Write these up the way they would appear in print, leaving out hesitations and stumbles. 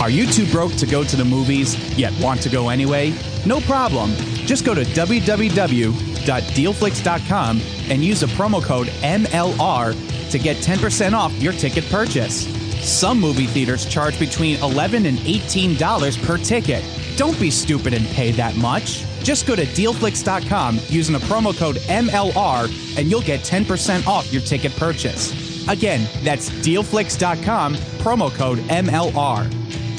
Are you too broke to go to the movies, yet want to go anyway? No problem. Just go to www.dealflix.com and use the promo code MLR to get 10% off your ticket purchase. Some movie theaters charge between $11 and $18 per ticket. Don't be stupid and pay that much. Just go to dealflix.com using the promo code MLR and you'll get 10% off your ticket purchase. Again, that's dealflix.com, promo code MLR.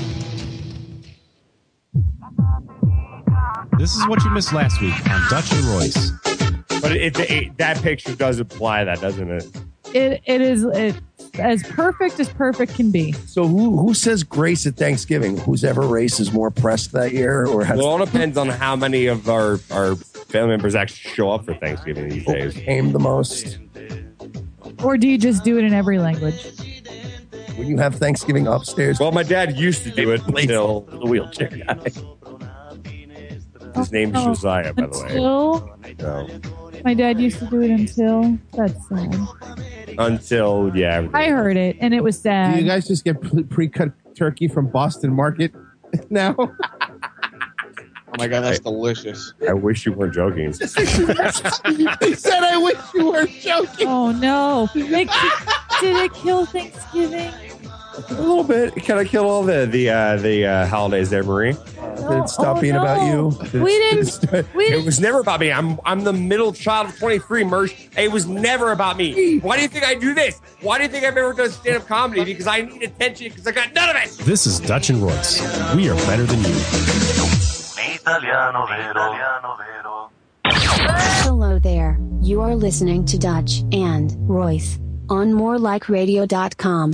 This is what you missed last week on Dutch and Royce. But that picture does imply that, doesn't it? It is as perfect can be. So who says grace at Thanksgiving? Whose ever race is more pressed that year? Or has Well, it all depends on how many of our family members actually show up for Thanksgiving these days. Aim the most. Or do you just do it in every language? When you have Thanksgiving upstairs. Well, my dad used to do it until the wheelchair guy. His name's Josiah, by the way. No. My dad used to do it until. That's sad. Until, yeah. I heard it, and it was sad. Do you guys just get pre-cut turkey from Boston Market now? Oh my God, that's delicious. I wish you weren't joking. He said, I wish you weren't joking. Oh, no. Did it kill Thanksgiving? A little bit. It kind of killed all the holidays there, Marie. Did it stop being about you? It was never about me. I'm the middle child of 23, Mersh. It was never about me. Why do you think I do this? Why do you think I've ever done stand-up comedy? Because I need attention, because I got none of it. This is Dutch and Royce. We are better than you. Hello there. You are listening to Dutch and Royce on morelikeradio.com.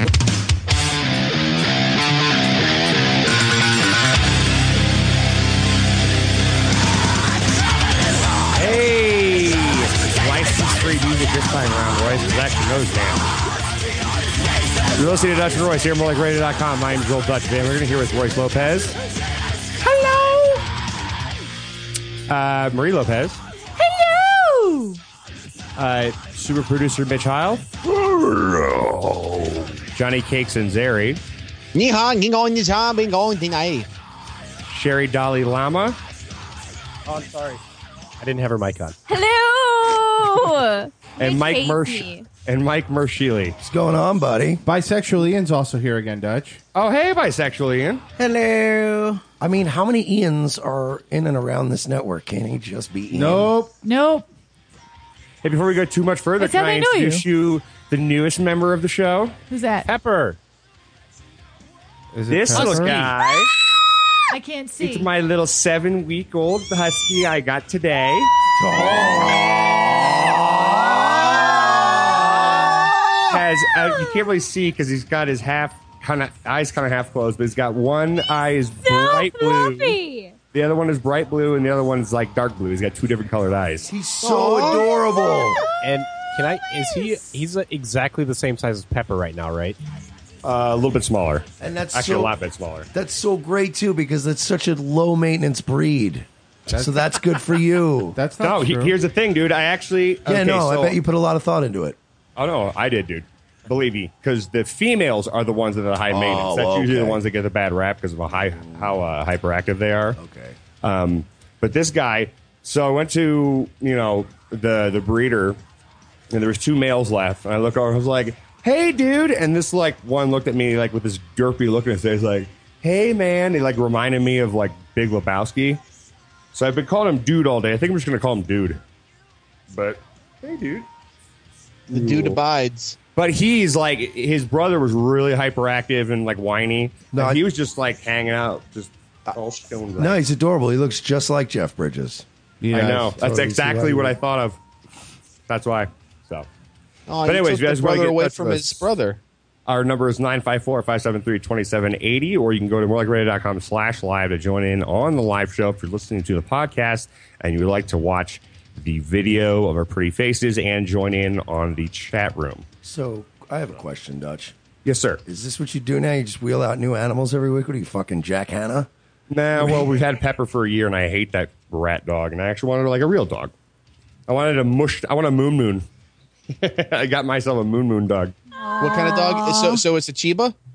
Hey! License-free music this time around, Royce. It actually knows damn. You're listening to Dutch and Royce here, morelikeradio.com. My name's Joel Dutch, man. We're going to hear with Royce Lopez. Hello! Marie Lopez. Hello! Super producer Mitch Heil. Johnny Cakes and Zeri. Sherry Dolly Lama. Oh, I'm sorry. I didn't have her mic on. Hello! And Mike Mershili. What's going on, buddy? Bisexual Ian's also here again, Dutch. Oh, hey, bisexual Ian. Hello. I mean, how many Ians are in and around this network? Can he just be Ian? Nope. Hey, before we go too much further, That's can how I they know introduce you the newest member of the show? Who's that? Pepper. This little guy. I can't see. It's my little 7-week-old husky I got today. You can't really see because he's got his eyes kind of half closed, but he's got one eye is bright blue. The other one is bright blue, and the other one is like dark blue. He's got two different colored eyes. He's so adorable. And he's exactly the same size as Pepper right now, right? A little bit smaller. And that's actually a lot bit smaller. That's so great too because it's such a low maintenance breed. So that's good for you. That's not true. Here's the thing, dude. I actually I bet you put a lot of thought into it. Oh no, I did, dude. Believe me, because the females are the ones that are high maintenance. That's usually the ones that get the bad rap because of how hyperactive they are. Okay. But this guy, so I went to the breeder, and there was 2 males left, and I look over, I was like, "Hey, dude!" And this one looked at me with this derpy look in his face, like, "Hey, man!" He reminded me of Big Lebowski. So I've been calling him Dude all day. I think I'm just gonna call him Dude. But hey, dude. The dude abides. But he's his brother was really hyperactive and whiny. No, he was just hanging out, just all stoned. No, he's adorable. He looks just like Jeff Bridges. I know. That's exactly what I thought of. That's why. So. Oh, but anyways, you guys want to get away from his brother. Our number is 954-573-2780, or you can go to morelikeradio.com/live to join in on the live show if you're listening to the podcast and you would like to watch the video of our pretty faces and join in on the chat room. So I have a question, Dutch. Yes, sir. Is this what you do now? You just wheel out new animals every week? What are you, fucking Jack Hanna? Nah, well, we've had Pepper for a year, and I hate that rat dog, and I actually wanted a real dog. I want a Moon. I got myself a Moon dog. What kind of dog? So it's a Chiba?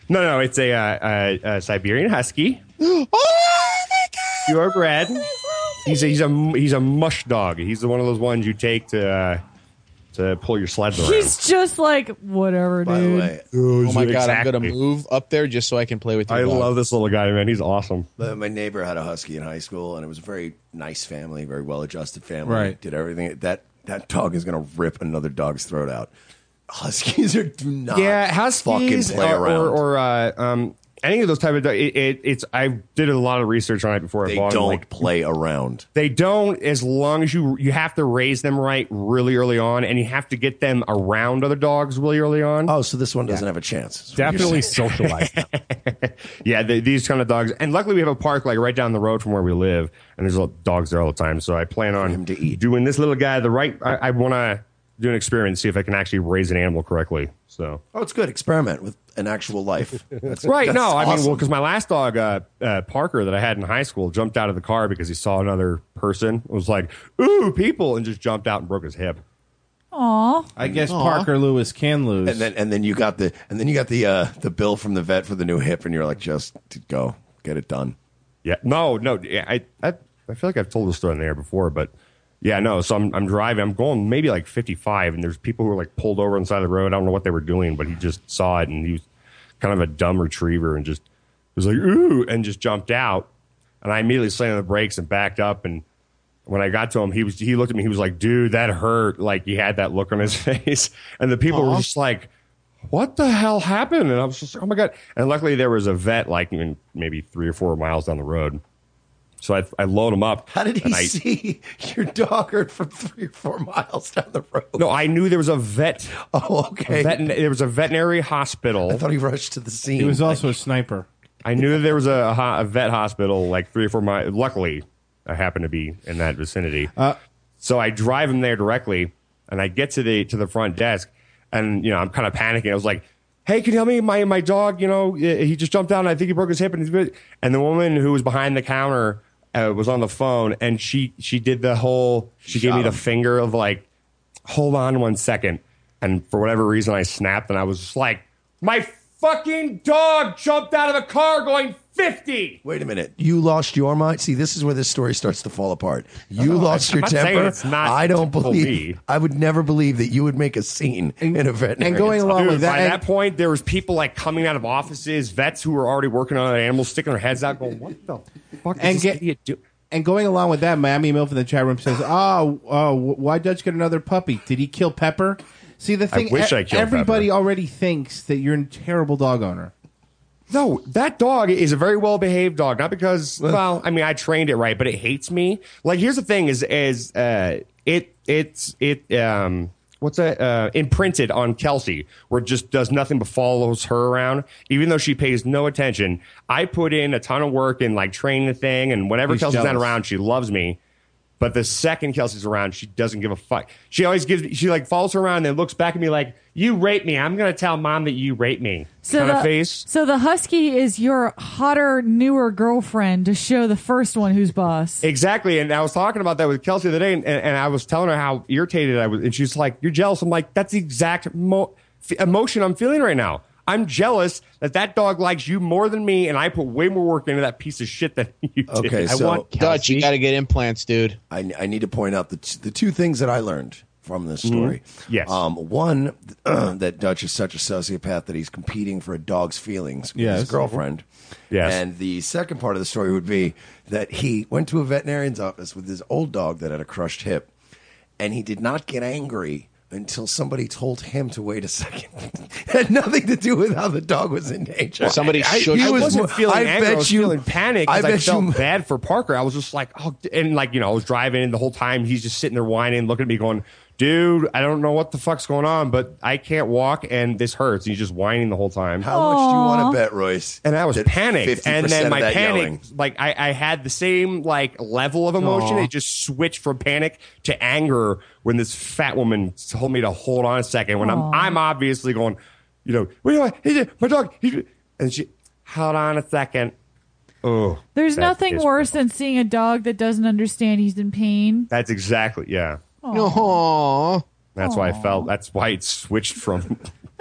No, it's a Siberian Husky. Oh my god! Purebred. He's a mush dog. He's one of those ones you take to pull your sleds around. He's just like, whatever, By the dude. way, Oh my god! I'm Exactly. gonna move up there just so I can play with you. I love this little guy, man. He's awesome. my neighbor had a husky in high school, and it was a very nice family, very well-adjusted family. Right. Did everything. That dog is going to rip another dog's throat out. Huskies do not Huskies fucking play around. or any of those type of dogs. I did a lot of research on it before I They bought them. don't Like, play around. they don't, as long as you have to raise them right really early on, and you have to get them around other dogs really early on. Oh, so this one doesn't have a chance. is what you're Definitely saying. socialize them. Yeah, these kind of dogs. And luckily, we have a park like right down the road from where we live, and there's dogs there all the time. So I plan on him to eat. doing this little guy the right. I want to do an experiment, see if I can actually raise an animal correctly. So Oh, it's good. Experiment with an actual life. That's, right, that's no, I mean, awesome. well, because my last dog, Parker, that I had in high school, jumped out of the car because he saw another person. It was like, "Ooh, people!" and just jumped out and broke his hip. Aw. I guess Parker Lewis can lose. And then you got the bill from the vet for the new hip, and you're like, just go get it done. Yeah, no, yeah, I feel like I've told this story in the air before, but yeah, no. So I'm driving. I'm going maybe like 55, and there's people who are like pulled over on the side of the road. I don't know what they were doing, but he just saw it, and he was kind of a dumb retriever, and just was like, "Ooh," and just jumped out. And I immediately slammed on the brakes and backed up. And when I got to him, he looked at me. He was like, "Dude, that hurt." Like he had that look on his face, and the people were just like, "What the hell happened?" And I was just like, "Oh my god!" And luckily, there was a vet like maybe 3 or 4 miles down the road. So I load him up. How did he see your dog hurt from 3 or 4 miles down the road? No, I knew there was a vet. Oh, okay. There was a veterinary hospital. I thought he rushed to the scene. he was also a sniper. I knew that there was a vet hospital like 3 or 4 miles. Luckily, I happened to be in that vicinity. So I drive him there directly, and I get to the front desk, and I'm kind of panicking. I was like, "Hey, can you help me? My dog, he just jumped out, and I think he broke his hip." And the woman who was behind the counter was on the phone, and she did the whole. She gave me the finger of like, "Hold on 1 second," and for whatever reason, I snapped, and I was just like, "My fucking dog jumped out of the car going 50." Wait a minute. You lost your mind? See, this is where this story starts to fall apart. You lost your I'm not saying temper? it's not I don't typical believe. me. I would never believe that you would make a scene in a veterinary. and going along Dude, with by that, that point, there was people like coming out of offices, vets who were already working on animals, sticking their heads out, going, "What the fuck And is get- this idiot do?" and going along with that, Miami Milf in the chat room says, why Dutch get another puppy? Did he kill Pepper? See, the thing, wish I killed everybody Pepper. already thinks that you're a terrible dog owner. No, that dog is a very well behaved dog. Not because, well, I mean, I trained it right, but it hates me. Like, here's the thing: what's that? Imprinted on Kelsey, where it just does nothing but follows her around, even though she pays no attention. I put in a ton of work in like training the thing, and whenever He's Kelsey's not jealous. around, she loves me. But the second Kelsey's around, she doesn't give a fuck. She always she like follows her around and then looks back at me like, "You raped me. I'm gonna tell mom that you raped me." Kind of face. So the husky is your hotter, newer girlfriend to show the first one who's boss. Exactly. And I was talking about that with Kelsey the other day, and I was telling her how irritated I was. And she's like, "You're jealous." I'm like, "That's the exact emotion I'm feeling right now. I'm jealous that dog likes you more than me, and I put way more work into that piece of shit than you did." Okay, I so want Dutch, you got to get implants, dude. I need to point out the two things that I learned from this story. Yes. One, that Dutch is such a sociopath that he's competing for a dog's feelings with Yes. his girlfriend. Yes. And the second part of the story would be that he went to a veterinarian's office with his old dog that had a crushed hip, and he did not get angry until somebody told him to wait a second. It had nothing to do with how the dog was in danger. Somebody should. I was wasn't mo- feeling I anger. I bet was you- feeling panic I because I, bet felt you- bad for Parker. I was just like, oh, and like, I was driving and the whole time he's just sitting there whining, looking at me going, "Dude, I don't know what the fuck's going on, but I can't walk and this hurts." And he's just whining the whole time. How much do you want to bet, Royce? And I was that panicked. 50% And then of my that panic, yelling- like I had the same like level of emotion. Aw. It just switched from panic to anger when this fat woman told me to hold on a second. When I'm obviously going, "What do I? My dog." And she, "Hold on a second." Oh, There's that nothing pissed worse me off. than seeing a dog that doesn't understand he's in pain. That's exactly, yeah. Aww. That's why I felt. That's why it switched from. No,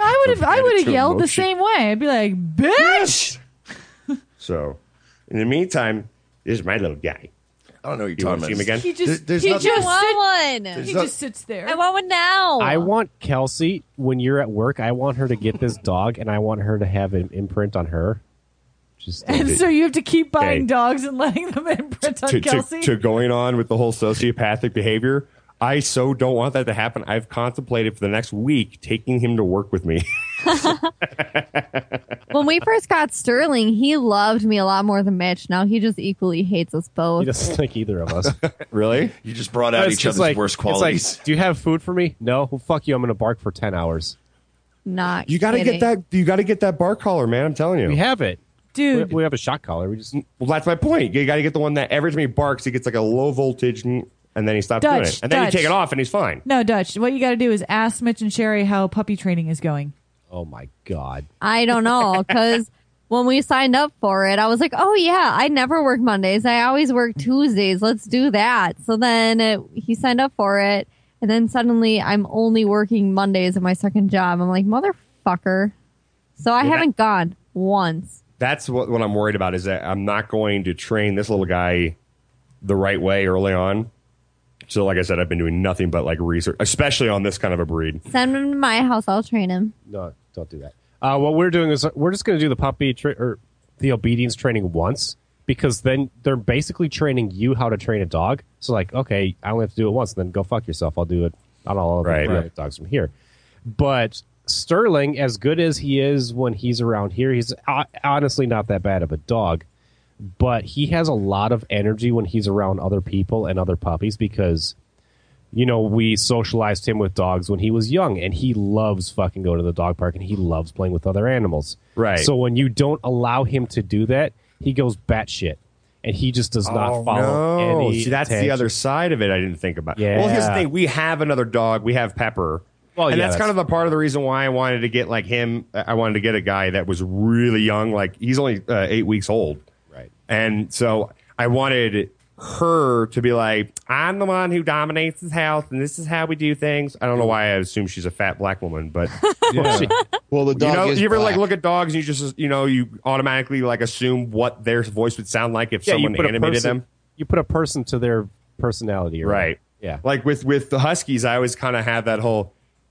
I would have to yelled the emotion. same way. I'd be like, bitch. So, in the meantime, this is my little guy. I don't know what you're You want talking to see him about. again? He just There's he nothing- just I want sit- one. he just sits there. I want one now. I want Kelsey, when you're at work, I want her to get this dog, and I want her to have an imprint on her. Just And so you have to keep buying Okay. dogs and letting them imprint on Kelsey. to going on with the whole sociopathic behavior. I so don't want that to happen. I've contemplated for the next week taking him to work with me. When we first got Sterling, he loved me a lot more than Mitch. Now he just equally hates us he both. doesn't like either of us. Really? You just brought out each other's worst qualities. It's like, do you have food for me? No. Well, fuck you. I'm going to bark for 10 hours. Not You got to kidding. get that. You got to get that bar collar, man. I'm telling you. We have it. Dude, We have a shot collar. We just Well, that's my point. You got to get the one that every time he barks, he gets like a low voltage, and then he stops doing Dutch, it, and then Dutch. you take it off, and he's fine. no, Dutch. What you got to do is ask Mitch and Sherry how puppy training is going. oh my god. I don't know, because when we signed up for it, I was like, oh, yeah, I never work Mondays. I always work Tuesdays. Let's do that. So then he signed up for it, and then suddenly I'm only working Mondays at my second job. I'm like, motherfucker. So I haven't gone once. That's what I'm worried about, is that I'm not going to train this little guy the right way early on. So, like I said, I've been doing nothing but like research, especially on this kind of a breed. Send him to my house. I'll train him. No, don't do that. What we're doing is we're just going to do the puppy or the obedience training once, because then they're basically training you how to train a dog. So, like, okay, I only have to do it once, and then go fuck yourself. I'll do it on all of Right. the dogs from here. But Sterling, as good as he is when he's around here, he's honestly not that bad of a dog. But he has a lot of energy when he's around other people and other puppies, because, you know, we socialized him with dogs when he was young, and he loves fucking going to the dog park, and he loves playing with other animals. Right. So when you don't allow him to do that, he goes batshit, and he just does not follow no. any. See, that's the tangent. other side of it I didn't think about. Yeah. Well, here's the thing. We have another dog. We have Pepper. Well, and yeah, that's kind of a part of the reason why I wanted to get like him. I wanted to get a guy that was really young. Like, he's only 8 weeks old. Right. And so I wanted her to be like, I'm the one who dominates his house, and this is how we do things. I don't know why I assume she's a fat black woman, but Yeah. Well, the dog is you ever black. like look at dogs and you just you automatically like assume what their voice would sound like if someone animated them. You put a person to their personality, Right. Yeah. Like with the Huskies, I always kind of have that whole,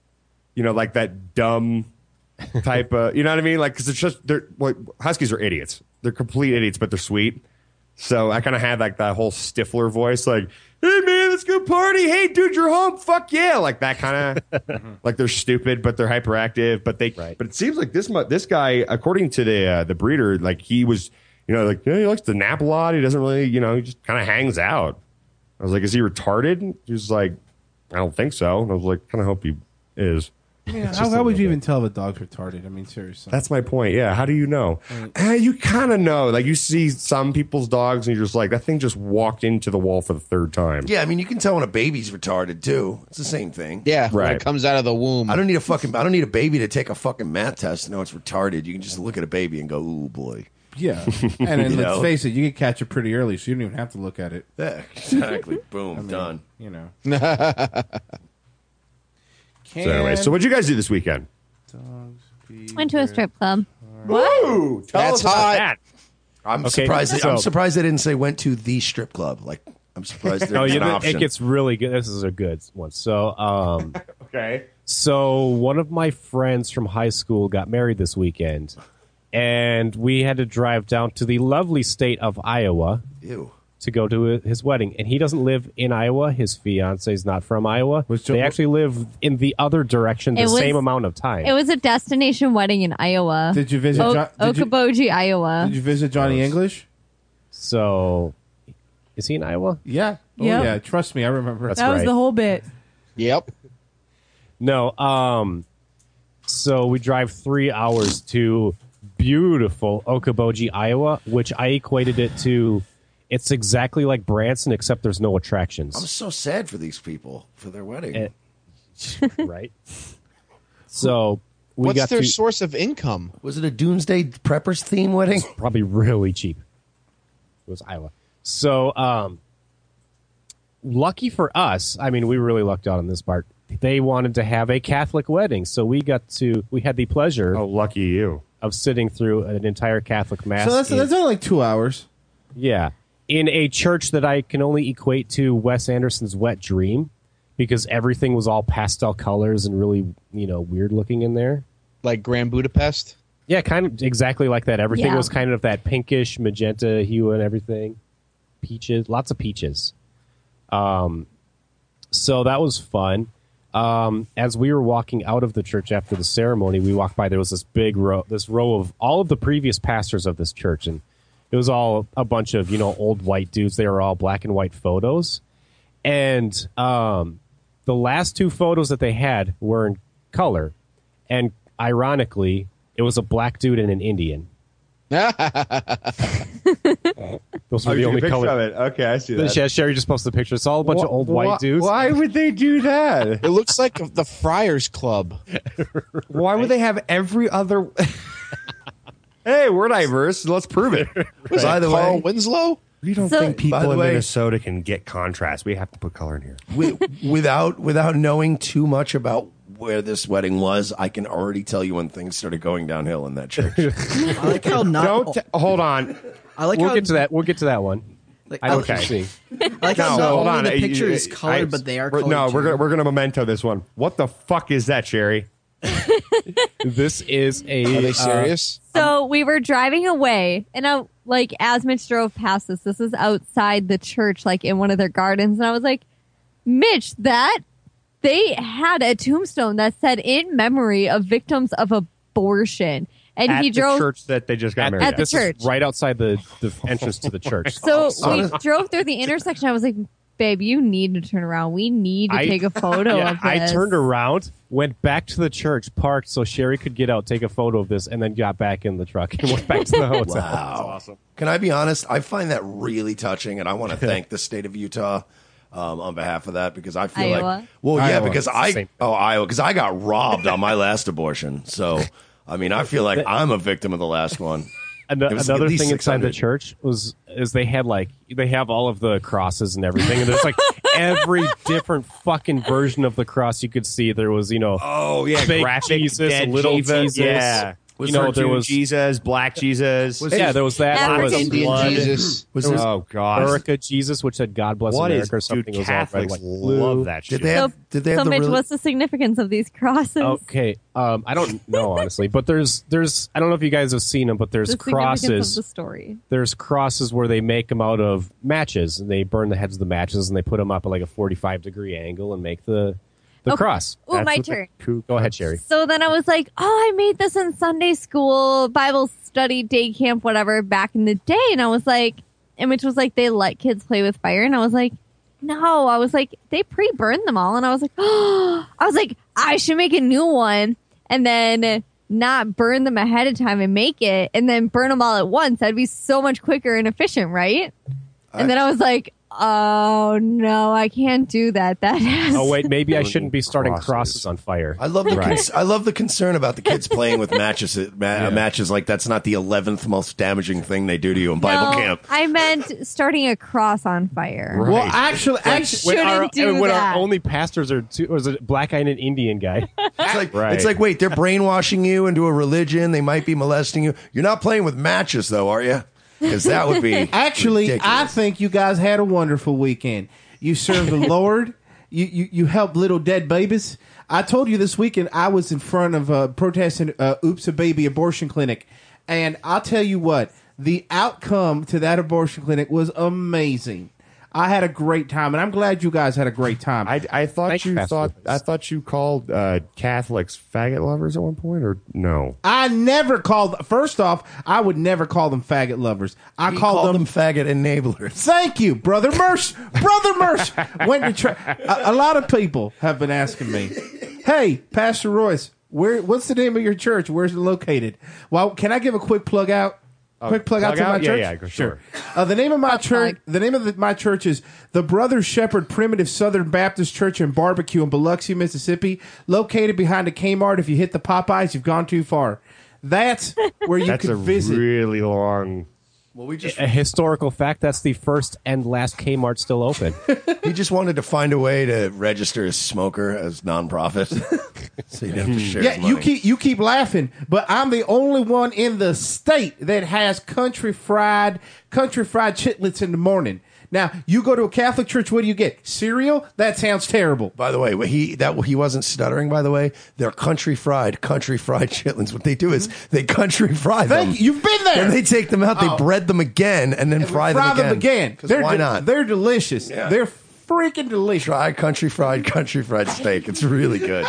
like that dumb type of, you know what I mean? Like, because it's just, Huskies are idiots. They're complete idiots, but they're sweet. So I kind of have like that whole Stifler voice, like, hey man, let's go party. Hey dude, you're home. Fuck yeah. Like that kind of, like they're stupid, but they're hyperactive. But but it seems like this guy, according to the breeder, like he was, like, he likes to nap a lot. He doesn't really, he just kind of hangs out. I was like, is he retarded? He was like, I don't think so. And I was like, kind of hope he is. Yeah, how would you even tell if a dog's retarded? I mean, seriously. That's my point. Yeah. How do you know? You kind of know. Like, you see some people's dogs and you're just like, that thing just walked into the wall for the third time. Yeah, I mean, you can tell when a baby's retarded too. It's the same thing. Yeah, when Right. it comes out of the womb. I don't need a baby to take a fucking math test to know it's retarded. You can just look at a baby and go, ooh boy. Yeah. And then You let's know? face it, you can catch it pretty early, so you don't even have to look at it. Yeah, exactly. Boom, done. You know. So anyway, so what'd you guys do this weekend? Went to a strip club. Woo! Tell That's us about hot. that. I'm Okay, surprised. so- I'm surprised they didn't say went to the strip club. Like, I'm surprised there's No, an option. it gets really good. This is a good one. So, Okay. So one of my friends from high school got married this weekend, and we had to drive down to the lovely state of Iowa Ew. to go to his wedding. And he doesn't live in Iowa. His fiance is not from Iowa. Was They actually live in the other direction the It was- same amount of time. It was a destination wedding in Iowa. Did you visit Okoboji, Iowa. Did you visit Johnny English? So, is he in Iowa? Yeah. Oh, Yep. yeah. Trust me, I remember. That's That was right. the whole bit. Yep. No, so we drive 3 hours to beautiful Okoboji, Iowa, which I equated it to, it's exactly like Branson, except there's no attractions. I'm so sad for these people for their wedding. Eh, right? So we What's got their to source of income? Was it a Doomsday Preppers theme wedding? probably really cheap. It was Iowa. So lucky for us, I mean, we really lucked out on this part. They wanted to have a Catholic wedding, so we had the pleasure. Oh, lucky you. Of sitting through an entire Catholic mass. So that's only like 2 hours. Yeah. In a church that I can only equate to Wes Anderson's Wet Dream, because everything was all pastel colors and really, weird looking in there. Like Grand Budapest? Yeah, kind of exactly like that. Everything Yeah. was kind of that pinkish magenta hue and everything. Peaches, lots of peaches. So that was fun. As we were walking out of the church after the ceremony, we walked by. There was this row of all of the previous pastors of this church, and it was all a bunch of old white dudes. They were all black and white photos, and the last 2 photos that they had were in color, and ironically, it was a black dude and an Indian. Those were the only color. Of it. Okay, I see that. Yeah, Sherry just posted a picture. It's all a bunch of old white dudes. Why would they do that? It looks like the Friars Club. Why would they have every other... Hey, we're diverse. Let's prove it. By the Carl way, Winslow? We don't So- think people By the in way- Minnesota can get contrast. We have to put color in here. without knowing too much about where this wedding was, I can already tell you when things started going downhill in that church. I like how not. Hold on. I like We'll how get to that. We'll get to that one. Like, I know Okay. what you're seeing. I like how not hold only on. the picture You- is colored, but they are we're- colored. No, too. we're gonna memento this one. What the fuck is that, Sherry? This is Are they serious? So we were driving away, and as Mitch drove past us, this is outside the church, like in one of their gardens, and I was like, Mitch, they had a tombstone that said "in memory of victims of abortion," and At he drove. the church that they just got married At the This church. is right outside the entrance to the church. So we drove through the intersection. I was like, "Babe, you need to turn around. We need to take a photo Yeah, of this." I turned around, went back to the church, parked so Sherry could get out, take a photo of this, and then got back in the truck and went back to the hotel. Wow. Awesome. Can I be honest? I find that really touching, and I want to thank the state of Utah on behalf of that, because I feel Iowa? like, well, yeah, Iowa. because Iowa, because I got robbed on my last abortion. So, I mean, I feel like I'm a victim of the last one. It was Another at least thing inside the 600. church is they have all of the crosses and everything, and there's like every different fucking version of the cross you could see. There was Oh yeah, fake graphic Jesus, dead little Jesus. Jesus. Yeah, there there was was Jesus, black Jesus. there was that. There was African Indian blood. Jesus. Oh god, America Jesus, which said God bless what is America or something. dude? It was all red, Catholics white, blue. love that shit. Did they have? Did they have So, the Mitch, really- what's the significance of these crosses? Okay, I don't know honestly, but there's I don't know if you guys have seen them, but there's The significance crosses. of the story. There's crosses where they make them out of matches, and they burn the heads of the matches, and they put them up at like a 45-degree angle and make the cross. Ooh, That's my what turn. Go ahead, Sherry. So then I was like, I made this in Sunday school, Bible study, day camp, whatever, back in the day. And I was like, and Mitch was like, they let kids play with fire. And I was like, no. I was like, they pre-burned them all. And I was like, I should make a new one and then not burn them ahead of time and make it and then burn them all at once. That'd be so much quicker and efficient, right? And then I was like, oh no, I can't do that. That has Oh wait, maybe I shouldn't be starting Crosses. crosses on fire. I love the I love the concern about the kids playing with matches. Matches like that's not the 11th most damaging thing they do to you in Bible No, camp. I meant starting a cross on fire. Well, actually, Shouldn't do when that. our only pastors are was a black-eyed and Indian guy. It's like Right. it's like wait, they're brainwashing you into a religion. They might be molesting you. You're not playing with matches though, are you? Because that would be actually, ridiculous. I think you guys had a wonderful weekend. You served the Lord. You helped little dead babies. I told you this weekend I was in front of protesting Oops a Baby abortion clinic, and I'll tell you what, the outcome to that abortion clinic was amazing. I had a great time, and I'm glad you guys had a great time. I thought you called Catholics faggot lovers at one point, or no? I never called. First off, I would never call them faggot lovers. I He called called them faggot enablers. Thank you, Brother Merce. Brother Merce went to a lot of people have been asking me, "Hey, Pastor Royce, what's the name of your church? Where's it located?" Well, can I give a quick plug out? Quick plug out to my church. Yeah, sure. The name of my church. The name of my church is the Brother Shepherd Primitive Southern Baptist Church and Barbecue in Biloxi, Mississippi, located behind a Kmart. If you hit the Popeyes, you've gone too far. That's where you That's could a visit. really long Well, we just a historical fact. That's the first and last Kmart still open. he just wanted to find a way to register his smoker as nonprofit, so you didn't have to share. Yeah, his money. you keep laughing, but I'm the only one in the state that has country fried chitlins in the morning. Now, you go to a Catholic church, what do you get? Cereal? That sounds terrible. By the way, he wasn't stuttering. By the way, they're country fried chitlins. What they do is they country fry them. You've been there. And they take them out, they bread them again, and then fry them again. 'Cause why not? They're delicious. Yeah. They're freaking delicious. Try country fried steak. It's really good.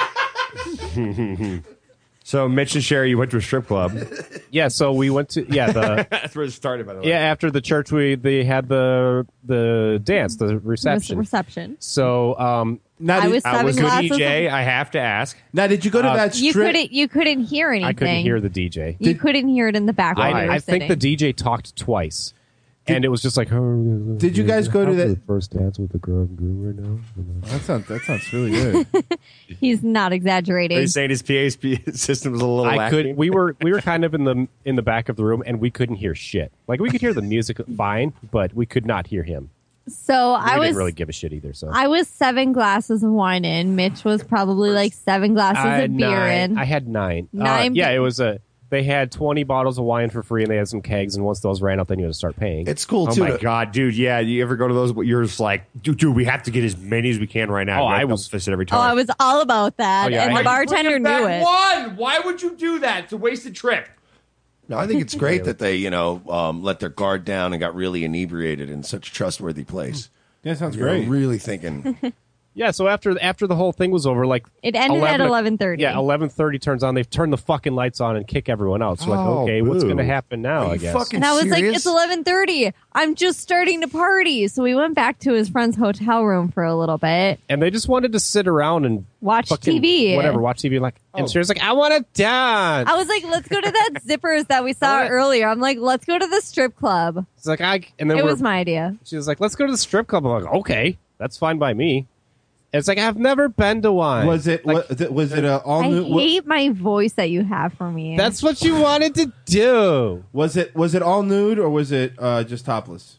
So Mitch and Sherry, you went to a strip club. Yeah, so we went to That's where it started, by the way. Yeah, after the church, they had the dance, the reception. So I was I was a glasses DJ. of- I have to ask. Now, did you go to that You strip? couldn't hear anything. I couldn't hear the DJ. You couldn't hear it in the background. I think the DJ talked twice, and it was just like. Did you guys go to that first dance with the girl and groom right now? That sounds really good. He's not exaggerating. Are you saying his PA system was a little I lacking? could. We were kind of in the back of the room, and we couldn't hear shit. Like we could hear the music fine, but we could not hear him. So We I was didn't really give a shit either. So I was 7 glasses of wine in. Mitch was probably like 7 glasses of beer in. I had 9. 9 yeah, it was they had 20 bottles of wine for free, and they had some kegs. And once those ran out, then you had to start paying. It's cool Oh too. my god, dude! Yeah, you ever go to those? You're just like, dude, we have to get as many as we can right now. Oh, I I was was- fisted every Oh, time. I was all about that, Oh, yeah, and I- the bartender knew it. One. Why would you do that? It's a wasted trip. No, I think it's great that they, let their guard down and got really inebriated in such a trustworthy place. That sounds You're great. really thinking. Yeah, so after the whole thing was over, like It ended at 11:30. Yeah, 11:30 turns on. They've turned the fucking lights on and kick everyone out. So like, Oh, okay, what's boo. going to happen now? Are I you guess. fucking And I was like, serious? it's 11:30. I'm just starting to party. So we went back to his friend's hotel room for a little bit. And they just wanted to sit around and Watch fucking TV. whatever, watch TV. Like, and she was like, I want to dance. I was like, let's go to that Zippers that we saw earlier. I'm like, let's go to the strip club. It's like and then It we're- was my idea. She was like, let's go to the strip club. I'm like, okay, that's fine by me. It's like I've never been to one. Was it like, was it a all I new? hate my voice that you have for me. That's what you wanted to do. Was it all nude or was it just topless?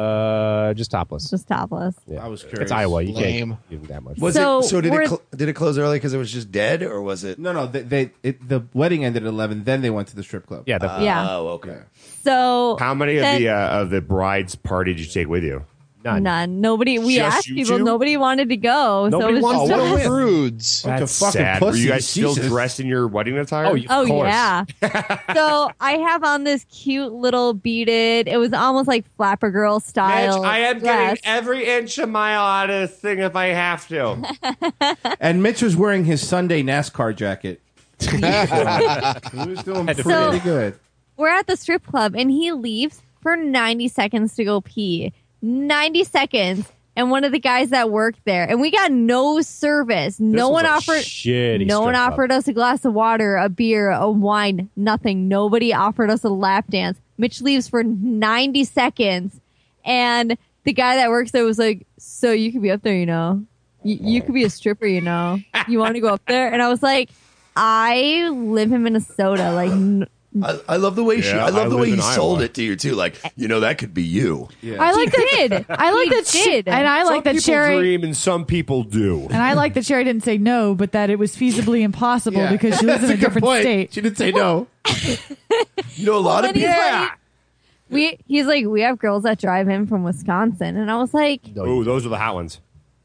Just topless. just topless. Yeah. I was curious. It's Iowa. You Lame. can't give them that much. Was So it? So did we're- did it close early because it was just dead, or was it? No, the wedding ended at 11. Then they went to the strip club. Yeah. Yeah. Oh, okay. So How many then- of the bride's party did you take with you? None. Nobody. We Just asked you people. two? Nobody wanted to go. Nobody so it was wants just to us. win. Prudes. Bunch of That's fucking sad. Were you pussies, guys still Jesus. dressed in your wedding attire? Oh, Oh of course. yeah. So I have on this cute little beaded. It was almost like Flapper Girl style. dress. every inch of my out of this thing if I have to. And Mitch was wearing his Sunday NASCAR jacket. He was doing Had to pretty fit. good. We're at the strip club and he leaves for 90 seconds to go pee. 90 seconds. And one of the guys that worked there, and we got no service. No was one a offered. shitty No one strip club. offered us a glass of water, a beer, a wine, nothing. Nobody offered us a lap dance. Mitch leaves for 90 seconds, and the guy that works there was like, "So you could be up there, you know? You could be a stripper, you know? You want to go up there?" And I was like, "I live in Minnesota, like." I love the way Yeah, I love the I way live he in sold Iowa. it to you too. Like, that could be you. I like that. I like He that. did. And I like that People Cherry. dream and some people do. And I like that Cherry didn't say no, but that it was feasibly impossible Yeah. because she lives in That's a good different point. state. She didn't say no. You know, a lot of Then he's people. like, he's like, we have girls that drive in from Wisconsin, and I was like, Oh, those are the hot ones.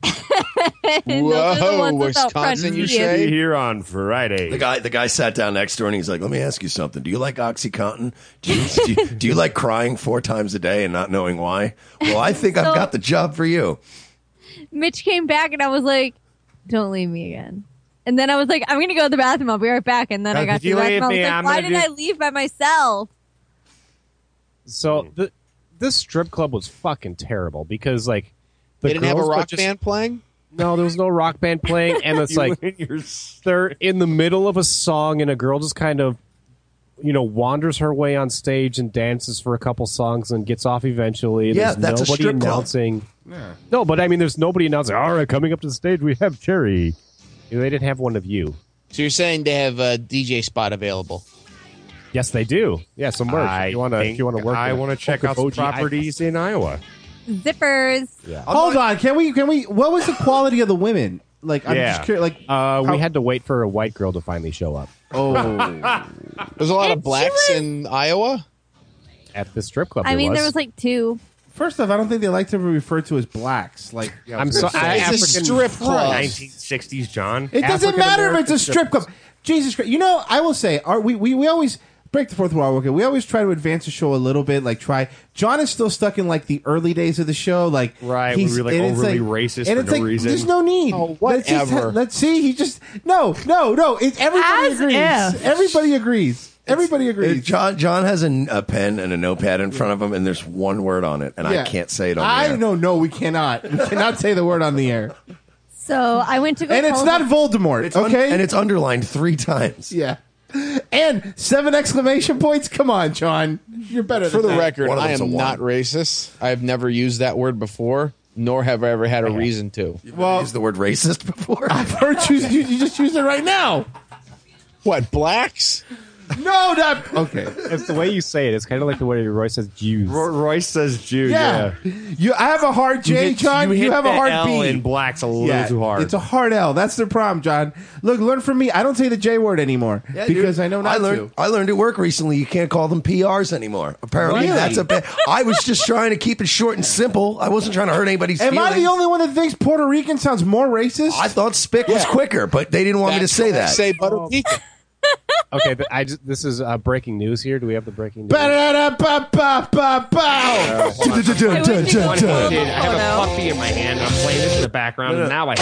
those are the Whoa, ones without Wisconsin, you French say? teeth. Here on Friday. The guy sat down next to her and he's like, "Let me ask you something. Do you like OxyContin? Do you like crying 4 times a day and not knowing why? Well, I think I've got the job for you." Mitch came back, and I was like, don't leave me again. And then I was like, I'm going to go to the bathroom. I'll be right back. And then I got if to you the bathroom. I was leave me, like, I'm why gonna did do- I leave by myself? So this strip club was fucking terrible because like the They didn't have a girls would rock just- band playing? No, there was no rock band playing, and it's like they're in the middle of a song, and a girl just kind of, wanders her way on stage and dances for a couple songs and gets off eventually. Yeah, There's that's a nobody strip club. announcing. No, but I mean, there's nobody announcing. All right, coming up to the stage, we have Cherry. They didn't have one of you. So you're saying they have a DJ spot available? Yes, they do. Yeah, some merch. If you want to work. I want to check out some properties in Iowa. Zippers. Yeah. Hold on, can we? What was the quality of the women? Like, I'm just curious. Like, we had to wait for a white girl to finally show up. Oh, There's a lot of blacks in Iowa. At the strip club. I mean, there was like 2. first off, I don't think they like to be referred to as blacks. Like, It's a strip club. 1960s, John. it doesn't matter if it's a strip club. Jesus Christ! You know, I will say, we always break the fourth wall. Okay, we always try to advance the show a little bit. Like, John is still stuck in like the early days of the show. Like, right, we were like overly racist for no reason. There's no need. Oh, whatever. Let's see. He just no. Everybody agrees. Everybody agrees. Everybody agrees. John has a pen and a notepad in front of him, and there's one word on it, and I can't say it on the air. No, we cannot. We cannot say the word on the air. So I went to go. And it's not Voldemort, okay? And it's underlined 3 times. Yeah. And 7 exclamation points. Come on, John. You're better For than the that. record, I them's a am one. not racist. I've never used that word before, nor have I ever had a reason to. You've used the word racist before? I've heard you just use it right now. What, blacks? No, not okay. It's the way you say it. It's kind of like the way Roy says Jews. Royce says Jew. Yeah. I have a hard J, John. You have a hard L B. in blacks a little too hard. It's a hard L. That's the problem, John. Look, learn from me. I don't say the J word anymore because I know not to. I learned at work recently you can't call them PRs anymore. Apparently, Really? that's a bad. I was just trying to keep it short and simple. I wasn't trying to hurt anybody's Am feelings. I the only one that thinks Puerto Rican sounds more racist? I thought Spick was quicker, but they didn't want me to say that. Say Puerto Rican. Okay, this is breaking news here. Do we have the breaking news? I have a puppy in my hand. I'm playing this in the background, and now I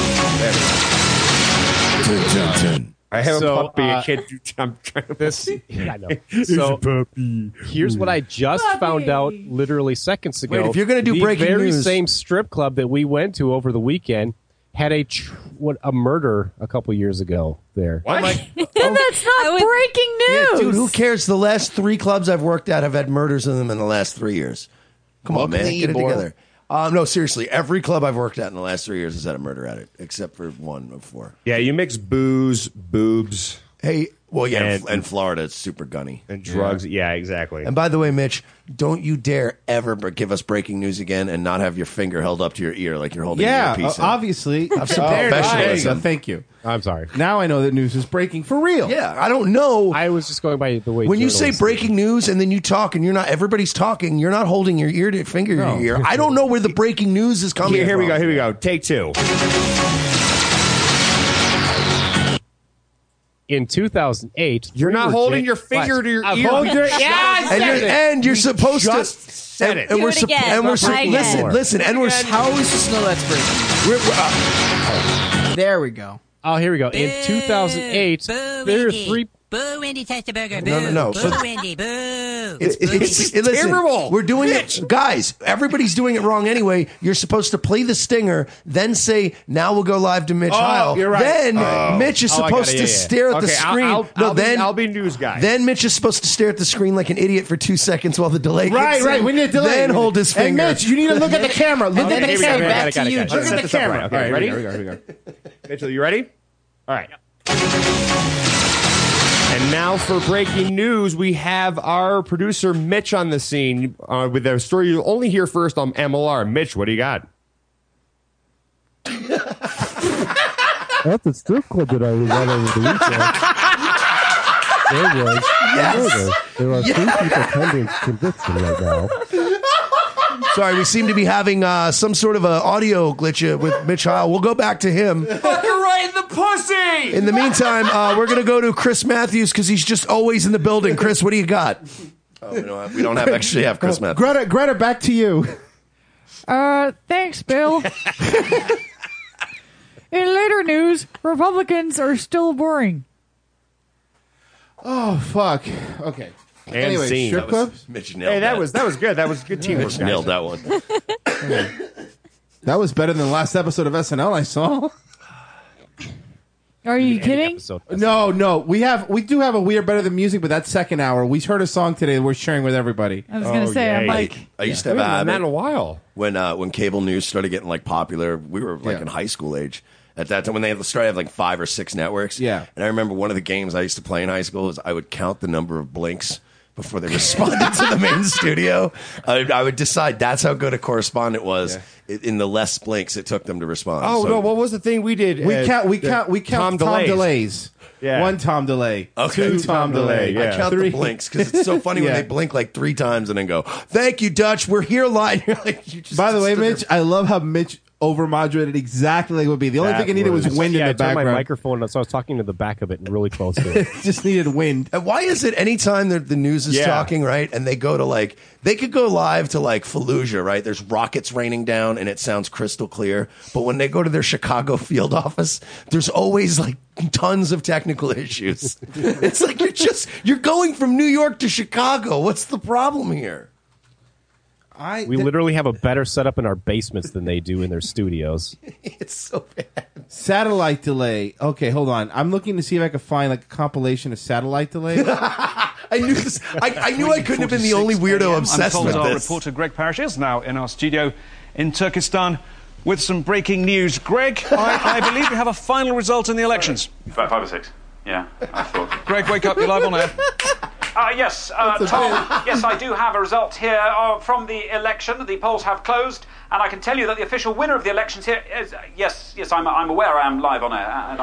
have I have a puppy. I can't do. I'm trying to this. I know. So here's what I just found out literally seconds ago. Wait, if you're gonna do the breaking very news- same strip club that we went to over the weekend had a murder a couple years ago there. What? That's not breaking news. Dude, who cares? The last 3 clubs I've worked at have had murders in them in the last 3 years. Come on, man. Get it together. No, seriously. Every club I've worked at in the last 3 years has had a murder at it, except for 1 of 4. Yeah, you mix booze, boobs, Hey, well, yeah, and Florida, it's super gunny. and drugs. Yeah, exactly. And by the way, Mitch, don't you dare ever give us breaking news again and not have your finger held up to your ear like you're holding your piece. Obviously. Have some There you go. professionalism. Thank you. I'm sorry. Now I know that news is breaking for real. Yeah, I don't know. I was just going by the way. When you say journalists- breaking news and then you talk and you're not, everybody's talking, you're not holding your ear to finger to your ear. I don't know where the breaking news is coming from. Here we go. Take 2. in 2008, You're not holding your finger to your ear. And you're supposed to. Said it. And we're Do it again. and we're Try again. listen, and we're How are we supposed to know that's breaking? There we go. Oh, here we go. In 2008, there are 3. Boo, Wendy Testa Burger. Boo. No. Boo, Wendy. Boo. It's terrible. Listen, we're doing it, guys. Everybody's doing it wrong anyway. You're supposed to play the stinger, then say, "Now we'll go live to Mitch Heil." You're right. Then Mitch is I got supposed it. to Yeah. stare at the Okay, screen. I'll be news guy. Then Mitch is supposed to stare at the screen like an idiot for 2 seconds while the delay Right, kicks right. in. We need a delay. Then hold his And finger. Mitch, you need to look at the camera. Look at the Here we go. camera. Got it, got it, Look got it. at the camera. Okay, All right, ready? Here we go. Mitchell, you ready? All right. And now for breaking news, we have our producer Mitch on the scene with a story you'll only hear first on MLR. Mitch, what do you got? At the strip club that I was at over the weekend, there was a murder. There are 3 people pending conviction right now. Sorry, we seem to be having some sort of a audio glitch with Mitch Heil. We'll go back to him. You're right in the pussy! In the meantime, we're going to go to Chris Matthews because he's just always in the building. Chris, what do you got? Oh, we don't actually have Chris Matthews. Greta, back to you. Thanks, Bill. In later news, Republicans are still boring. Oh, fuck. Okay. And Anyway, scene. strip clubs? Mitch nailed Hey, that was good. That was good teamwork. Mitch nailed that one. That was better than the last episode of SNL I saw. Are you kidding? No. We do have a We Are Better Than Music, but that's second hour. We heard a song today that we're sharing with everybody. I was going to say, I'm like, I used to have a Not in a habit while. when cable news started getting like popular. We were like Yeah. in high school age. at that time when they started having like 5 or 6 networks. Yeah. And I remember one of the games I used to play in high school was I would count the number of blinks before they responded to the main studio. I would decide that's how good a correspondent was in the less blinks it took them to respond. Oh, no, what was the thing we did? We count Tom delays. Yeah. 1 Tom delay. Okay. 2 Tom delay. I count 3 the blinks because it's so funny when they blink like 3 times and then go, "Thank you, Dutch. We're here live." You're like, you just By the way, stood there. Mitch, I love how Mitch over-modulated exactly like it would be. The only thing I needed was wind in I the turned background. my microphone, so I was talking to the back of it and really close to it. Just needed wind. And why is it anytime the news is talking, right, and they go to like, they could go live to like Fallujah, right? There's rockets raining down and it sounds crystal clear. But when they go to their Chicago field office, there's always like tons of technical issues. It's like you're going from New York to Chicago. What's the problem here? We literally have a better setup in our basements than they do in their studios. It's so bad. Satellite delay. Okay, hold on. I'm looking to see if I can find like a compilation of satellite delay. I knew this. I knew I couldn't have been the only weirdo obsessed I'm with told our this. reporter Greg Parrish is now in our studio in Turkestan with some breaking news. Greg, I believe we have a final result in the elections. 5 or 6. Yeah, I thought. Greg, wake up. You're live on air. Yes, Tom, yes, I do have a result here from the election. The polls have closed, and I can tell you that the official winner of the elections here is... yes, I'm aware I am live on air, and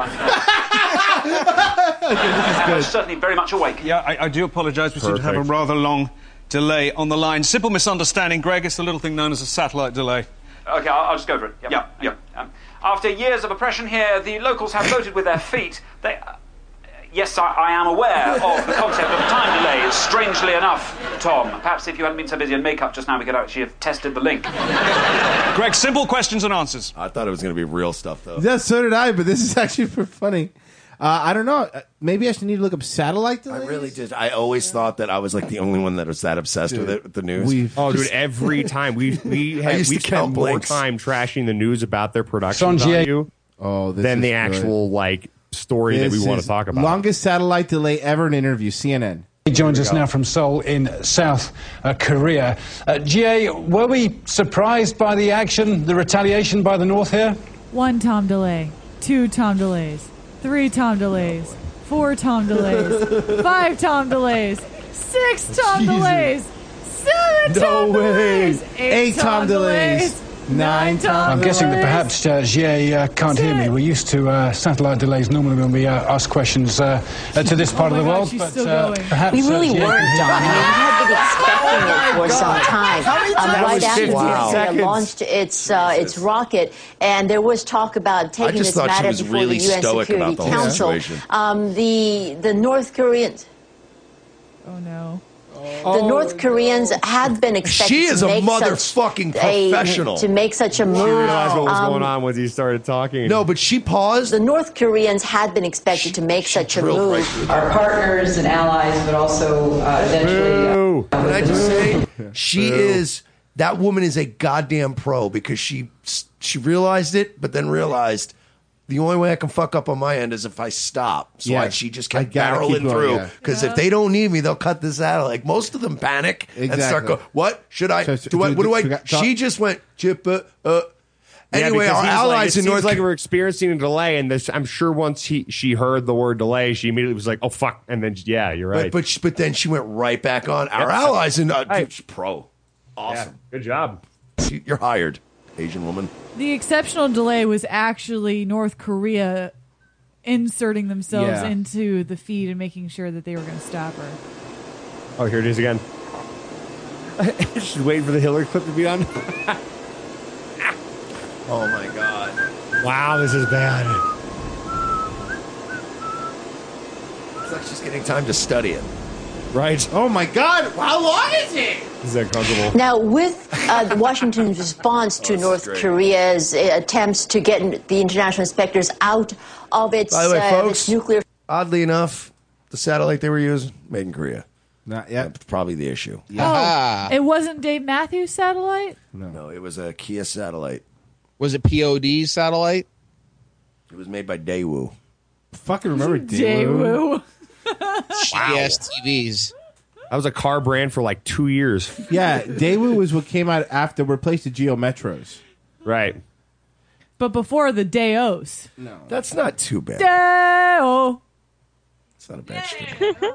I'm certainly very much awake. Yeah, I do apologise. We seem to have a rather long delay on the line. Simple misunderstanding, Greg. It's the little thing known as a satellite delay. OK, I'll just go for it. Yeah. After years of oppression here, the locals have voted with their feet. They... Yes, I am aware of the concept of time delay, strangely enough, Tom. Perhaps if you hadn't been so busy in makeup just now, we could actually have tested the link. Greg, simple questions and answers. I thought it was going to be real stuff, though. Yeah, so did I, but this is actually pretty funny. I don't know. Maybe I should need to look up satellite delays? I really did. I always thought that I was like the only one that was that obsessed with it, with the news. Dude, every time we spend more time trashing the news about their production Sanjay. value than the actual like story that we want to talk about. Longest satellite delay ever in an interview, CNN. He joins us now from Seoul in South Korea. GA, were we surprised by the action, the retaliation by the North here? 1 Tom delay, 2 Tom delays, 3 Tom delays, 4 Tom delays, 5 Tom delays, 6 Tom delays, 7 Tom delays, 8 Tom delays, 9 Tom I'm guessing that perhaps GA can't hear me. We're used to satellite delays normally when we ask questions to this part of the world. But perhaps we really GA weren't, can hear Don. me. I mean, we had been expecting it for some time. Right after Wow. Korea launched its rocket, and there was talk about taking just this thought she matter was before really the UN stoic Security about the whole Council. situation. The North Koreans. Oh no. The North Koreans had been expected She is to a make motherfucking professional. to make such a move. She realized what was going on when he started talking. No, but she paused. The North Koreans had been expected to make such a move. Our partners and allies, but also eventually. Can I just say, that woman is a goddamn pro because she realized it, but then realized the only way I can fuck up on my end is if I stop. So Yeah. she just I kept gotta keep barreling going, through yeah. because if they don't need me, they'll cut this out. Like most of them panic and start Exactly. going, "What should I So- do? What do I?" She just went, "Chippa." Anyway, our allies in North like we're experiencing a delay, and this, I'm sure once she heard the word delay, she immediately was like, "Oh fuck!" And then you're right. But then she went right back on. Our allies in pro, awesome, good job. You're hired, Asian woman. The exceptional delay was actually North Korea inserting themselves into the feed and making sure that they were going to stop her. Oh, here it is again. She's waiting for the Hillary clip to be on. Oh my god! Wow, this is bad. It's like she's getting time to study it. Right? Oh my god! How long is it? Is that comfortable? Now, with Washington's response to North Korea's attempts to get the international inspectors out of its, By the way, folks, its nuclear... Oddly enough, the satellite they were using, made in Korea. Not yet. That's probably the issue. Oh, it wasn't Dave Matthews Satellite? No, it was a Kia satellite. Was it POD satellite? It was made by Daewoo. Fucking remember Daewoo. Yes, TVs. That was a car brand for like 2 years. Yeah, Daewoo was what came out after replaced the Geo Metros. Right. but before the Deos. No. That's not too bad. Deo. It's not a bad statement.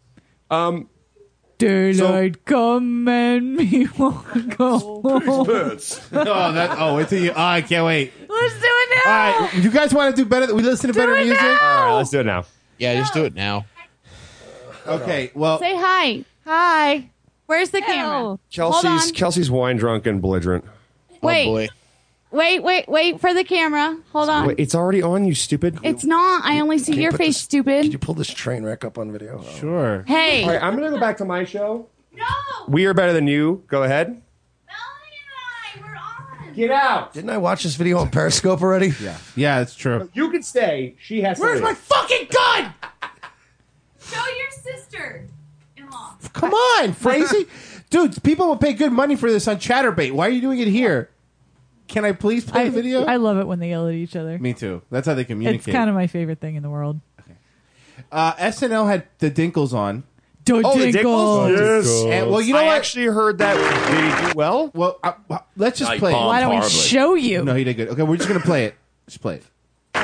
Daylight come and me won't go home. Wait till you. Oh, I can't wait. Let's do it now. All right, you guys want to do better? We listen to better music. All right, let's do it now. Yeah, just do it now. Okay, well, Say hi. Hi. Where's the camera? Hold on. Kelsey's wine drunk and belligerent. Wait. Oh, boy. Wait for the camera. Hold on. Wait, it's already on, you stupid. It's not. I only see Can you your put face, this- stupid. Can you pull this train wreck up on video? Oh. sure. Hey. All right, I'm going to go back to my show. No. We are better than you. Go ahead. Melanie and I, we're on. Get out. Didn't I watch this video on Periscope already? Yeah, it's true. You can stay. She has to Where's leave. my fucking gun? Show your sister. Come on, Frazee. Dude, people will pay good money for this on Chatterbait. Why are you doing it here? Can I please play the video? I love it when they yell at each other. Me too. That's how they communicate. It's kind of my favorite thing in the world. SNL had the Dinkles on. The Dinkles? Yes. And, well, you know I what? actually heard that. Did he do well? Well, let's just No, he play it. bombed Why don't we horribly. show you? No, he did good. Okay, we're just going to play it. Just play it.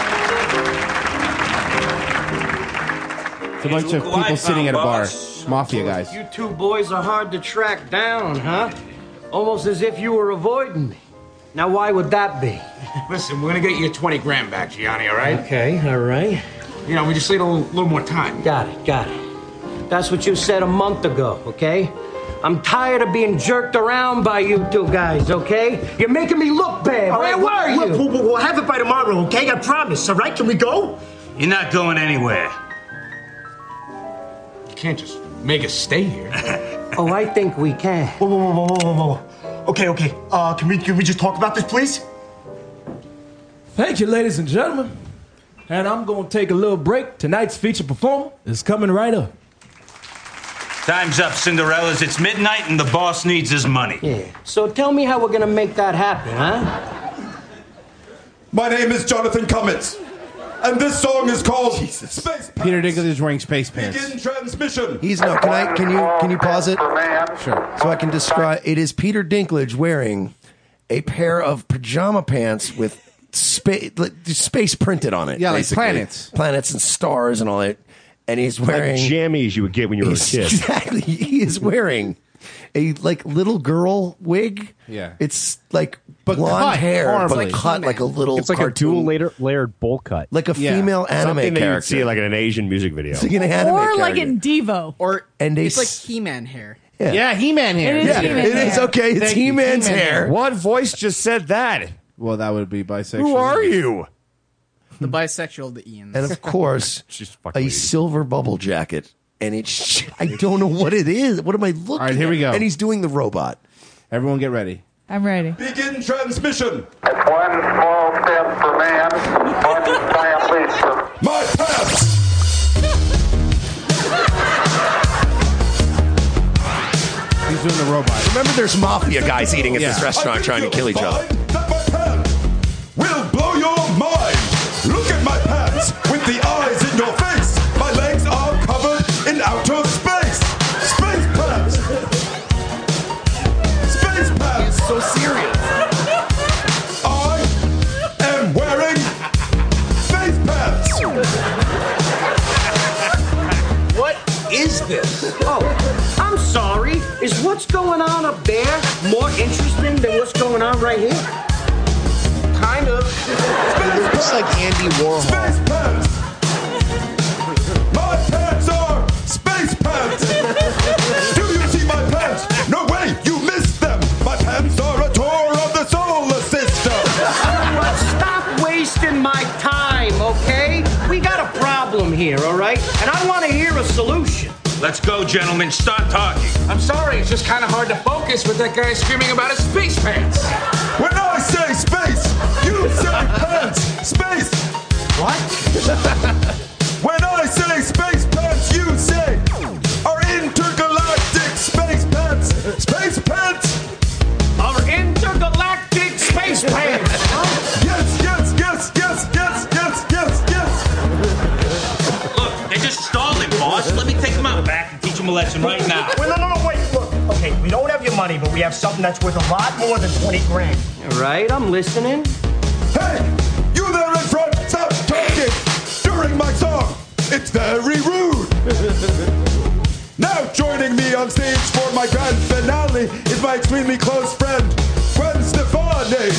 It's a bunch of people sitting at a bar. Mafia guys. You two boys are hard to track down, huh? Almost as if you were avoiding me. Now, why would that be? Listen, we're gonna get you your 20 grand back, Gianni, all right? Okay, all right. You know, we just need a little more time. Got it. That's what you said a month ago, okay? I'm tired of being jerked around by you two guys, okay? You're making me look bad. All right, Where were you? We'll have it by tomorrow, okay? I promise, all right? Can we go? You're not going anywhere. You can't just make us stay here. Oh, I think we can. Whoa. Okay. Can we just talk about this, please? Thank you, ladies and gentlemen. And I'm going to take a little break. Tonight's feature performer is coming right up. Time's up, Cinderellas. It's midnight and the boss needs his money. Yeah. So tell me how we're gonna make that happen, huh? My name is Jonathan Cummins, and this song is called Space Pants. Peter Dinklage is wearing space pants. Begin transmission. Can you pause it? Sure. So I can describe. It is Peter Dinklage wearing a pair of pajama pants with space printed on it. Yeah, like basically. planets and stars and all that. And he's wearing like jammies you would get when you were a kid. Exactly. He is wearing a little girl wig. Yeah. It's like But blonde cut hair, horribly. but cut like a little. It's like cartoon, a dual layered bowl cut. like a female anime Something that you would see character. like in an Asian music video. It's like an anime Or like character. in Devo. Or And it's like He-Man hair. Yeah, He-Man hair. It is Yeah, He-Man it is hair. okay. It's Thank you. He-Man's He-Man hair. What voice just said that? Well, that would be bisexual. Who are you? The bisexual, the Ians. And of course, She's a fucking lady. silver bubble jacket. And it's I don't know what it is. What am I looking at? All right, here we go. And he's doing the robot. Everyone get ready. I'm ready. Begin transmission. One small step for man, one giant leap for... My pants. He's doing the robot. Remember, there's mafia guys eating at this Yeah. restaurant trying to kill each other. That my pants will blow your mind. Look at my pants with the eyes in your face. My legs are covered in outer space. Space pants. Space pants. So serious. I am wearing space pants. What is this? Oh, I'm sorry. Is what's going on up there more interesting than what's going on right here? Kind of. It looks like Andy Warhol. Space pants. My pants are space pants. Do you see my pants? No way, you missed them. My pants are a tour of the solar system. Well, stop wasting my time, okay? We got a problem here, all right? And I want to hear a solution. Let's go, gentlemen. Start talking. I'm sorry, it's just kind of hard to focus with that guy screaming about his space pants. When I say space, you say pants. Space. What? When I say space pants, you say our intergalactic space pants. Space pants. Our intergalactic space pants. Yes. Look, they're just stalling, boss. Let me take them out back and teach them a lesson right now. Wait, no, wait, look. Okay, we don't have your money, but we have something that's worth a lot more than 20 grand. All right, I'm listening. Hey, sing my song. It's very rude. Now joining me on stage for my grand finale is my extremely close friend, Gwen Stefani.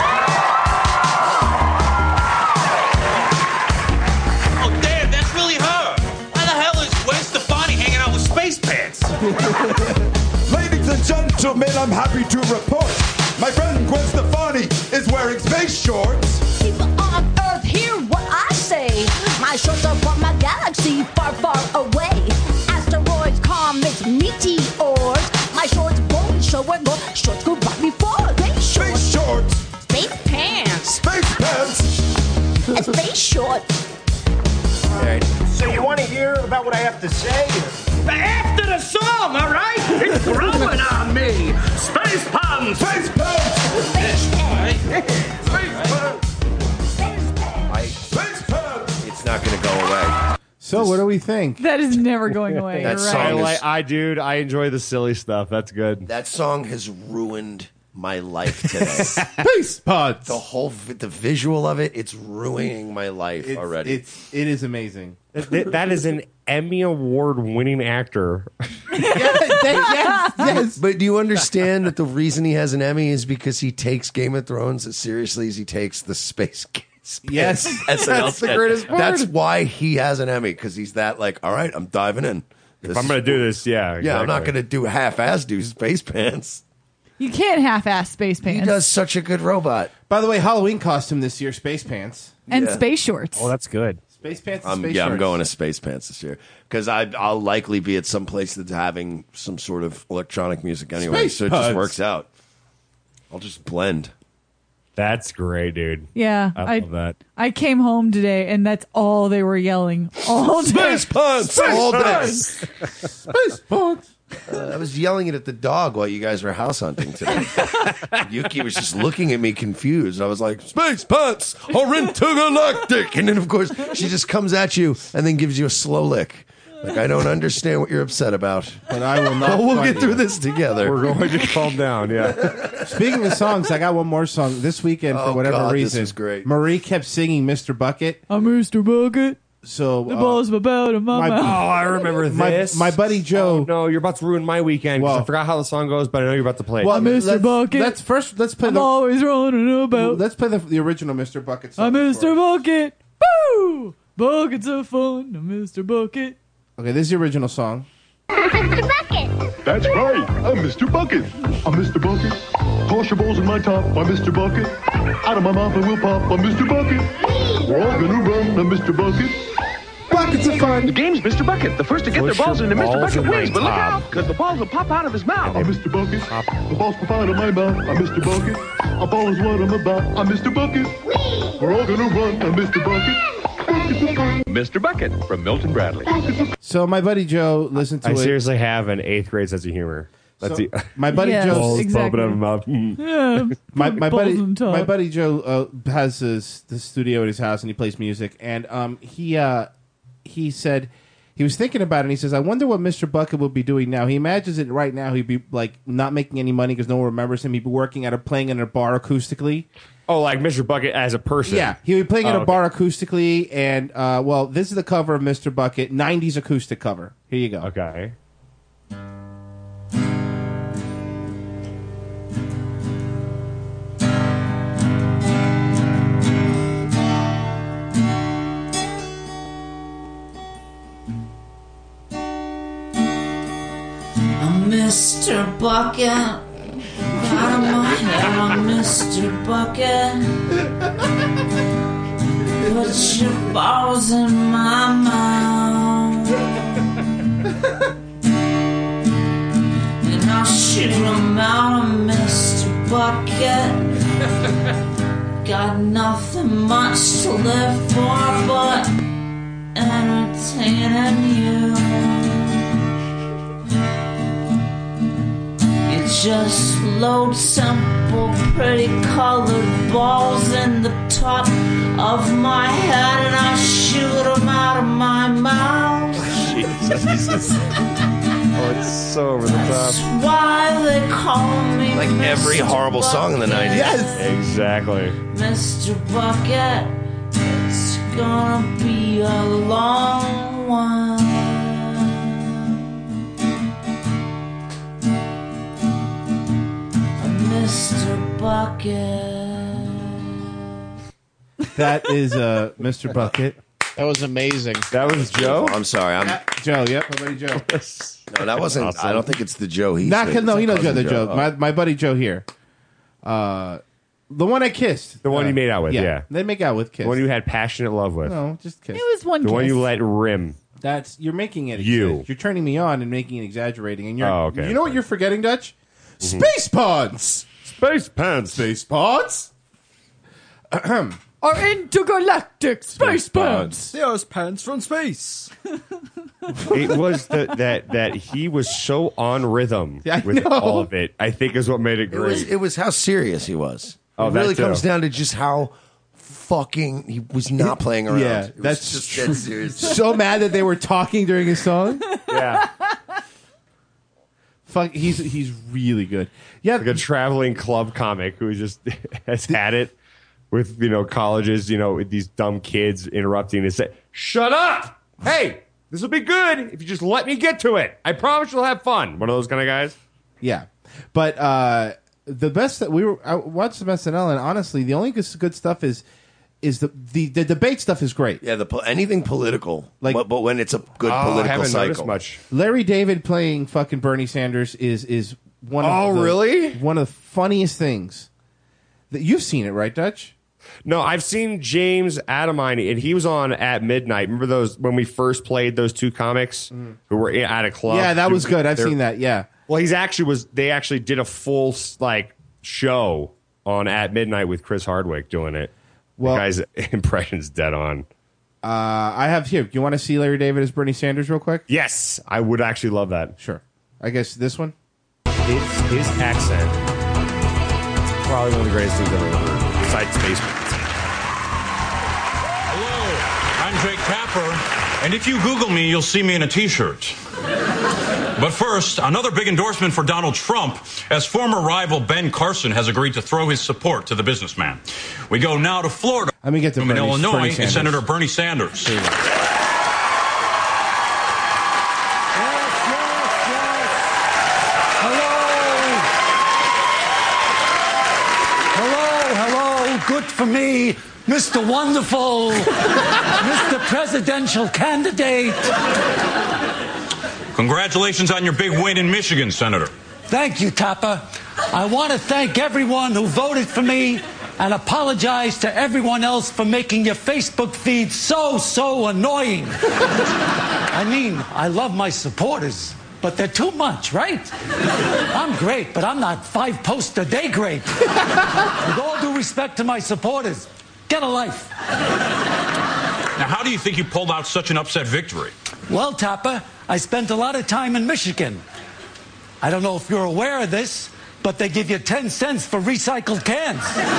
Oh, damn, that's really her. Why the hell is Gwen Stefani hanging out with Space Pants? Ladies and gentlemen, I'm happy to report my friend Gwen Stefani is wearing space shorts. People on Earth hear what I say. My shorts are from a galaxy far, far away. Asteroids, comets, meteors. My shorts won't show where go. Shorts go right before they shorts. Space shorts. Space pants. Space pants. And space shorts. All right. So you want to hear about what I have to say? After the song, all right? It's growing on me. Space pants. Space pants. Space pants. Space pants. It's not going to go away. So what do we think? That is never going away. That You're song right. is- I enjoy the silly stuff. That's good. That song has ruined my life today. Space pods. The visual of it, it's ruining my life already. It is amazing. That is an Emmy Award winning actor. Yes. But do you understand that the reason he has an Emmy is because he takes Game of Thrones as seriously as he takes the space Yes. That's the greatest part. That's why he has an Emmy, because he's that like, all right, I'm diving in. If I'm going to do this, yeah. Yeah, I'm not exactly. going to do half-ass do Space Pants. You can't half-ass Space Pants. He does such a good robot. By the way, Halloween costume this year, Space Pants. And Yeah. space shorts. Oh, that's good. Space Pants and Space I'm shorts. going to Space Pants this year because I'll likely be at some place that's having some sort of electronic music anyway, Space so it Pods. just works out. I'll just blend. That's great, dude. Yeah. I love that. I came home today, and that's all they were yelling all day. Space Pants all day. Space Pants. I was yelling it at the dog while you guys were house hunting today. Yuki was just looking at me confused. I was like, Space Pants are intergalactic. And then, of course, she just comes at you and then gives you a slow lick. Like, I don't understand what you're upset about. But I will not. But we'll fight get through you. this together. We're going to calm down, yeah. Speaking of songs, I got one more song. This weekend, for whatever God, reason, this was great. Marie kept singing Mr. Bucket. I'm Mr. Bucket. So The ball's about in my Oh, mouth. I remember this. My buddy Joe. Oh, no, you're about to ruin my weekend because Well- I forgot how the song goes, but I know you're about to play it. Well, Mr. Bucket. Let's play I'm the. always running about. Let's play the original Mr. Bucket song. I'm Mr. first. Bucket. Woo! Buckets of fun. I'm Mr. Bucket. Okay, this is the original song. Mr. Bucket. That's right. I'm Mr. Bucket. I'm Mr. Bucket. Toss your balls in my top. I'm Mr. Bucket. Out of my mouth I will pop. I'm Mr. Bucket. We're all gonna run. I'm Mr. Bucket. Buckets of fun. The game's Mr. Bucket. The first to get Push their balls your into Mr. balls Bucket in wins. my But look top. out, because the balls will pop out of his mouth. I'm Mr. Bucket. The balls pop out of my mouth. I'm Mr. Bucket. A ball is what I'm about. I'm Mr. Bucket. We're all gonna run. I'm Mr. Bucket. Buckets of fun. Mr. Bucket from Milton Bradley. So my buddy Joe listened to I it. seriously have an 8th grade sense of humor. That's So, the my buddy Yes, Joe. balls exactly. popping out of my mouth. Yeah. My Balls on top. buddy Joe has the studio at his house and he plays music, and he said he was thinking about it and he says, I wonder what Mr. Bucket would be doing now. He imagines it right now. He'd be like not making any money because no one remembers him. He'd be working at playing in a bar acoustically. Oh, like Mr. Bucket as a person. Yeah, he would be playing in a okay. bar acoustically, and well, this is the cover of Mr. Bucket, 90s acoustic cover. Here you go. Okay. I'm Mr. Bucket. Out of my head, I'm Mr. Bucket. Put your balls in my mouth. And I'll shoot them out of Mr. Bucket. Got nothing much to live for but entertaining you. Just load simple, pretty colored balls in the top of my head and I shoot them out of my mouth. Jesus. Oh, it's so over the That's top. why they call me Like every Mr. horrible song in the 90s. Yes. Exactly. Mr. Bucket. It's gonna be a long one. Mr. Bucket. That is Mr. Bucket. That was amazing. That was Joe? I'm sorry. Joe, yep, my buddy Joe. No, that wasn't. Awesome. I don't think it's the Joe he No, he knows the other Joe. Oh. My buddy Joe here. The one I kissed. The one you made out with, yeah. They make out with kiss. The one you had passionate love with. No, just kiss. It was one The kiss. one you let rim. You're making it. You. You're turning me on and making it exaggerating. And you're. Oh, okay. You know what you're forgetting, Dutch? Space pods. Space pants. Space pods. Our intergalactic space pants. There's pants from space. It was that he was so on rhythm I with know. all of it. I think is what made it great. It was how serious he was. Oh, it really that too. comes down to just how fucking he was not playing around. Yeah, It was that's just true. dead serious. So mad that they were talking during his song. Yeah, Fuck, he's really good. Yeah, like a traveling club comic who just has had it with colleges, with these dumb kids interrupting and say, "Shut up! Hey, this will be good if you just let me get to it. I promise you'll have fun." One of those kind of guys. Yeah, but the best that I watched some SNL, and honestly, the only good stuff is the debate stuff is great. Yeah, anything political, but when it's a good I political haven't noticed cycle. much. Larry David playing fucking Bernie Sanders is one of really? one of the funniest things that you've seen it, right, Dutch? No, I've seen James Adamine, and he was on at midnight. Remember those when we first played those two comics who were at a club? Yeah, that was good. I've seen that. Yeah. Well, they actually did a full show on at midnight with Chris Hardwick doing it. Well, the guy's impression's dead on. I have here. You want to see Larry David as Bernie Sanders real quick? Yes, I would actually love that. Sure. I guess this one. His accent, probably one of the greatest things I've ever heard. Besides Space. Hello, I'm Jake Tapper, and if you Google me, you'll see me in a T-shirt. But first, another big endorsement for Donald Trump, as former rival Ben Carson has agreed to throw his support to the businessman. We go now to Florida. Let me get to in Bernie Illinois, Sanders. is Senator Bernie Sanders. Hello, good for me, Mr. Wonderful, Mr. Presidential Candidate. Congratulations on your big win in Michigan, Senator. Thank you, Tapper. I want to thank everyone who voted for me and apologize to everyone else for making your Facebook feed so annoying. I mean, I love my supporters, but they're too much, right? I'm great, but I'm not 5 posts a day great. With all due respect to my supporters, get a life. Now, how do you think you pulled out such an upset victory? Well, Tapper, I spent a lot of time in Michigan. I don't know if you're aware of this, but they give you 10 cents for recycled cans.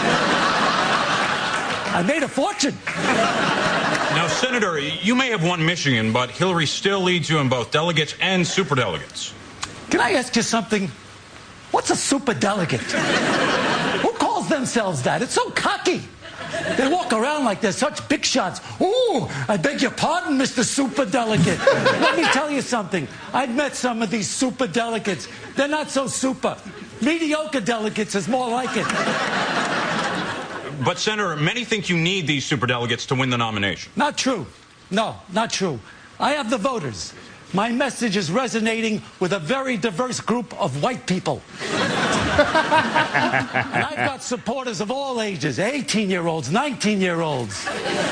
I made a fortune. Now, Senator, you may have won Michigan, but Hillary still leads you in both delegates and superdelegates. Can I ask you something? What's a superdelegate? Who calls themselves that? It's so cocky. They walk around like they're such big shots. Ooh, I beg your pardon, Mr. Superdelegate. Let me tell you something. I've met some of these superdelegates. They're not so super. Mediocre delegates is more like it. But, Senator, many think you need these superdelegates to win the nomination. Not true. No, not true. I have the voters. My message is resonating with a very diverse group of white people. And I've got supporters of all ages, 18-year-olds, 19-year-olds.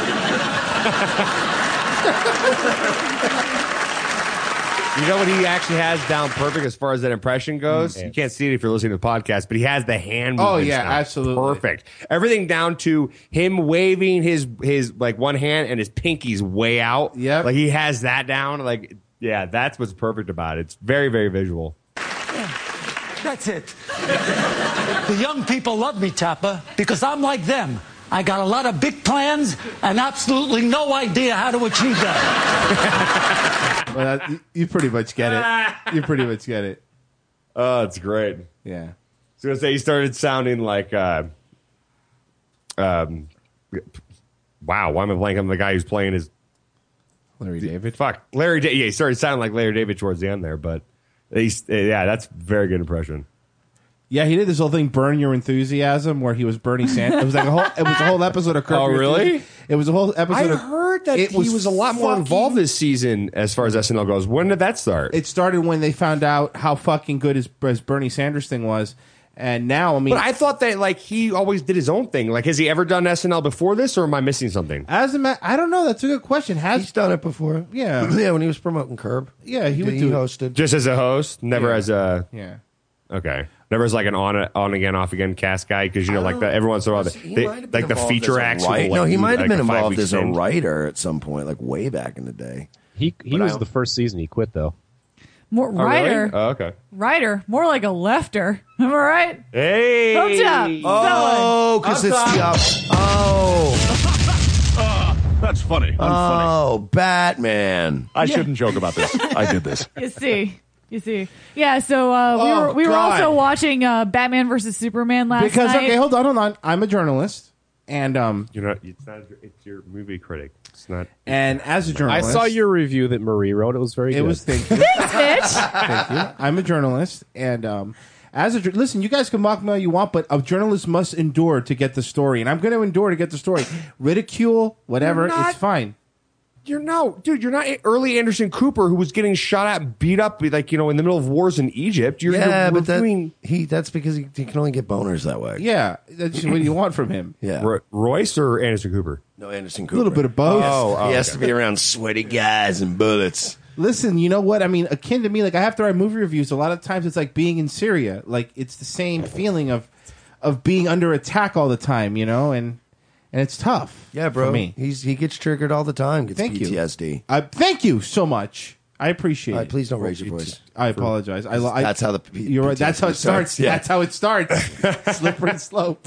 You know what he actually has down perfect as far as that impression goes? You can't see it if you're listening to the podcast, but he has the hand movements. Oh, yeah, down. absolutely. Perfect. Everything down to him waving his one hand and his pinky's way out. Yeah. Like he has that down. Like, yeah, that's what's perfect about it. It's very, very visual. That's it. The young people love me, Tapper, because I'm like them. I got a lot of big plans and absolutely no idea how to achieve them. Well, you pretty much get it. You pretty much get it. Oh, it's great. Yeah. I was going to say, he started sounding like, Wow, why am I blanking on the guy who's playing his Larry David? Fuck. Larry David. Yeah, he started sounding like Larry David towards the end there, but that's a very good impression. Yeah, he did this whole thing, Burn Your Enthusiasm, where he was Bernie Sanders. It was like a whole episode of Curb Oh, Your really? Enthusiasm. It was a whole episode I of... heard that he was a lot more involved this season as far as SNL goes. When did that start? It started when they found out how fucking good his Bernie Sanders thing was. And now, I mean... But I thought that, like, he always did his own thing. Like, has he ever done SNL before this, or am I missing something? I don't know. That's a good question. He's done it before. Yeah. Yeah, when he was promoting Curb. Yeah, he hosted. Just as a host? Never as a... Yeah. Okay. Never as, like, an on again, off again cast guy? Because, you know, like, every once in a while, like, the feature acts. No, he might have been involved as a stint. writer at some point, like, way back in the day. He was the first season he quit, though. More writer. Really? Oh, okay. Writer. More like a lefter. Am I right? Hey. Hooked up. Oh, because it's the That's funny. Oh, Batman. I shouldn't joke about this. I did this. You see. Yeah, so we were also watching Batman versus Superman last night. Okay, hold on. I'm a journalist, and you're not. It's your movie critic. It's not. And as a journalist, I saw your review that Marie wrote. It was very good. It was thank you. Thanks, Mitch. Thank you. I'm a journalist, and listen, you guys can mock me all you want, but a journalist must endure to get the story, and I'm going to endure to get the story. Ridicule, whatever, it's fine. You're not early Anderson Cooper, who was getting shot at and beat up, like, you know, in the middle of wars in Egypt. But that's because he can only get boners that way. Yeah, that's what you want from him. Yeah. Royce or Anderson Cooper? No, Anderson Cooper. A little bit of both. He has to be around sweaty guys and bullets. Listen, you know what? I mean, akin to me, like I have to write movie reviews. A lot of times it's like being in Syria. Like it's the same feeling of being under attack all the time, you know, and it's tough. Yeah, bro. For me. He gets triggered all the time. Gets Thank PTSD. you. Thank you so much. I appreciate it. Please don't raise your voice. I apologize. That's how the you're right. That's how it starts. Yeah. That's how it starts. Slippery slope.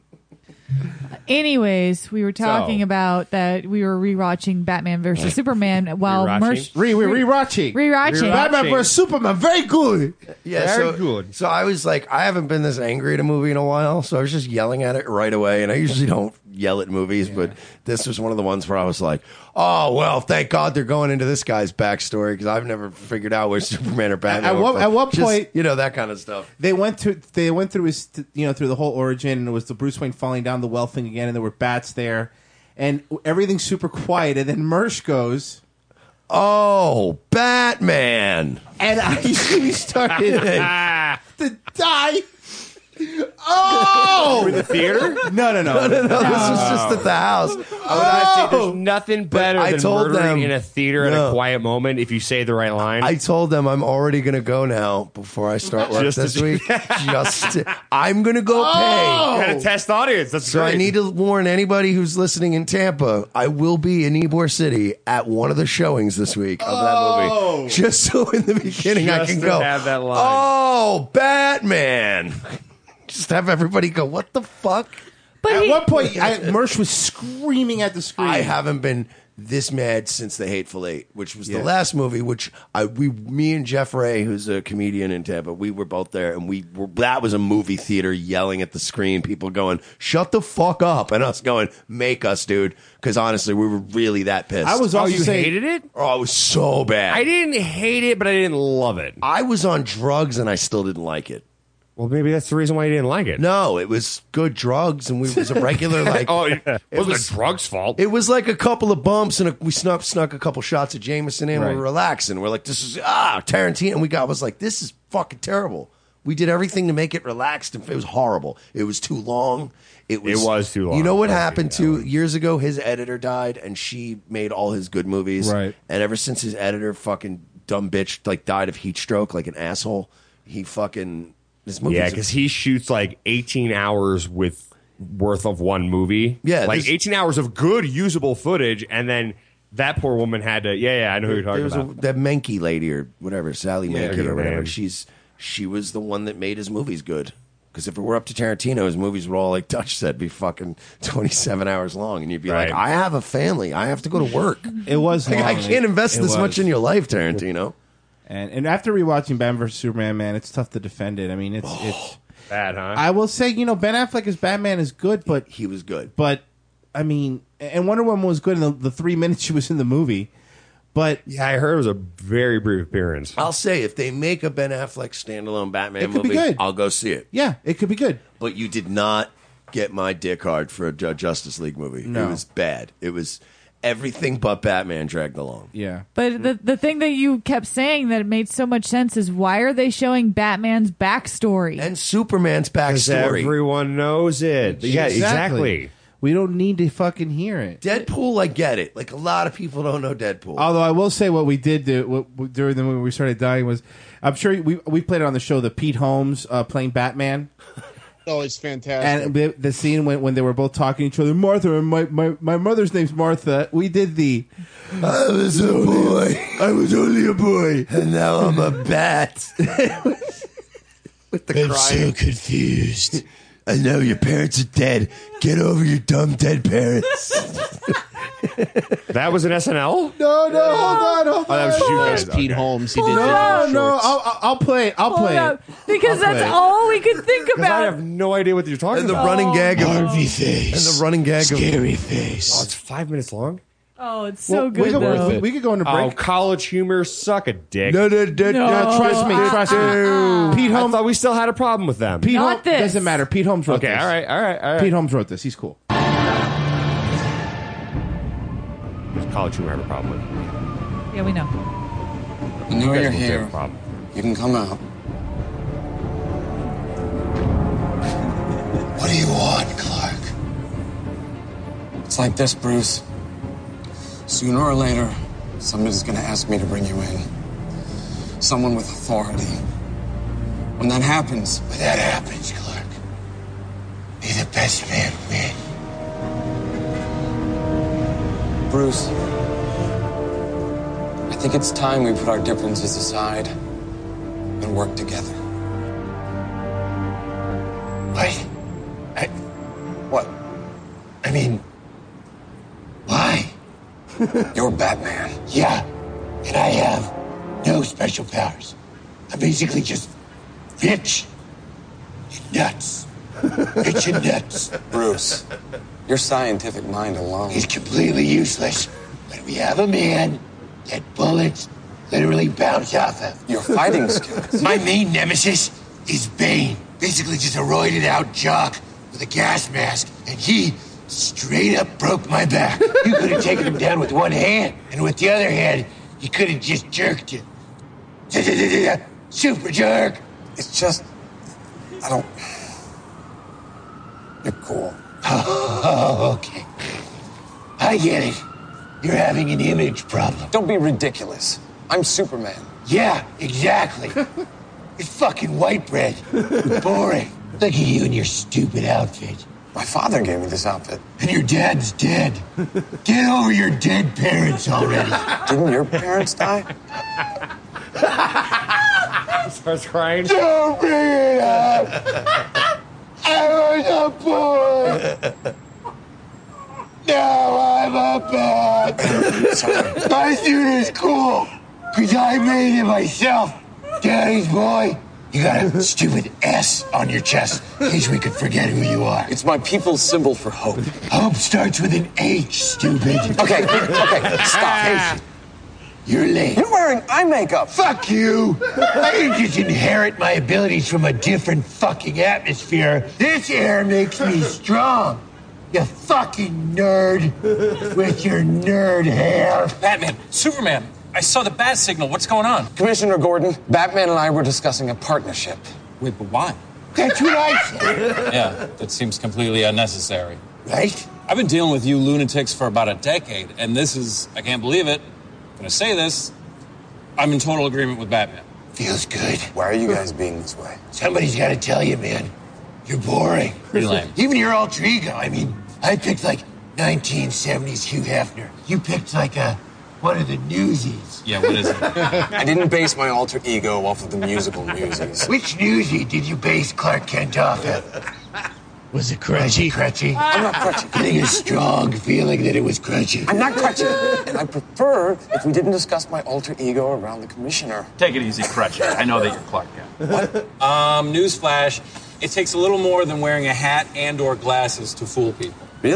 Anyways, we were talking about that we were rewatching Batman versus Superman while rewatching. Batman versus Superman, very good. Yeah, Very good. So I was like, I haven't been this angry at a movie in a while, so I was just yelling at it right away. And I usually don't yell at movies, but this was one of the ones where I was like, oh, well, thank God they're going into this guy's backstory, because I've never figured out where Superman or Batman At what point, you know, that kind of stuff. They went through his, you know, through the whole origin, and it was the Bruce Wayne falling down the well thing again, and there were bats there, and everything's super quiet, and then Mersh goes, oh, Batman. And I we started to die. Oh! In the theater? No. This was just at the house. There's nothing better I than told murdering them- in a theater at No. a quiet moment if you say the right line. I told them I'm already going to go now before I start work Just this to- week. I'm going to go pay. You gotta test audience. That's So great. I need to warn anybody who's listening in Tampa, I will be in Ybor City at one of the showings this week of that movie. Just so in the beginning I Just can to go, have that line. oh, Batman. Just have everybody go, what the fuck? But At one point, Mersh was screaming at the screen. I haven't been this mad since The Hateful Eight, which was the last movie, which me and Jeff Ray, who's a comedian in Tampa, we were both there, and that was a movie theater yelling at the screen, people going, shut the fuck up, and us going, make us, dude, because honestly, we were really that pissed. I was also saying, hated it? Oh, it was so bad. I didn't hate it, but I didn't love it. I was on drugs, and I still didn't like it. Well, maybe that's the reason why you didn't like it. No, it was good drugs, and it was a regular, like... it wasn't the drugs' fault. It was like a couple of bumps, and we snuck a couple shots of Jameson in. Right. We were relaxing. We're like, this is, Tarantino. And I was like, this is fucking terrible. We did everything to make it relaxed, and it was horrible. It was too long. It was too long. You know what happened years ago? His editor died, and she made all his good movies. Right. And ever since his editor, fucking dumb bitch, like died of heat stroke, like an asshole, he fucking... Yeah, because he shoots like 18 hours worth of one movie. Yeah, like 18 hours of good usable footage, and then that poor woman had to. Yeah, I know who you're talking about. That Menke lady or whatever, Sally Yeah, Menke good or whatever. name. She was the one that made his movies good. Because if it were up to Tarantino, his movies would all, like Dutch said, be fucking 27 hours long, and you'd be like, I have a family, I have to go to work. It was like, long. I can't invest It this was. much in your life, Tarantino. And after rewatching Batman vs Superman, man, it's tough to defend it. I mean, it's bad, huh? I will say, you know, Ben Affleck as Batman is good, but he was good. But I mean, and Wonder Woman was good in the 3 minutes she was in the movie. But yeah, I heard it was a very brief appearance. I'll say, if they make a Ben Affleck standalone Batman It could movie, be good. I'll go see it. Yeah, it could be good. But you did not get my dick hard for a Justice League movie. No. It was bad. It was everything but Batman dragged along. Yeah. But the thing that you kept saying that made so much sense is why are they showing Batman's backstory? And Superman's Because backstory. everyone knows it. Yeah, exactly. We don't need to fucking hear it. Deadpool, I get it. Like, a lot of people don't know Deadpool. Although I will say what we did do during the movie we started dying was, I'm sure we played it on the show, the Pete Holmes playing Batman. Oh, it's fantastic. And the scene when they were both talking to each other, Martha, and my mother's name's Martha. We did the... I was a boy. I was only a boy. And now I'm a bat. With the I'm crying. so confused. I know your parents are dead. Get over your dumb dead parents. That was an SNL? No, hold on. Oh, that was you guys. Pete Okay. Holmes. He did No, I'll play it. I'll play it. Because I'll play that's it. all we could think Because I about. have no idea what you're talking And the about. running gag of Harvey face. And the running gag Scary of face. Oh, it's 5 minutes long? Oh, it's so Well, good, though. we could go into break. Oh, college humor, suck a dick. No. No, trust me. Pete I Holmes. thought we still had a problem with them. Pete Not Holmes this. doesn't matter. Pete Holmes wrote Okay, this. all right. Pete Holmes wrote this. He's cool. College humor I have a problem with. Yeah, we know. I know You you're guys will here. have a problem. You can come out. What do you want, Clark? It's like this, Bruce. Sooner or later, somebody's gonna ask me to bring you in. Someone with authority. When that happens, When that happens, Clark, be the best man win. Bruce, I think it's time we put our differences aside and work together. What? What? I mean, why? You're Batman. Yeah, and I have no special powers. I'm basically just rich and nuts. Rich and nuts. Bruce, your scientific mind alone. He's completely useless when we have a man that bullets literally bounce off of. Your fighting skills. My main nemesis is Bane. Basically just a roided out jock with a gas mask, and he straight up broke my back. You could have taken him down with one hand, and with the other hand, you could have just jerked him. Super jerk. It's just, I don't. You're cool. Oh, okay. I get it. You're having an image problem. Don't be ridiculous. I'm Superman. Yeah, exactly. It's fucking white bread. Boring. Look at you in your stupid outfit. My father gave me this outfit. And your dad's dead. Get over your dead parents already. Didn't your parents die? Starts crying. Don't bring it up. I was a boy. Now I'm a bat. My suit is cool because I made it myself. Daddy's boy. You got a stupid S on your chest in case we could forget who you are. It's my people's symbol for hope. Hope starts with an H, stupid. Okay, stop. You're late. You're wearing eye makeup. Fuck you. I didn't just inherit my abilities from a different fucking atmosphere. This air makes me strong. You fucking nerd with your nerd hair. Batman, Superman, I saw the bat signal. What's going on? Commissioner Gordon, Batman and I were discussing a partnership. Wait, but why? That's what I said. Yeah, that seems completely unnecessary. Right? I've been dealing with you lunatics for about a decade, and this is, I can't believe it. I'm gonna say this, I'm in total agreement with Batman. Feels good. Why are you guys being this way? Somebody's got to tell you, man. You're boring. Pretty lame. Even your alter ego. I mean, I picked like 1970s Hugh Hefner. You picked like one of the Newsies. Yeah, what is it? I didn't base my alter ego off of the musical Newsies. Which Newsie did you base Clark Kent off of? Was it Crutchy? Crutchy? I'm not Crutchy. Getting a strong feeling that it was Crutchy. I'm not Crutchy. And I prefer if we didn't discuss my alter ego around the commissioner. Take it easy, Crutchy. I know that you're Clark Kent. What? Newsflash. It takes a little more than wearing a hat and or glasses to fool people. Really?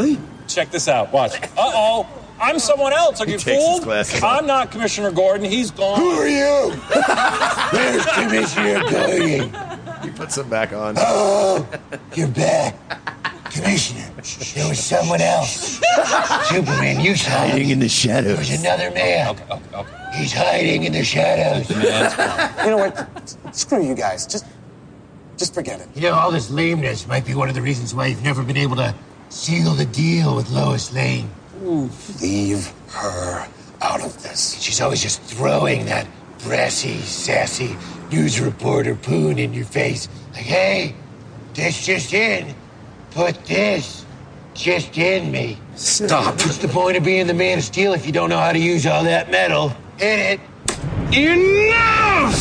check this out. Watch. Uh-oh. I'm someone else. Are you takes his fooled? glasses off. I'm not Commissioner Gordon. He's gone. Who are you? Where's Commissioner Gordon? He puts them back on. Oh, you're back. Commissioner, there was someone else. Superman, you saw him. Hiding in the shadows. There's another man. Okay. He's hiding in the shadows. You know what? Screw you guys. Just forget it. You know, all this lameness might be one of the reasons why you've never been able to seal the deal with Lois Lane. Leave her out of this. She's always just throwing that brassy, sassy news reporter poon in your face. Like, hey, this just in. Put this just in me. Stop. What's the point of being the Man of Steel if you don't know how to use all that metal? Hit it. Enough!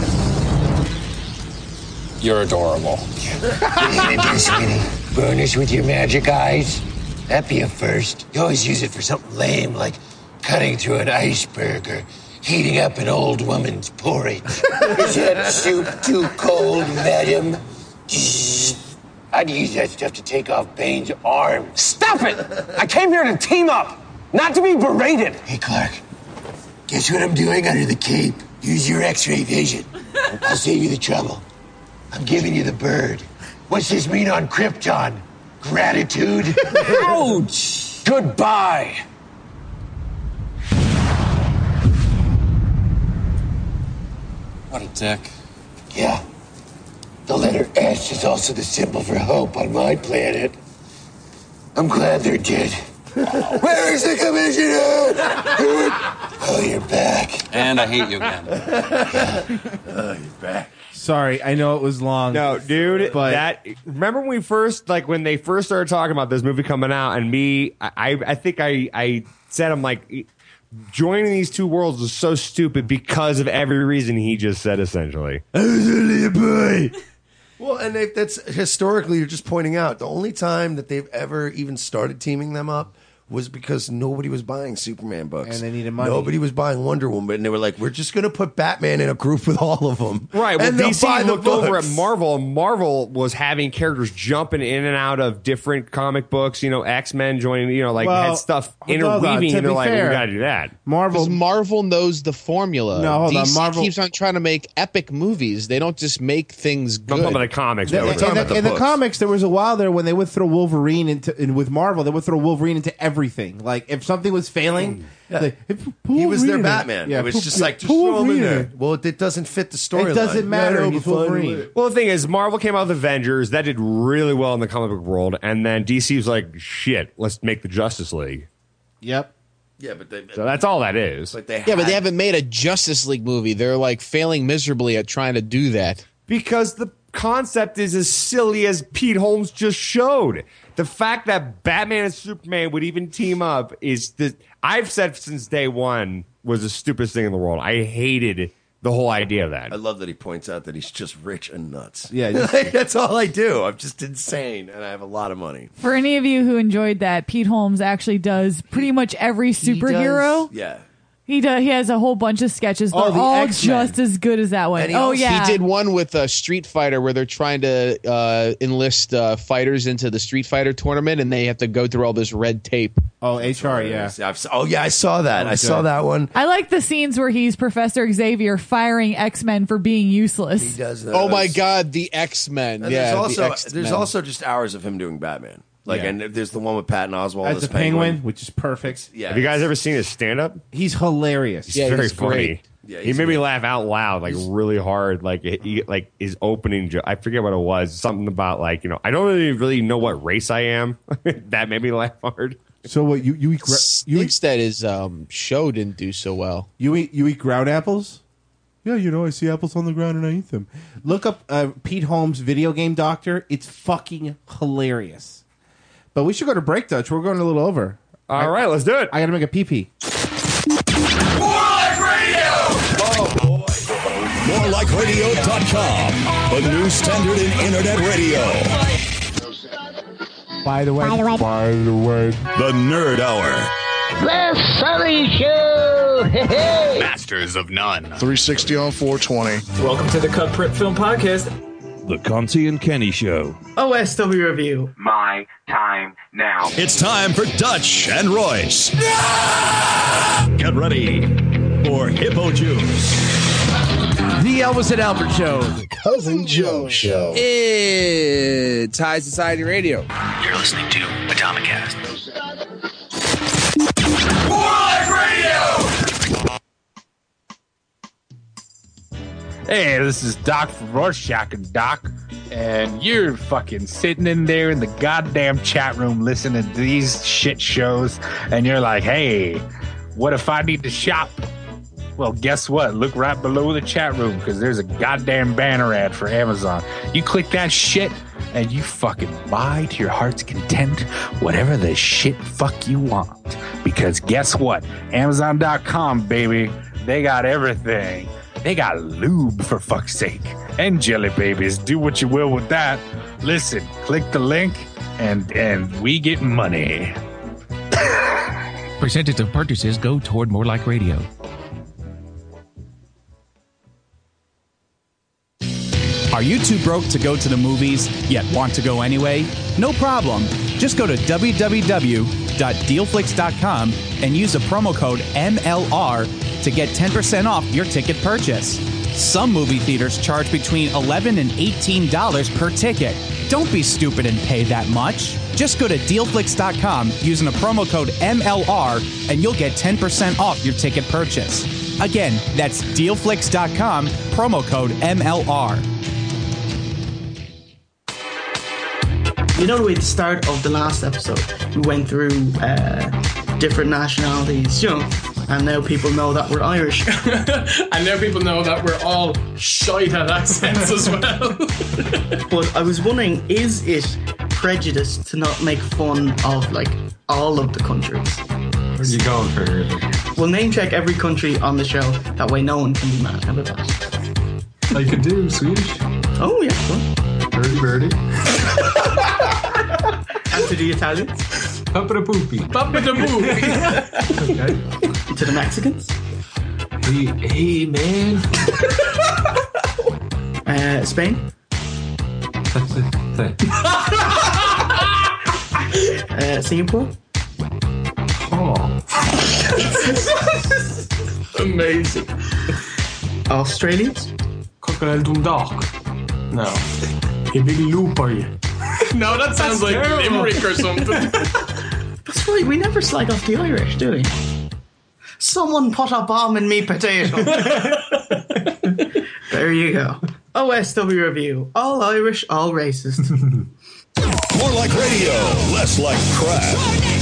You're adorable. Hit it, dear sweetie. Burnish with your magic eyes. That'd be a first. You always use it for something lame, like cutting through an iceberg or heating up an old woman's porridge. Is that soup too cold, madam? I'd use that stuff to take off Bane's arms. Stop it! I came here to team up, not to be berated. Hey, Clark. Guess what I'm doing under the cape? Use your X-ray vision. I'll save you the trouble. I'm giving you the bird. What's this mean on Krypton? Gratitude? Ouch! Goodbye. What a dick. Yeah. The letter S is also the symbol for hope on my planet. I'm glad they're dead. Where is the commissioner? Oh, you're back. And I hate you again. Oh, you're back. Sorry, I know it was long. No, dude, but remember when when they first started talking about this movie coming out, and I think I said, I'm like, joining these two worlds is so stupid because of every reason he just said, essentially. I was only a boy. Well, and that's historically, you're just pointing out, the only time that they've ever even started teaming them up was because nobody was buying Superman books. And they needed money. Nobody was buying Wonder Woman. And they were like, we're just going to put Batman in a group with all of them. Right. Well, and they'll buy DC the looked over at books. Marvel, and Marvel was having characters jumping in and out of different comic books, X-Men joining, had stuff interweaving, and they're like, we got to do that. Marvel knows the formula. No, hold on. DC Marvel keeps on trying to make epic movies. They don't just make things good. I'm talking about the comics. In the comics, there was a while there when they would throw Wolverine with Marvel, they would throw Wolverine into everything. Like, if something was failing, he was their Batman. Yeah, it was just like, just throw him in there. Well, it doesn't fit the storyline. It doesn't matter. He's Wolverine. Well, the thing is, Marvel came out with Avengers. That did really well in the comic book world. And then DC was like, shit, let's make the Justice League. Yep. Yeah, but so that's all that is. But but they haven't made a Justice League movie. They're like failing miserably at trying to do that. Because the concept is as silly as Pete Holmes just showed. The fact that Batman and Superman would even team up is I've said since day one was the stupidest thing in the world. I hated the whole idea of that. I love that he points out that he's just rich and nuts. Yeah, that's all I do. I'm just insane, and I have a lot of money. For any of you who enjoyed that, Pete Holmes actually does pretty much every superhero. Yeah. He has a whole bunch of sketches. They're the all X-Men. just as good as that one. Yeah. He did one with Street Fighter where they're trying to enlist fighters into the Street Fighter tournament, and they have to go through all this red tape. Oh, HR, yeah. I saw that. I saw that one. I like the scenes where he's Professor Xavier firing X-Men for being useless. He does those. Oh my God, the X-Men. And Yeah, there's also just hours of him doing Batman. And there's the one with Patton Oswalt as the Penguin, which is perfect. Yeah. Have you guys ever seen his stand-up? He's hilarious. He's very funny. Great. Yeah, he made me laugh out loud, really hard. Like his opening joke. I forget what it was. Something about I don't really know what race I am. That made me laugh hard. So what you eat? Thinks that his show didn't do so well. You eat ground apples? Yeah, I see apples on the ground and I eat them. Look up Pete Holmes, Video Game Doctor. It's fucking hilarious. But we should go to break, Dutch. We're going a little over. All right, let's do it. I got to make a pee-pee. More Like Radio! Oh, boy. MoreLikeRadio.com, the new standard in internet radio. By the way. The Nerd Hour. The Sully Show! Hey! Masters of None. 360 on 420. Welcome to the Cut Print Film Podcast. The Conti and Kenny Show. OSW Review. My time now. It's time for Dutch and Royce. Get ready for Hippo Juice. The Elvis and Albert Show. The Cousin Joe Show. It's High Society Radio. You're listening to Atomicast. More Like Radio! Hey, this is Doc from Rorschach and Doc, and you're fucking sitting in there in the goddamn chat room listening to these shit shows, and you're like, hey, what if I need to shop? Well, guess what? Look right below the chat room, because there's a goddamn banner ad for Amazon. You click that shit, and you fucking buy to your heart's content whatever the shit fuck you want. Because guess what? Amazon.com, baby, they got everything. They got lube, for fuck's sake. And jelly babies. Do what you will with that. Listen, click the link, and we get money. Percentage of purchases go toward More Like Radio. Are you too broke to go to the movies, yet want to go anyway? No problem. Just go to www.dealflix.com and use the promo code MLR to get 10% off your ticket purchase. Some movie theaters charge between $11 and $18 per ticket. Don't be stupid and pay that much. Just go to dealflix.com using the promo code MLR and you'll get 10% off your ticket purchase. Again, that's dealflix.com, promo code MLR. You know, at the start of the last episode, we went through different nationalities, you know, and now people know that we're Irish. And now people know that we're all shite at accents as well. But I was wondering, is it prejudice to not make fun of, like, all of the countries? Where are you going for here? We'll name check every country on the show, that way no one can be mad. How about that? I could do Swedish. Oh, yeah, cool. Birdie. And to the Italians? Papa da Poopy. Okay. To the Mexicans? Hey, man. Spain? Singapore? Oh. Amazing. Australians? Crocodile Dundalk. No. A big loop, are you? No, that sounds like Limerick or something. That's right, we never slag off the Irish, do we? Someone put a bomb in me potato. There you go. OSW Review. All Irish, all racist. More like radio, less like crap.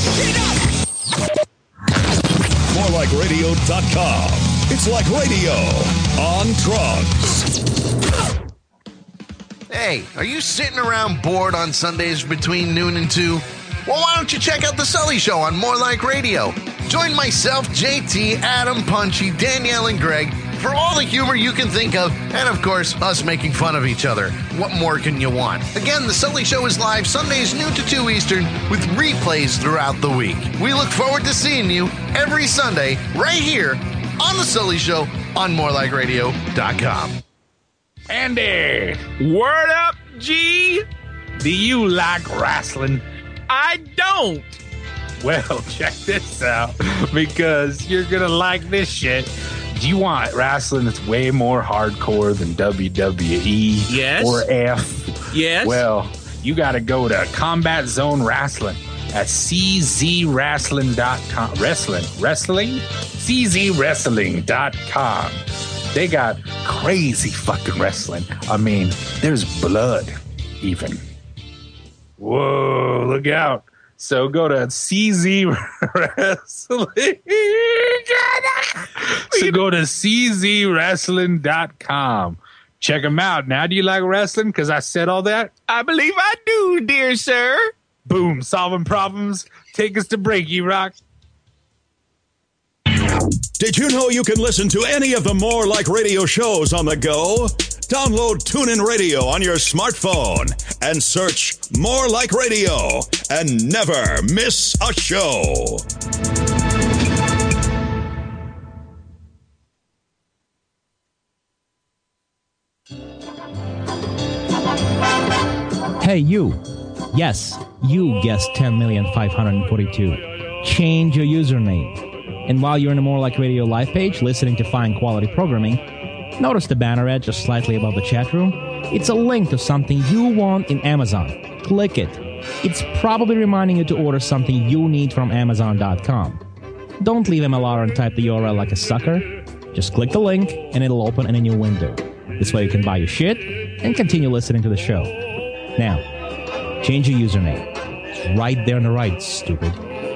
MoreLikeRadio.com. It's like radio on drugs. Hey, are you sitting around bored on Sundays between noon and 2? Well, why don't you check out The Sully Show on More Like Radio? Join myself, JT, Adam, Punchy, Danielle, and Greg for all the humor you can think of, and of course, us making fun of each other. What more can you want? Again, The Sully Show is live Sundays noon to 2 Eastern with replays throughout the week. We look forward to seeing you every Sunday right here on The Sully Show on MoreLikeRadio.com. Andy, word up, G. Do you like wrestling? I don't. Well, check this out, because you're gonna like this shit. Do you want wrestling that's way more hardcore than WWE? Yes. Or F? Yes. Well, you gotta go to Combat Zone Wrestling at czwrestling.com. Wrestling? czwrestling.com. They got crazy fucking wrestling. I mean, there's blood, even. Whoa, look out. So go to CZ Wrestling. So go to czwrestling.com. Check them out. Now, do you like wrestling? Because I said all that. I believe I do, dear sir. Boom, solving problems. Take us to break, E-Rock. Did you know you can listen to any of the More Like Radio shows on the go? Download TuneIn Radio on your smartphone and search More Like Radio and never miss a show. Hey, you. Yes, you guessed 10,542,000. Change your username. And while you're in the More Like Radio live page, listening to fine quality programming, notice the banner ad just slightly above the chat room? It's a link to something you want in Amazon. Click it. It's probably reminding you to order something you need from Amazon.com. Don't leave MLR and type the URL like a sucker. Just click the link and it'll open in a new window. This way you can buy your shit and continue listening to the show. Now, change your username. It's right there on the right, stupid.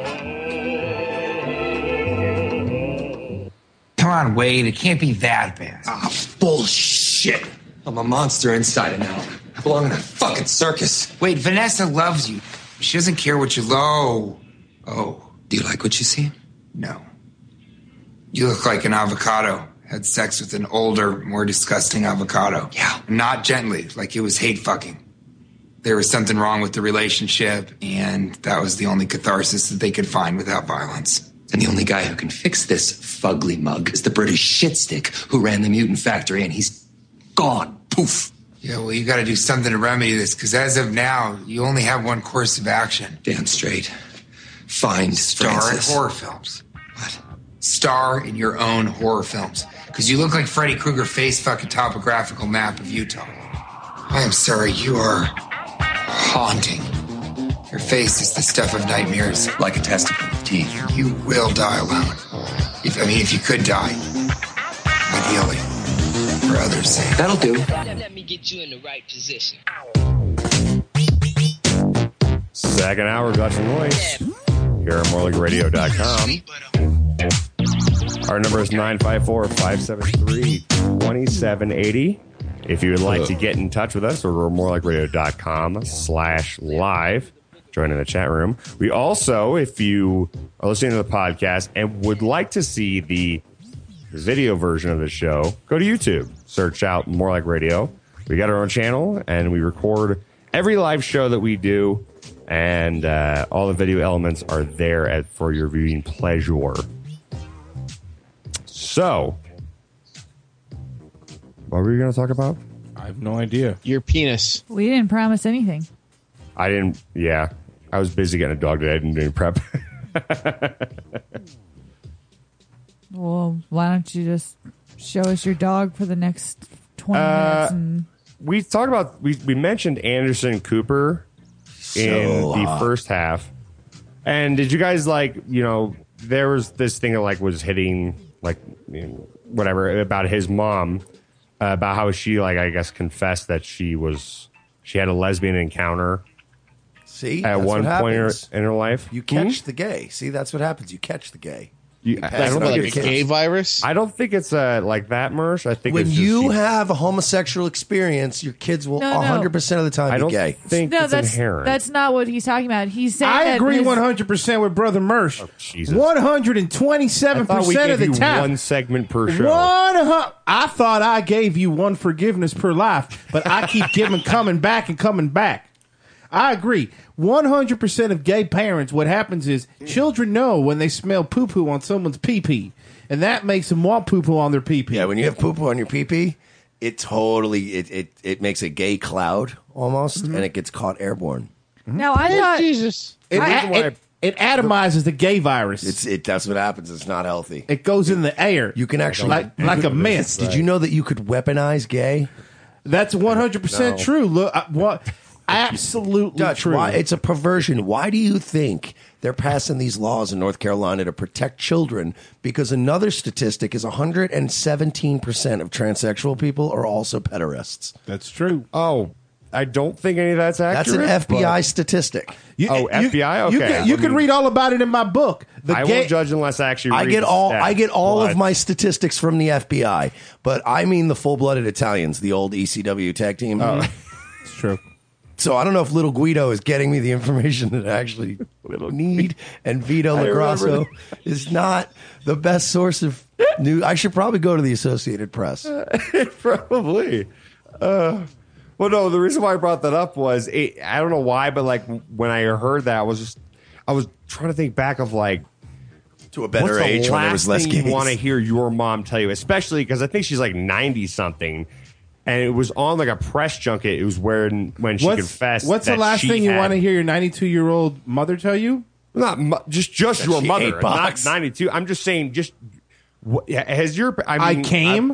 Come on, Wade. It can't be that bad. Ah, bullshit. I'm a monster inside and out. I belong in a fucking circus. Wait, Vanessa loves you. She doesn't care what you low. Oh. Do you like what you see? No. You look like an avocado. Had sex with an older, more disgusting avocado. Yeah. Not gently, like it was hate fucking. There was something wrong with the relationship, and that was the only catharsis that they could find without violence. And the only guy who can fix this fugly mug is the British shitstick who ran the mutant factory, and he's gone. Poof. Yeah, well, you gotta do something to remedy this, because as of now, you only have one course of action. Damn straight. Find Star Francis. in horror films. What? Star in your own horror films. Because you look like Freddy Krueger face fucking topographical map of Utah. I am sorry, you are haunting. Your face is the stuff of nightmares. Like a testicle of teeth. You will die alone. If you could die. Ideally. For others' sake. That'll do. Let me get you in the right position. Second hour, got some noise. Here at moreligradio.com. Our number is 954-573-2780. If you would like to get in touch with us, or moreligradio.com/live. Join in the chat room. We also, if you are listening to the podcast and would like to see the video version of the show, go to YouTube. Search out More Like Radio. We got our own channel, and we record every live show that we do, and all the video elements are there for your viewing pleasure. So, what were you going to talk about? I have no idea. Your penis. We didn't promise anything. I didn't, yeah. I was busy getting a dog today. I didn't do any prep. Well, why don't you just show us your dog for the next 20 minutes? And we talked about, we mentioned Anderson Cooper in the first half. And did you guys there was this thing that was hitting whatever about his mom, about how she I guess confessed that she had a lesbian encounter. See, at one point in her life, you catch the gay. See, that's what happens. You catch the gay. I don't think it's a gay virus. I don't think it's like that, Mersh. I think when it's you have a homosexual experience, your kids will 100% of the time be gay. Think it's inherent. That's not what he's talking about. He's saying I agree 100% with Brother Mersh. 127% of the time. One segment per show. I thought I gave you one forgiveness per life, but I keep coming back and coming back. I agree. 100% of gay parents, what happens is children know when they smell poo-poo on someone's pee-pee, and that makes them want poo-poo on their pee-pee. Yeah, when you have poo-poo on your pee-pee, it totally, it makes a gay cloud almost, and it gets caught airborne. Now, I thought... Jesus. It atomizes the gay virus. That's what happens. It's not healthy. It goes in the air. You can actually... Like a mist. Did you know that you could weaponize gay? That's 100% true. Look, absolutely Dutch, true. It's a perversion. Why do you think they're passing these laws in North Carolina to protect children? Because another statistic is 117% of transsexual people are also pederasts. That's true. Oh, I don't think any of that's accurate. That's an FBI statistic. FBI? Okay. You can read all about it in my book. I won't judge unless I actually read I get all of my statistics from the FBI, but I mean the full-blooded Italians, the old ECW tag team. It's true. So I don't know if Little Guido is getting me the information that I actually need, and Vito LaGrasso is not the best source of news. I should probably go to the Associated Press. Probably. Well, no, the reason why I brought that up was, I don't know why, but when I heard that, I was trying to think back of to a better age when there was less gays. You want to hear your mom tell you, especially because I think she's 90-something. And it was on like a press junket. It was when she confessed. What's the that last she thing you had- want to hear your 92-year-old mother tell you? Not just That your she mother, ate not box. 92. I'm just saying, has your? I mean, came.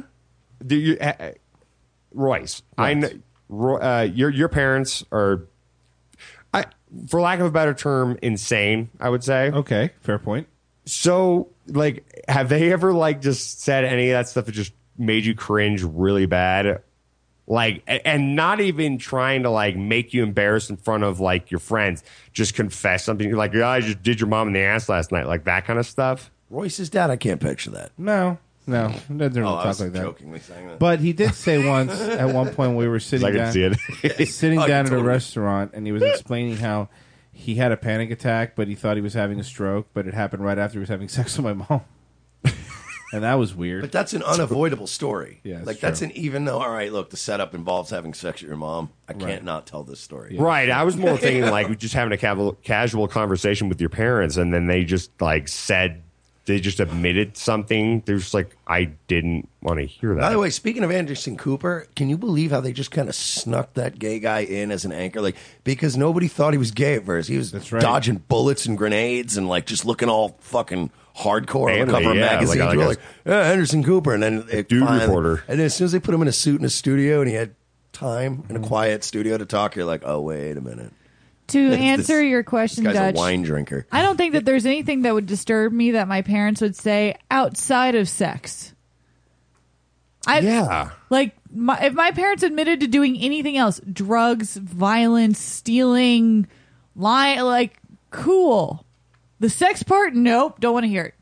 Royce, Right. your parents are, for lack of a better term, insane. I would say. Okay, fair point. So, like, have they ever like just said any of that stuff that just made you cringe really bad? Like, and not even trying to like make you embarrassed in front of like your friends. Just confess something like, "Yeah, I just did your mom in the ass last night," like that kind of stuff. Royce's dad, I can't picture that. No, he doesn't really I talk was like that. jokingly saying that. But he did say once at one point we were sitting I can down, see it. sitting I down at a totally- restaurant, and he was explaining how he had a panic attack, but he thought he was having a stroke, but it happened right after he was having sex with my mom. And that was weird. But that's an unavoidable story. Yeah, it's like true. that's an even though, all right, look, the setup involves having sex with your mom. I can't not tell this story. Right. I was more thinking like just having a casual conversation with your parents, and then they just like said they just admitted something. They're just like, I didn't want to hear that. By the way, speaking of Anderson Cooper, can you believe how they just kind of snuck that gay guy in as an anchor? Like, because nobody thought he was gay at first. He was right. dodging bullets and grenades and like just looking all fucking hardcore on the Manly, cover of yeah, magazines. like We're a- like, yeah, Anderson Cooper. And then it dude finally- reporter. And then as soon as they put him in a suit in a studio and he had time in a quiet studio to talk, you're like, oh, wait a minute. To This- answer your question, This guy's Dutch, a wine drinker. I don't think that there's anything that would disturb me that my parents would say outside of sex. Yeah. Like, if my parents admitted to doing anything else, drugs, violence, stealing, lying, like, cool. The sex part, nope, don't want to hear it.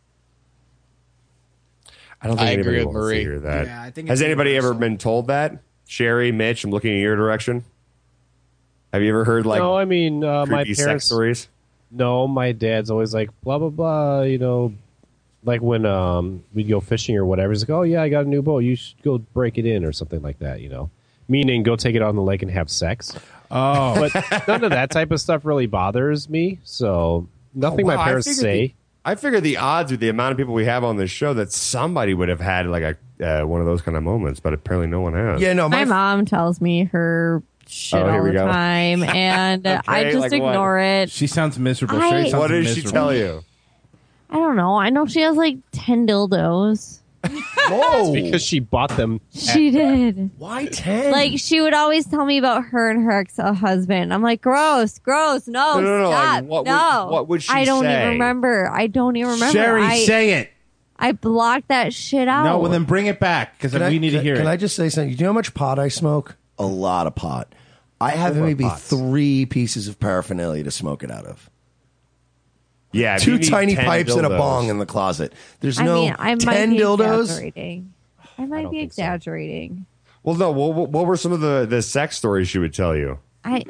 I don't think I anybody agree with wants Marie. to hear that. Yeah, I think Has it's anybody ever universal. been told that? Sherry, Mitch, I'm looking in your direction. Have you ever heard like no, I mean, my creepy sex parents. stories? No, my dad's always like, blah, blah, blah, you know, like when we'd go fishing or whatever. He's like, oh, yeah, I got a new boat. You should go break it in or something like that, you know. Meaning go take it out on the lake and have sex. Oh. But none of that type of stuff really bothers me. So nothing Oh, wow, my parents say. I figure the odds with the amount of people we have on this show that somebody would have had like a one of those kind of moments, but apparently no one has. Yeah, no, My mom tells me her shit Oh, here all we the go. time, and I Okay, just like what? ignore it. She sounds miserable. I- Sherry sounds What does she miserable. tell you? I don't know. I know she has like 10 dildos. Whoa. Because she bought them. She did. Why 10? Like, she would always tell me about her and her ex-husband. I'm like, gross. No, No, stop. like, no. what would she I don't say? even remember. Sherry, say it. I blocked that shit out. No, well, then bring it back because we need to hear Can it. I just say something? Do you know how much pot I smoke? A lot of pot. I have What maybe pots? 3 pieces of paraphernalia to smoke it out of. Yeah, if you 2 need tiny 10 pipes and a dildos. bong in the closet. There's I no mean, I might 10 be dildos. exaggerating. I might be exaggerating. Well, no. What were some of the sex stories she would tell you? I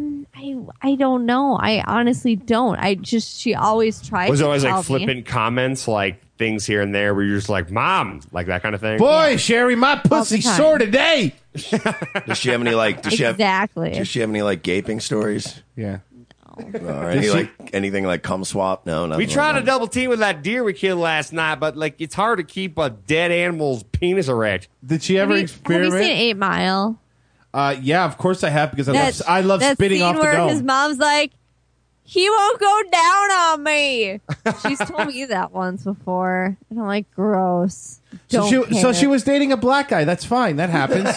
don't know. I honestly don't. She always tries. Was it to always tell like me. flippant comments, like things here and there, where you're just like, "Mom," like that kind of thing? Boy, Sherry, my pussy time. sore today. Does she have any like? Does Exactly. Does she have any like gaping stories? Yeah. Or any like anything like cum swap? No, nothing. We tried like to double team with that deer we killed last night, but like it's hard to keep a dead animal's penis erect. Did she ever Have you experiment? seen 8 Mile? Yeah, of course I have because I love that spitting scene off the where dome. his mom's like, he won't go down on me. She's told me that once before, and I'm like, gross. So Don't she, care. she was dating a black guy. That's fine. That happens.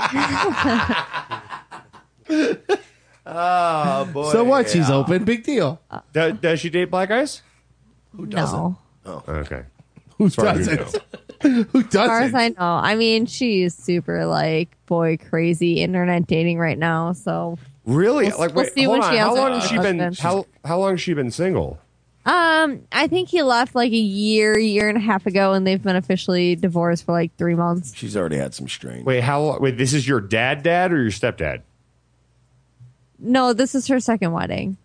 Oh boy! So what? She's yeah. open. Big deal. Does she date black guys? Who doesn't? No. Oh, okay. Who As far as you doesn't? Who As far as doesn't? I know. I mean, she's super like boy crazy internet dating right now. So Really? We'll- like, we'll wait, see hold when on. she has How her long has she been? husband. How long has she been single? I think he left like a year and a half ago, and they've been officially divorced for like 3 months. She's already had some strain. Wait, how? Wait, this is your dad or your stepdad? No, this is her second wedding.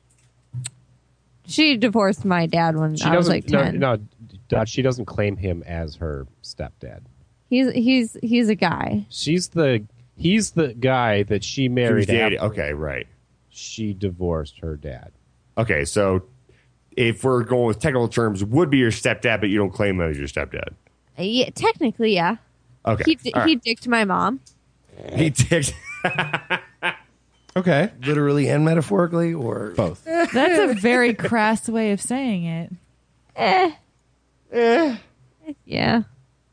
She divorced my dad when She I was doesn't. like 10. No, she doesn't claim him as her stepdad. He's a guy. He's the guy that she She was married. dating- after Okay, right. She divorced her dad. Okay, so if we're going with technical terms, would be your stepdad, but you don't claim him as your stepdad. Yeah, technically, yeah. Okay. He dicked my mom. He dicked. Okay. Literally and metaphorically, or both? That's a very crass way of saying it. Yeah.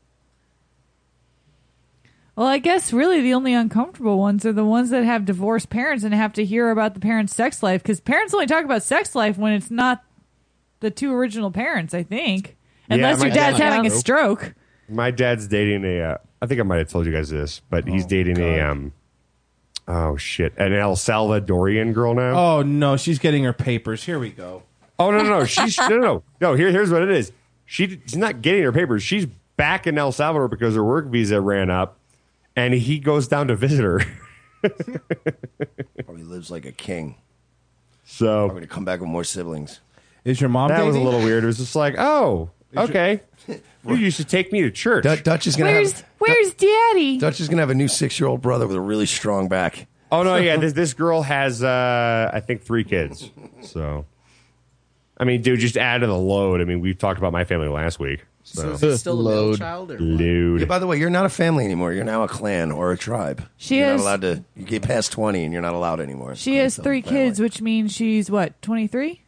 Well, I guess really the only uncomfortable ones are the ones that have divorced parents and have to hear about the parents' sex life, because parents only talk about sex life when it's not the two original parents, I think. Unless your dad's having a stroke. My dad's dating I think I might have told you guys this, but he's dating an El Salvadorian girl now. Oh, no, she's getting her papers. Here we go. Oh, no. She's no. Here's what it is. She's not getting her papers. She's back in El Salvador because her work visa ran up, and he goes down to visit her. Probably lives like a king. So I'm going to come back with more siblings. Is your mom That dating? was a little weird. It was just like, oh, okay. You used to take me to church. Dutch is going to have... Where's Daddy? Dutch is going to have a new 6-year-old brother with a really strong back. Oh, no, yeah. This girl has, I think, 3 kids. So, I mean, dude, just add to the load. I mean, we've talked about my family last week. So is he still a middle child? Or what? Load. Yeah, by the way, you're not a family anymore. You're now a clan or a tribe. You're not allowed to... You get past 20 and you're not allowed anymore. She has 3 kids, which means she's, what, 23?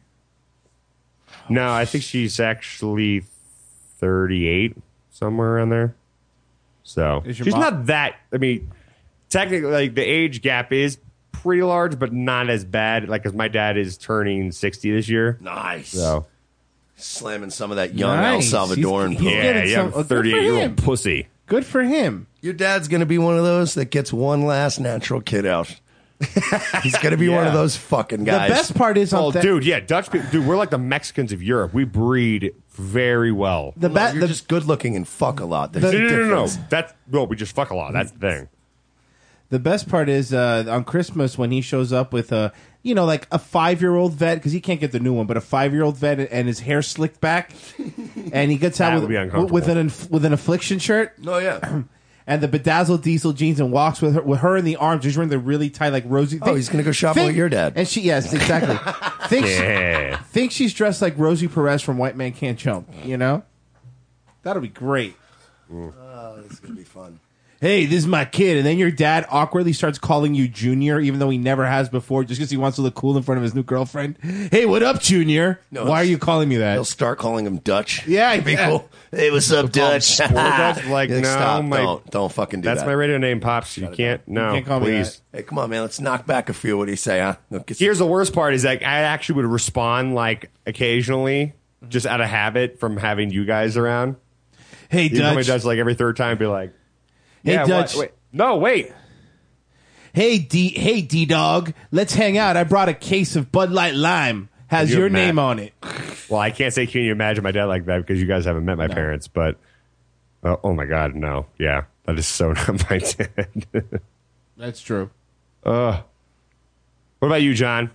No, I think she's actually 38, somewhere around there. So Is your she's mom- not that. I mean, technically, like the age gap is pretty large, but not as bad. Like, because my dad is turning 60 this year. Nice. So slamming some of that young Nice. El Salvadoran. He's getting some- good for 38-year-old him. pussy. Good for him. Your dad's going to be one of those that gets one last natural kid out. He's going to be one of those fucking guys. The best part is, Oh, dude, yeah, Dutch people, dude, we're like the Mexicans of Europe. We breed very well. You're just good looking and fuck a lot. There's a No. difference. We just fuck a lot. That's the thing. The best part is on Christmas when he shows up with like a 5-year-old vet, because he can't get the new one, but a 5-year-old vet and his hair slicked back, and he gets That out would be uncomfortable. with an affliction shirt. Oh yeah. And the bedazzled diesel jeans and walks with her in the arms. He's wearing the really tight, like rosy. Oh, he's gonna go shopping with your dad. And yes, exactly. Thinks she's dressed like Rosie Perez from White Man Can't Jump. That'll be great. Oh, this is gonna be fun. Hey, this is my kid, and then your dad awkwardly starts calling you Junior, even though he never has before, just because he wants to look cool in front of his new girlfriend. Hey, what up, Junior? No, Why are you calling me that? He'll start calling him Dutch. Yeah, It'd be cool. Hey, what's up, Dutch? Dutch, like, no, stop. Don't fucking do that. That's my radio name, Pops. You can't. No, You can't call me please. Hey, come on, man. Let's knock back a few. What do you say, huh? Here's the worst part: is like I actually would respond like occasionally, just out of habit from having you guys around. Hey, Even though my Dutch. Dutch like every third time, be like, Hey, yeah, Dutch. Wait. No, wait. Hey, D Dog. Let's hang out. I brought a case of Bud Light Lime. Has Can you your ima- name on it. Well, I can't say can you imagine my dad like that because you guys haven't met my parents, but oh my god, no. Yeah. That is so not my dad. That's true. What about you, John?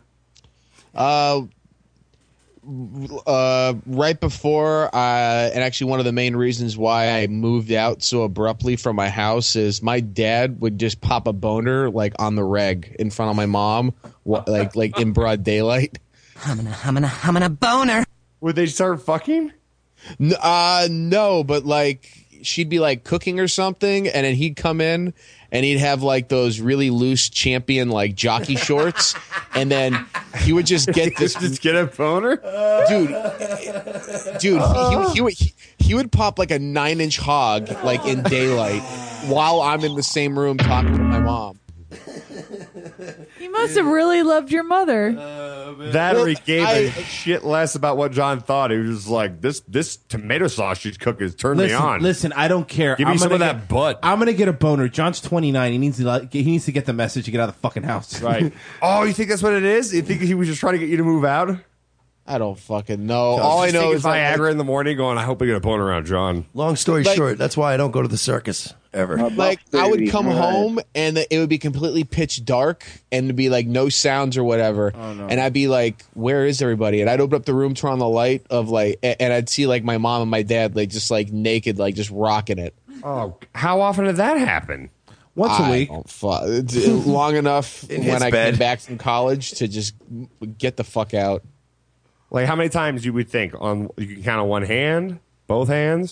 Right before, and actually one of the main reasons why I moved out so abruptly from my house is my dad would just pop a boner like on the reg in front of my mom, like in broad daylight. I'm gonna boner. Would they start fucking? No, but like she'd be like cooking or something, and then he'd come in and he'd have like those really loose Champion like jockey shorts, and then he would just get this. Just get a boner, dude. He would pop like a 9-inch hog like in daylight while I'm in the same room talking to my mom. He must have really loved your mother. That or he gave a shit less about what John thought. He was just like, this tomato sauce she's cooking is turning me on. Listen, I don't care. Give me some of that butt. I'm gonna get a boner. John's 29. He needs to get the message to get out of the fucking house. Right. Oh, you think that's what it is? You think he was just trying to get you to move out? I don't fucking know. All I know is Viagra in the morning going, I hope I get a boner around John. Long story short, that's why I don't go to the circus ever. Like I would come home and it would be completely pitch dark and it'd be like no sounds or whatever. Oh, no. And I'd be like, where is everybody? And I'd open up the room, turn on the light of like, and I'd see like my mom and my dad like just like naked, like just rocking it. Oh, how often did that happen? Once a week. It's long enough In his when I bed. came back from college to just get the fuck out. Like how many times you would think on? You can count on one hand, both hands.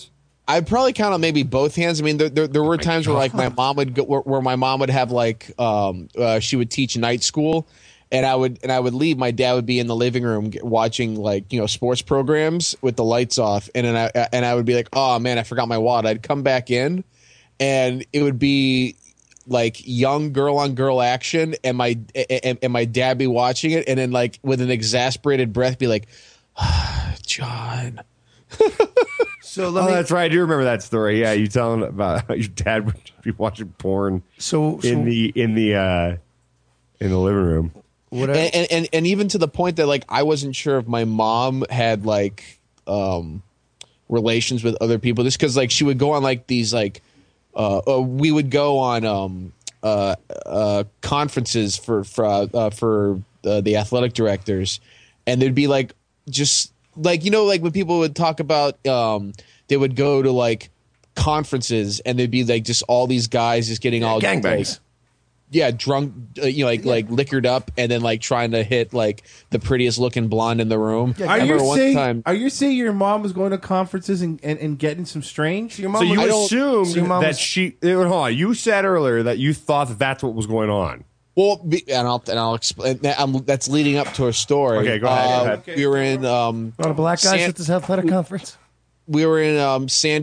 I'd probably count on maybe both hands. I mean, there were times where like my mom would go, where my mom would have like she would teach night school, and I would leave. My dad would be in the living room watching like sports programs with the lights off, and then I would be like, oh man, I forgot my wallet. I'd come back in, and it would be like young girl on girl action, and my dad be watching it, and then like with an exasperated breath be like, John. So that's right. I do remember that story. Yeah, you telling about how your dad would be watching porn. In the living room. And even to the point that like I wasn't sure if my mom had like relations with other people, just because like she would go on like these like we would go on conferences for the athletic directors, and there'd be like just. Like, like when people would talk about, they would go to like conferences and there'd be like just all these guys just getting all gangbangs. Drunk, like liquored up and then like trying to hit like the prettiest looking blonde in the room. Are you saying your mom was going to conferences and getting some strange? So you assumed that she, hold on, you said earlier that you thought that that's what was going on. Well, and I'll explain. That's leading up to a story. Okay, go ahead. We were in a lot of black guys at this athletic conference. We were in San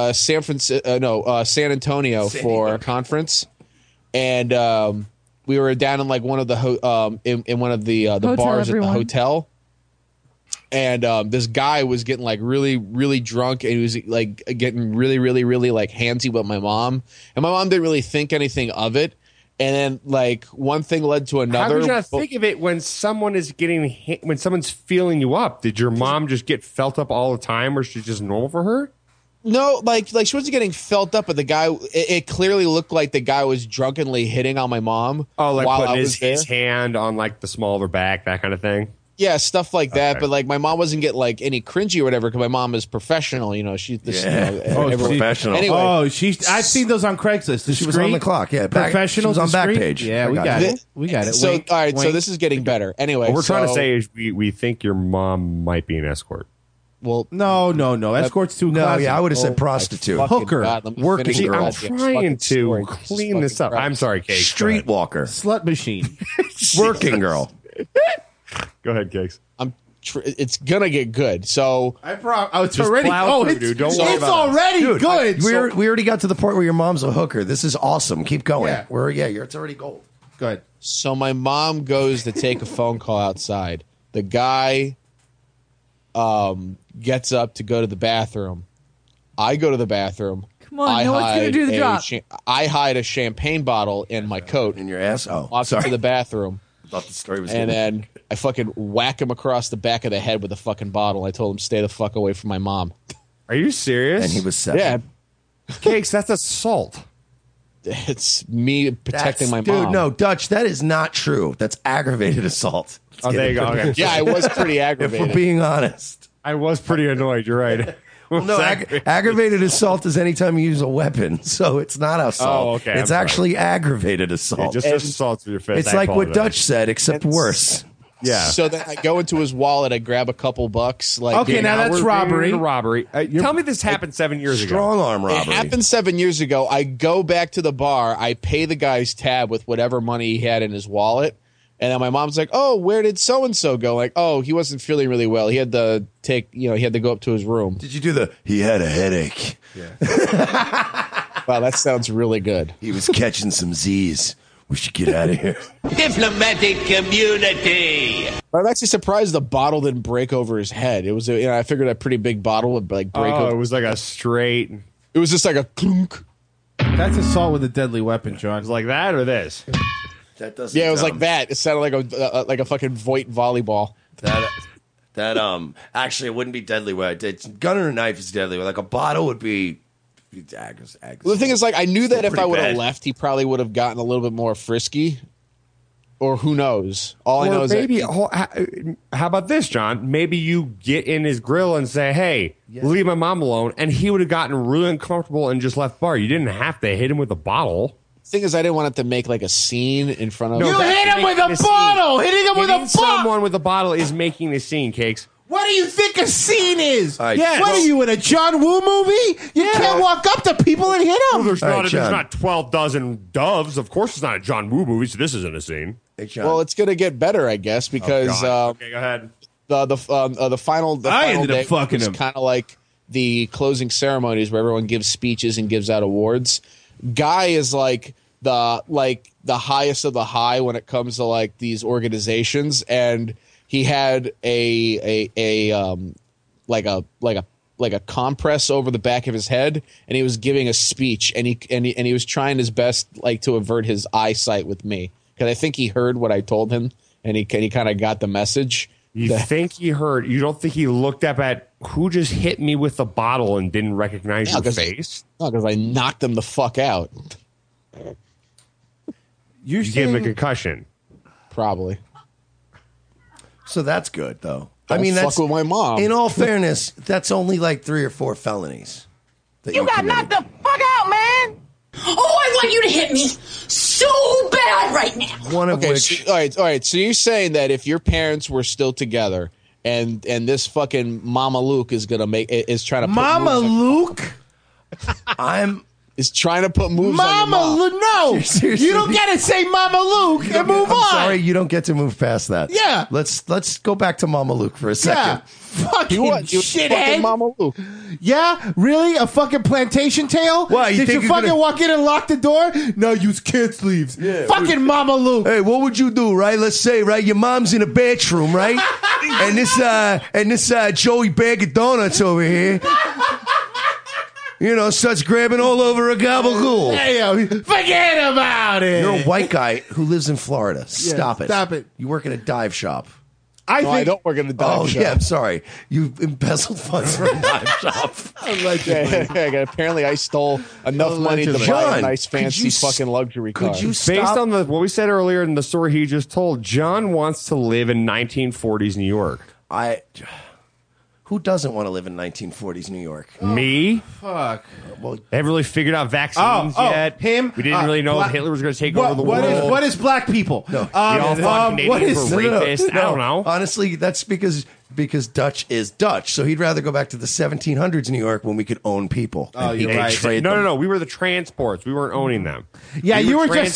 Antonio for a conference, and we were down in like one of the in one of the bars at the hotel. And this guy was getting like really, really drunk, and he was like getting really, really, really like handsy with my mom, and my mom didn't really think anything of it. And then, like, one thing led to another. How could you not think of it when someone is when someone's feeling you up? Did your mom just get felt up all the time, or is it just normal for her? No, like she wasn't getting felt up, but the guy, it clearly looked like the guy was drunkenly hitting on my mom. Oh, like while putting his hand on like the small of her back, that kind of thing. Yeah, stuff like that. But like my mom wasn't getting like any cringy or whatever because my mom is professional. She's this. Professional. Anyway, I've seen those on Craigslist. She was on the clock. Yeah, professional. She was on Backpage. Yeah, we got it. We got it. So Wink, all right, wink. so this is getting better. Anyway, What we're trying to say is we think your mom might be an escort. Well, no. Escort's too classy. I would have said prostitute, hooker, working girl. I'm trying to clean this up. I'm sorry, Cake. Streetwalker, slut machine, working girl. Go ahead, Cakes. It's gonna get good. So it's already. Dude. Don't worry it's about already Dude, good. We already got to the point where your mom's a hooker. This is awesome. Keep going. Yeah. It's already gold. Go ahead. So my mom goes to take a phone call outside. The guy gets up to go to the bathroom. I go to the bathroom. Come on, no one's gonna do the job. I hide a champagne bottle in my coat. In your ass? Oh, walk sorry. into the bathroom. I thought the story was and then I fucking whack him across the back of the head with a fucking bottle. I told him stay the fuck away from my mom. Are you serious? And he was 7. Yeah. Cakes, that's assault. It's me protecting my mom. Dude, no, Dutch, that is not true. That's aggravated assault. There you go. Okay. Yeah, I was pretty aggravated. If we're being honest. I was pretty annoyed. You're right. Well, no, aggravated assault is anytime you use a weapon, so it's not assault. Oh, okay. It's actually aggravated assault. Yeah, just assault with your fist. It's like what Dutch said, except worse. Yeah. So then I go into his wallet, I grab a couple bucks. Like, okay, now that's robbery. Robbery. Tell me this happened 7 years ago. Strong arm robbery. It happened 7 years ago. I go back to the bar. I pay the guy's tab with whatever money he had in his wallet. And then my mom's like, "Oh, where did so and so go?" Like, "Oh, he wasn't feeling really well. He had to he had to go up to his room." Did you do he had a headache? Yeah. Wow, that sounds really good. He was catching some Z's. We should get out of here. Diplomatic community. I'm actually surprised the bottle didn't break over his head. It was, I figured a pretty big bottle would like break over. It was like a straight. It was just like a clunk. That's assault with a deadly weapon, John. It's like that or this. That doesn't. Yeah, it was like that. It sounded like a fucking Voight volleyball. That actually it wouldn't be deadly weapon. Gun or a knife is deadly. Like a bottle would be. The thing is, like, I knew that if I would have left, he probably would have gotten a little bit more frisky. Or who knows? All I know is maybe, that. how about this, John? Maybe you get in his grill and say, "Hey, leave my mom alone," and he would have gotten really uncomfortable and just left bar. You didn't have to hit him with a bottle. The thing is, I didn't want it to make like a scene in front of. You hit him with a bottle. Hitting him with a bottle. Someone with a bottle is making a scene. Cakes. What What do you think a scene is? All right, What are you in a John Woo movie? You can't walk up to people and hit them. Well, there's All right, John. not 12 dozen doves. Of course, it's not a John Woo movie, so this isn't a scene. Hey, John. Well, it's gonna get better, I guess, because Okay, go ahead. the final I ended up day fucking was him. kind of like the closing ceremonies where everyone gives speeches and gives out awards. Guy is like the highest of the high when it comes to like these organizations, and he had a compress over the back of his head, and he was giving a speech, and he was trying his best like to avert his eyesight with me, because I think he heard what I told him, and he kind of got the message. You think he heard? You don't think he looked up at who just hit me with the bottle and didn't recognize your face? No, because I knocked him the fuck out. You gave him a concussion, probably. So that's good, though. Don't I mean, fuck that's with my mom. In all fairness, that's only like 3 or 4 felonies. That You got committed. knocked the fuck out, man! Oh, I want you to hit me so bad right now! One of Okay, which. so, all right. So you're saying that if your parents were still together, and this fucking Mama Luke is trying to put Mama Luke? is trying to put moves Mama on your mom. Luke? No! Seriously? You don't get to say Mama Luke and move I'm on. sorry, you don't get to move past that. Yeah. Let's go back to Mama Luke for a second. Yeah. Fucking You shithead. fucking Mama Luke. Yeah, really? A fucking plantation tail? Why, you Did think you you're fucking gonna- walk in and lock the door? No, you can't leave. Fucking Mama Luke. Hey, what would you do, right? Let's say, right, your mom's in a bathroom, right? and this Joey bag of donuts over here, starts grabbing all over a gabagool. Hey, yo, forget about it. You're a white guy who lives in Florida. Stop it. stop it. You work in a dive shop. I don't work in a dive shop. Yeah, I'm sorry. You embezzled funds from a dive shop. Apparently, I stole enough money to buy John, a nice, fancy fucking luxury car. Based on what we said earlier in the story he just told, John wants to live in 1940s New York. Who doesn't want to live in 1940s New York? Me? Fuck. Well, they haven't really figured out vaccines yet. Him? We didn't really know if Hitler was going to take over the world. What is black people? No. We all thought Canadians were rapists. I don't know. Honestly, that's because Dutch is Dutch. So he'd rather go back to the 1700s New York when we could own people. Oh, and he you're could right. trade No. them. We were the transports. We weren't owning them. Yeah, you were just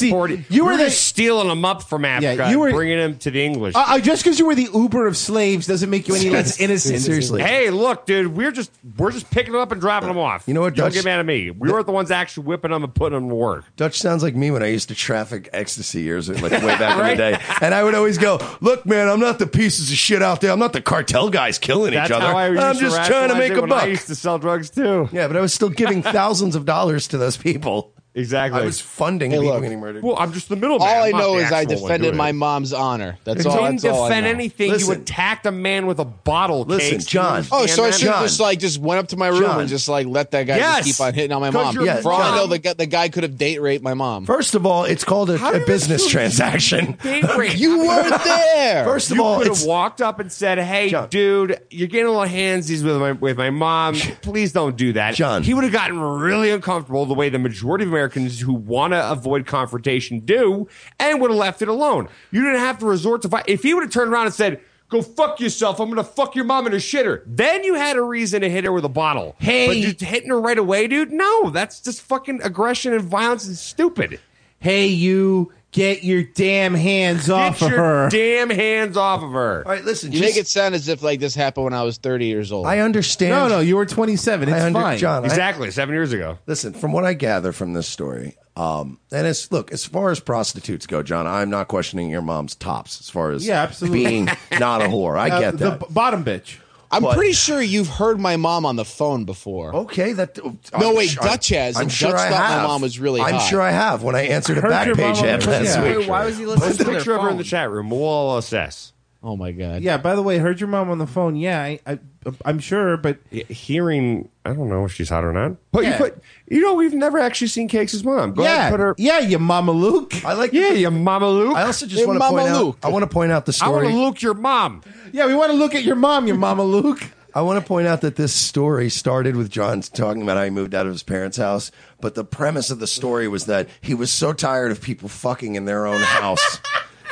stealing them up from Africa. you were- and bringing them to the English. Just because you were the Uber of slaves doesn't make you any less innocent. Seriously. Hey, look, dude, we're just picking them up and dropping them off. You know what, Don't Dutch- get mad at me. We weren't the ones actually whipping them and putting them to work. Dutch sounds like me when I used to traffic ecstasy years, like way back in the day. And I would always go, "Look, man, I'm not the pieces of shit out there. I'm not the cartel guys killing That's each other. how I used I'm to just trying to rationalize make it a when buck." I used to sell drugs too. Yeah, but I was still giving thousands of dollars to those people. Exactly. I was funding Hey, people look. getting murdered. Well, I'm just the middleman. All I I'm not know the is I actual one defended doing my it. mom's honor. That's You all. didn't That's all I defend know. anything. Listen. You attacked a man with a bottle. Listen, Cakes. John. Oh, so I Understand should that? have just went up to my room John. and just like let that guy Yes. just keep on hitting on my 'Cause mom. you're For all I know, wrong. the guy could have date raped my mom. First of all, it's called How a do you business assume transaction. Date rape. You weren't there. First of You all, could have it's walked up and said, "Hey, John. dude, you're getting a little handsies with my mom. Please don't do that." John. He would have gotten really uncomfortable the way the majority of Americans who want to avoid confrontation do, and would have left it alone. You didn't have to resort to fight. If he would have turned around and said, "Go fuck yourself. I'm going to fuck your mom in a shitter," then you had a reason to hit her with a bottle. Hey. But just hitting her right away, dude, no, that's just fucking aggression and violence and stupid. Hey, you get your damn hands off Get of your her. damn hands off of her. all right. Listen, You just, make it sound as if like this happened when I was 30 years old. I understand. No, you were 27. It's fine. John. Exactly, 7 years ago. Listen, from what I gather from this story, and as far as prostitutes go, John, I'm not questioning your mom's tops as far as Yeah, absolutely. being not a whore. I get the that. bottom bitch. I'm But- pretty sure you've heard my mom on the phone before. Okay, that. No, wait, Dutch has, I'm and sure Dutch I thought my have. mom was really I'm hot. sure I have when I answered a Heard back your page mom on ad the last phone. week. Wait, Why was he listening Post to a their picture of her in phone? the chat room. We'll all assess. Oh my god. Yeah, by the way, heard your mom on the phone. Yeah, I'm sure, but Hearing, I don't know if she's hot or not. But Yeah. we've never actually seen Cakes' mom. Go ahead yeah, and put her. yeah, you Mama Luke. I like. Yeah, your Mama Luke. I also just Hey, want to Mama point out. Luke. I want to point out the I want story. to Luke your mom. Yeah, we want to look at your mom, your Mama Luke. I want to point out that this story started with John talking about how he moved out of his parents' house, but the premise of the story was that he was so tired of people fucking in their own house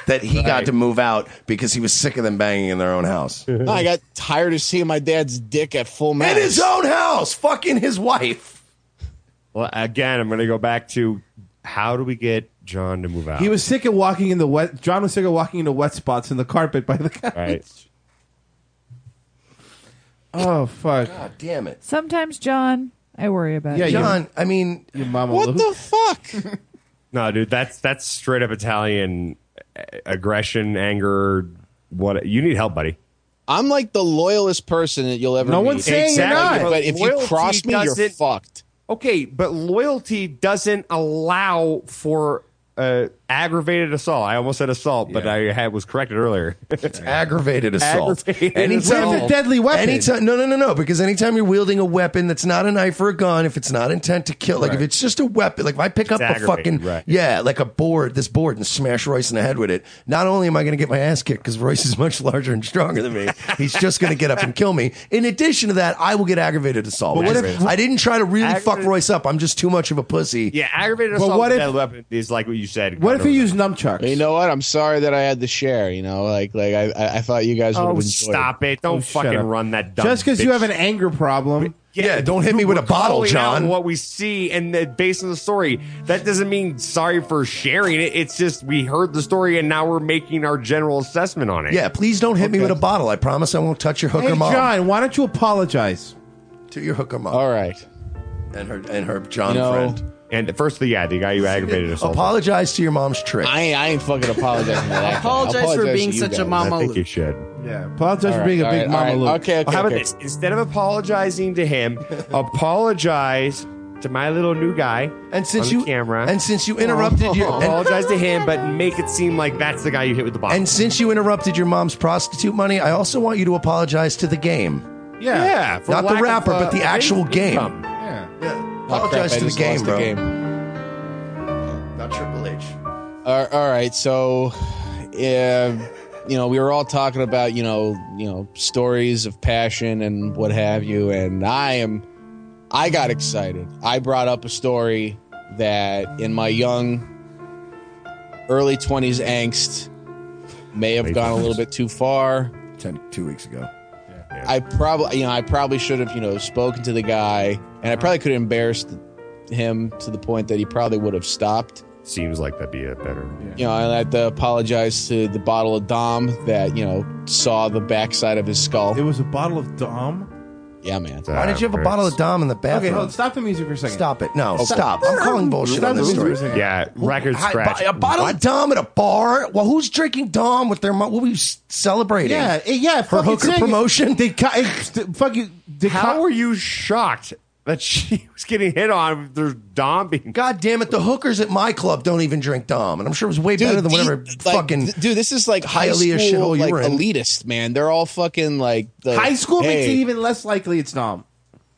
that he got to move out because he was sick of them banging in their own house. No, I got tired of seeing my dad's dick at full mass. In his own house, fucking his wife. Well, again, I'm going to go back to how do we get John to move out? He was sick of walking in the wet. John was sick of walking into wet spots in the carpet by the couch. Right. Oh fuck! God damn it! Sometimes, John, I worry about Yeah, you. John. I mean, Your mama. What Lou. the fuck? No, dude, that's straight up Italian aggression, anger. What you need help, buddy. I'm like the loyalist person that you'll ever No meet. one's saying you're not. But if you Loyalty cross me, you're doesn't- fucked. Okay, but loyalty doesn't allow for aggravated assault. I almost said assault, but I was corrected earlier. It's aggravated assault. Aggravated With a deadly weapon. Anytime, no. Because anytime you're wielding a weapon that's not a knife or a gun, if it's not intent to kill, like if it's just a weapon, like if I pick up a aggravated, fucking like a board, this board, and smash Royce in the head with it, not only am I going to get my ass kicked because Royce is much larger and stronger than me, he's just going to get up and kill me. In addition to that, I will get aggravated assault. But what if- I didn't try to really fuck Royce up? I'm just too much of a pussy. Yeah, aggravated But assault what with if- a deadly weapon is like what you said. What if he used nunchucks? You know what? I'm sorry that I had to share. You know, like I thought you guys would have Oh, enjoyed stop it! Don't shut fucking up. run that dumb. Just because you bitch. have an anger problem. Yeah, don't hit me with a We're bottle, calling John. out what we see and based on the story, that doesn't mean sorry for sharing it. It's just we heard the story and now we're making our general assessment on it. Yeah, please don't hit me with a bottle. I promise I won't touch your hooker Hey, mom. John, why don't you apologize? To your hooker mom. All right. And her John You know, friend. And first, the guy who aggravated assault. Apologize to your mom's trick. I ain't fucking apologizing for that. Apologize for being to you such a guys. mama. I think you should. Yeah, apologize All for being right, a big all mama right. Luke. Okay, Well, how about okay. this? Instead of apologizing to him, apologize to my little new guy. And since on the you camera, and since you interrupted your apologize to him, but make it seem like that's the guy you hit with the bottle. and since you interrupted your mom's prostitute money, I also want you to apologize to the game. yeah, for Not the lack of, rapper, but the actual game. income. Yeah. Yeah. Oh, crap, Apologize I to the just game, lost bro. Not Triple H. All right, so you know, we were all talking about you know stories of passion and what have you, and I got excited. I brought up a story that in my early 20s angst may have gone a little bit too far. 2 weeks ago. I probably should have spoken to the guy, and I probably could have embarrassed him to the point that he probably would have stopped. Seems like that'd be a better. You know, I had to apologize to the bottle of Dom that saw the backside of his skull. It was a bottle of Dom. Yeah, man. Why did you have a bottle of Dom in the bathroom? Okay, hold on, stop the music for a second. Stop it. No, stop. I'm calling bullshit Stop on the this music for a story. second. Yeah, record scratch. A bottle of Dom at a bar? Well, who's drinking Dom with their mom? What were you celebrating? Yeah. For fucking hooker saying it. promotion? Fuck you. How were you shocked that she was getting hit on with their Dom being? God damn it, the hookers at my club don't even drink Dom. And I'm sure it was way better than whatever fucking... Dude, this is like high Hialeah school, shithole you like were in. elitist, man. They're all fucking like... High school makes it hey. even less likely it's Dom.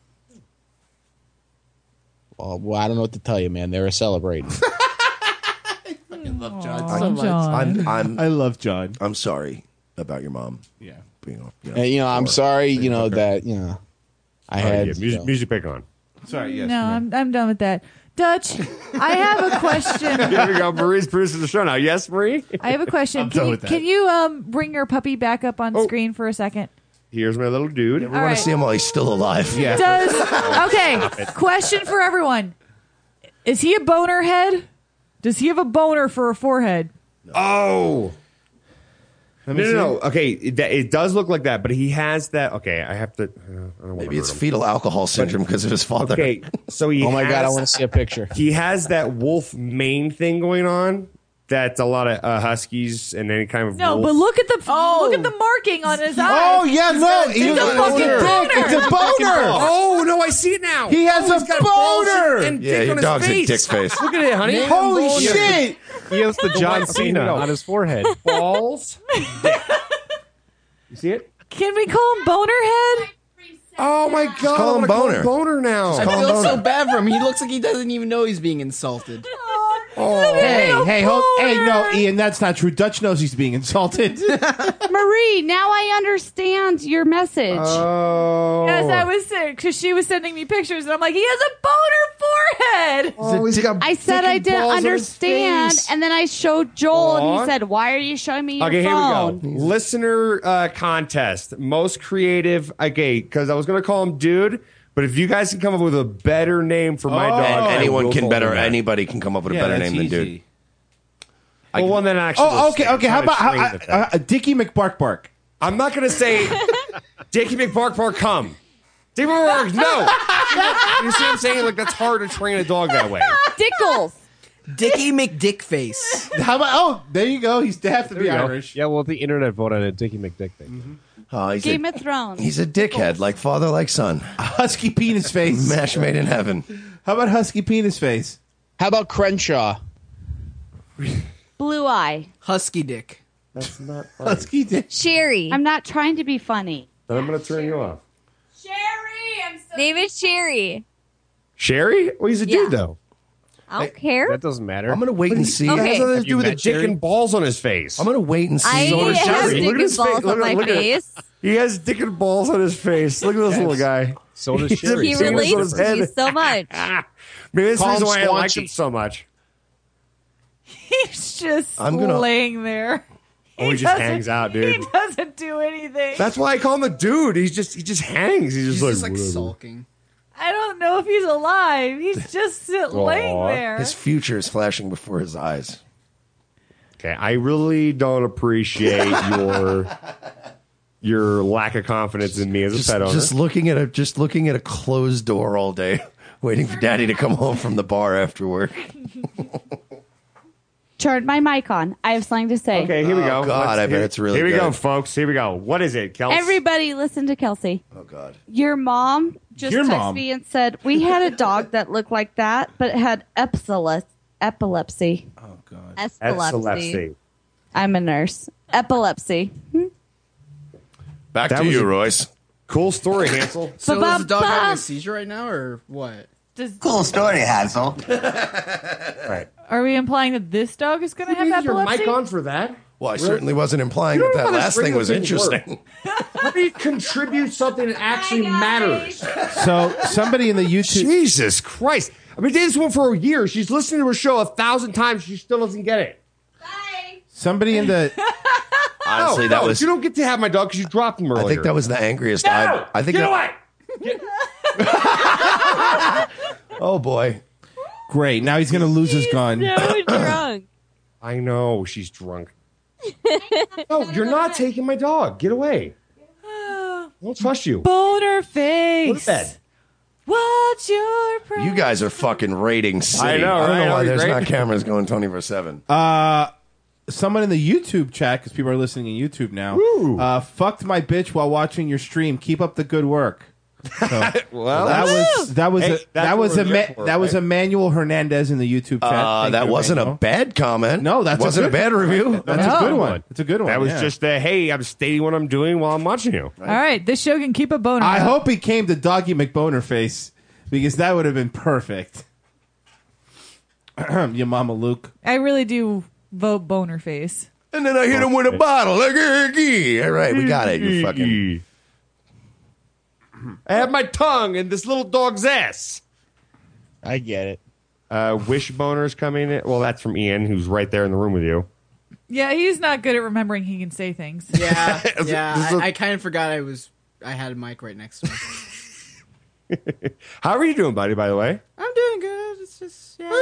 Well, I don't know what to tell you, man. They were celebrating. I love John so much. I love John. I'm sorry about your mom. Yeah. Being, And, I'm sorry, that, I had... music pick on. Sorry, yes. No, I'm done with that. Dutch, I have a question. Here we go. Marie's producing the show now. Yes, Marie? I have a question. I'm done with that. Can you bring your puppy back up on screen for a second? Here's my little dude. We want to see him while he's still alive. Okay, question for everyone. Is he a boner head? Does he have a boner for a forehead? Oh. me see. No. Okay, it does look like that, but he has that. Okay, I have to. I don't wanna Maybe it's hurt him. fetal alcohol syndrome because of his father. Okay, so he. Oh my God, I has- want to see a picture. He has that wolf mane thing going on. That's a lot of huskies and any kind of No, wolf. but look at the marking on his eye. Oh, yeah, no. It's a fucking boner. It's a boner. Oh no, I see it now. He has he's a got balls boner. and Yeah, dick your on his dog's a face. dick face. Look at it, honey. Holy shit. He has the John Cena on his forehead. Balls. Dick. You see it? Can we call him Bonerhead? Oh my God! call him I wanna Boner. Boner now. Just I call him feel so Boner. bad for him. He looks like he doesn't even know he's being insulted. Hey, no, Ian, that's not true. Dutch knows he's being insulted. Marie, now I understand your message. Oh. Yes, I was sick because she was sending me pictures, and I'm like, he has a boner forehead. Oh, he's got I said I didn't understand, and then I showed Joel, and he said, "Why are you showing me your Okay, phone?" here we go. Listener contest. Most creative. Okay, because I was going to call him Dude, but if you guys can come up with a better name for my dog, anyone can better. That. Anybody can come up with a better name than Dude. Well, one then actually. Oh, okay. How about Dickie McBarkbark? I'm not going to say Dickie McBarkbark. Come, Dickie McBarkbark. No. You see what I'm saying? Like that's hard to train a dog that way. Dickles. Dickie McDickface. How about? Oh, there you go. He's have to be There you go. Irish. Yeah, well, the internet voted on it. Dickie McDickface. He's Game of Thrones. He's a dickhead, like father, like son. A husky penis face. Match made in heaven. How about husky penis face? How about Crenshaw? Blue Eye. Husky Dick. That's not husky dick. Sherry. I'm not trying to be funny. Then I'm going to turn you off. Name is Sherry. Sherry? Well, he's a dude though. I don't care. That doesn't matter. I'm going to wait and see. It has nothing to do with a met dick Sherry? and balls on his face. I'm going to wait and see. I So does have Sherry. dick Look at and his balls face. on my Look at it. face. He has dick and balls on his face. Look at this little guy. So does He's a Sherry. He penis on relates his to you head. so much. Maybe that's the Call reason him why I like Squanchy. him so much. He's just I'm gonna- laying there. Oh, he just doesn't- hangs out, He dude. doesn't do anything. That's why I call him a dude. He just hangs. He's He's just just like, like whatever. sulking. I don't know if he's alive. He's just laying there. His future is flashing before his eyes. Okay, I really don't appreciate your lack of confidence in me as a pet owner. Just looking at a closed door all day, waiting for Daddy to come home from the bar after work. Turn my mic on. I have something to say. Okay, here we go. Oh, God, I bet it's really Here we good. go, folks. Here we go. What is it, Kelsey? Everybody listen to Kelsey. Oh, God. Your mom just Your texted mom? me and said, we had a dog that looked like that, but it had epilepsy. Oh, God. Epilepsy. I'm a nurse. Epilepsy. Back That to was you, a- Royce. Cool story, Hansel. So is the dog having Ba-ba-ba. a seizure right now, or what? Cool story, Hansel. Right. Are we implying that this dog is going to have Your epilepsy? mic on for that? Well, I certainly wasn't implying You that don't know that how last this thing was radio thing interesting. How do you contribute something that actually matters? So somebody in the YouTube. Jesus Christ. I've been dating this woman for a year. She's listening to her show 1,000 times. She still doesn't get it. Somebody in the. Honestly, that was. You don't get to have my dog because you dropped him earlier. I think that was the angriest. No! I think Get that, away! Oh boy. Great. Now he's going to lose his gun. So drunk. I know she's drunk. No, you're not taking my dog. Get away. I don't trust you. Boner Go to face. bed. What's your price? You guys are fucking raiding city. I know, I don't right? know why Are we there's great? not cameras going 24/7. Someone in the YouTube chat, because people are listening in YouTube now, fucked my bitch while watching your stream. Keep up the good work. So, Well, that was Hey, that's what we're there for, that was right? Emmanuel Hernandez in the YouTube chat. Thank That you, wasn't a Emmanuel. bad comment. No, that's wasn't a bad review. That's a good one. It's a good one. That was yeah. just hey, I'm stating what I'm doing while I'm watching you. All right, this show can keep a boner. I up. hope he came to Doggy McBoner face because that would have been perfect. Your mama Luke. I really do vote boner face. And then I hit him with a bottle. Like, all right, we got it. You fucking. I have my tongue in this little dog's ass. I get it. Wish boners coming in. Well, that's from Ian, who's right there in the room with you. Yeah, he's not good at remembering he can say things. Yeah, This yeah. is a- I kind of forgot I had a mic right next to me. How are you doing, buddy, by the way? I'm doing good. It's just yeah.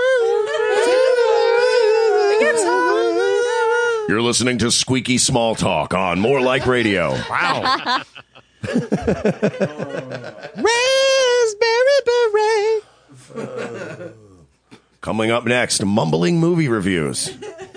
You're listening to Squeaky Small Talk on More Like Radio. Wow. Raspberry beret. Coming up next, mumbling movie reviews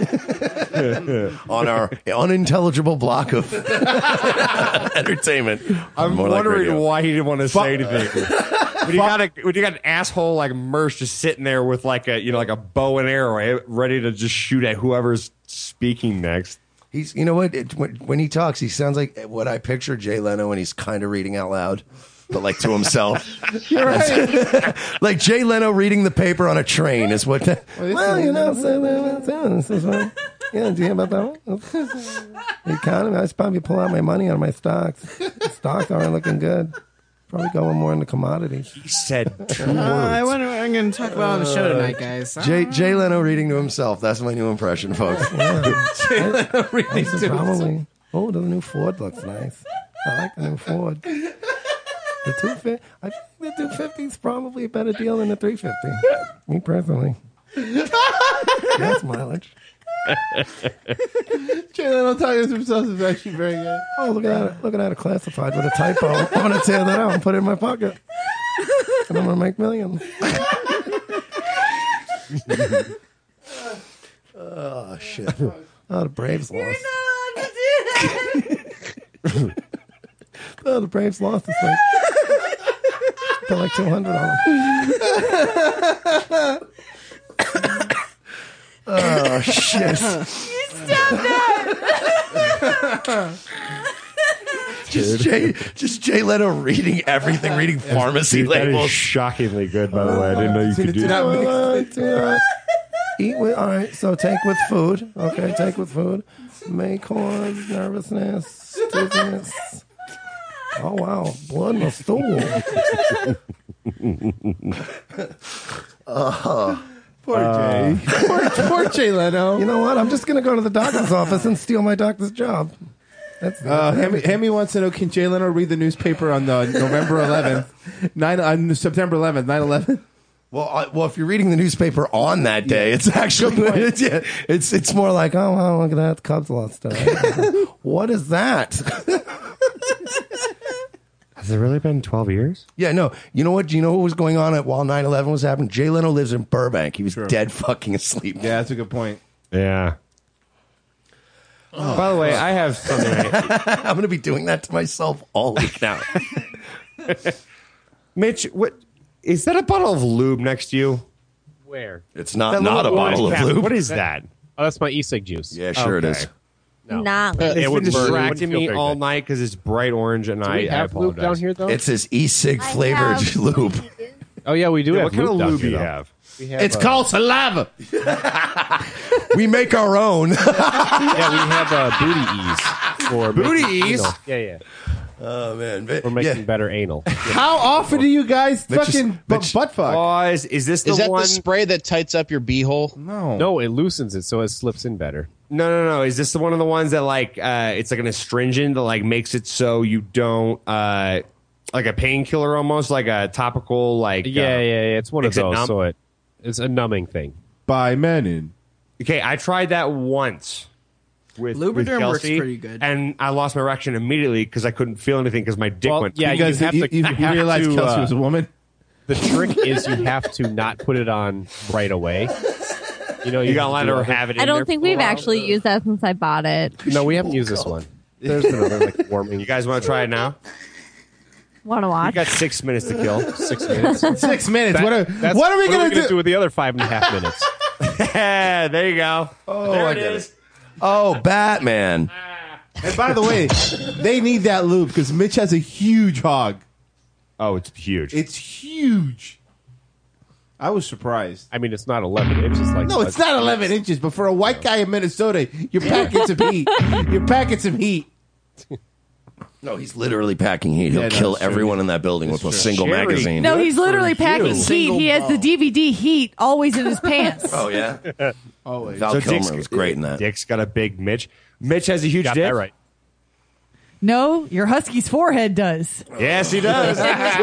on our unintelligible block of entertainment. I'm More Like wondering Radio. why he didn't want to say anything. when you got an asshole like Mersh just sitting there with like a bow and arrow ready to just shoot at whoever's speaking next. He's, you know what? When he talks, he sounds like what I picture Jay Leno when he's kind of reading out loud. but like to himself. You're right. Like Jay Leno reading the paper on a train is what. Well, you know, this is what. Yeah, do you hear about that one? The economy. I should probably pull out my money on my stocks. Stocks aren't looking good. Probably going more into commodities. He said 2 words. I'm going to talk about on the show tonight, guys. Jay Leno reading to himself. That's my new impression, folks. Yeah. Jay Leno reading to probably. Oh, the new Ford looks nice. I like the new Ford. The 250. I think the 250 is probably a better deal than the 350. Me personally. That's mileage. Jay Leno talking to himself is actually very good. Oh, look at that! A classified with a typo. I'm gonna tear that out and put it in my pocket, and I'm gonna make millions. Oh shit! Oh, the Braves lost. Oh, the Braves lost this week. Put like $200 on them. Oh shit! You stopped that. Just Jay Leno reading everything, reading pharmacy labels. That is shockingly good, by the way. I didn't know you could do that. Eat with, all right, so take with food. Okay, take with food. May cause nervousness, dizziness. Oh, wow. Blood in the stool. Poor Jay. Poor Jay Leno. You know what? I'm just going to go to the doctor's office and steal my doctor's job. Hemi wants to know, can Jay Leno read the newspaper on the November 11th, on September 11th, 9/11? Well, if you're reading the newspaper on that day, it's actually it's more like, oh, wow, look at that, the Cubs lost. What is that? Has it really been 12 years? Yeah, no. You know what? Do you know what was going on while 9/11 was happening? Jay Leno lives in Burbank. He was dead fucking asleep. Yeah, that's a good point. Yeah. Oh. By the way, I have something. I'm going to be doing that to myself all week now. Mitch, what is that? A bottle of lube next to you? Where? It's not a bottle of lube. What is that? Oh, that's my e-cig juice. Yeah, sure it is. No. Not. It's It been would burn. distracting It wouldn't me feel all very good. night because it's bright orange, and Do we I have lube apologize. down here, though? It's his e-cig flavored lube. Oh, yeah, we do have What kind of down lube do here, you though. have? We have, It's called saliva. We make our own. Yeah, we have booty ease. For Booty making ease? anal. Yeah. Oh, man. We're making better anal. How often do you guys fucking butt fuck? Pause. Is this the Is that one? the spray that tights up your beehole? No, it loosens it so it slips in better. No. Is this the one of the ones that like it's like an astringent that like makes it so you don't like a painkiller almost, like a topical like Yeah. It's one of makes it those. numb? So it's a numbing thing. By Menon. Okay, I tried that once with Lubriderm works Kelsey, pretty good. and I lost my erection immediately because I couldn't feel anything because my dick went. Yeah, You guys, have to. you have realized to, Kelsey was a woman? The trick is you have to not put it on right away. You know, You gotta have let to her do have it. I in there don't think for a we've while. actually used that since I bought it. No, we haven't used this one. There's another like warming. You guys want to try it now? Want to You watch? got 6 minutes to kill. 6 minutes. 6 minutes. That's- what are we going to do? with the other 5.5 minutes? Yeah, there you go. Oh, there I it get is. Oh, Batman. And by the way, they need that lube because Mitch has a huge hog. Oh, it's huge. It's huge. I was surprised. I mean, it's not 11 inches. Like No, it's not 11 inches, but for a white guy in Minnesota, you're packing some heat. You're packing some heat. No, he's literally packing heat. He'll Yeah, no, kill it's true. everyone in that building with a single Sherry. magazine. No, he's literally packing you. heat. He has the DVD heat always in his pants. Oh, yeah? Always. Val Kilmer was great in that. Dick's got a big Mitch. Mitch has a huge got dick. that right. No, your husky's forehead does. Yes, he does.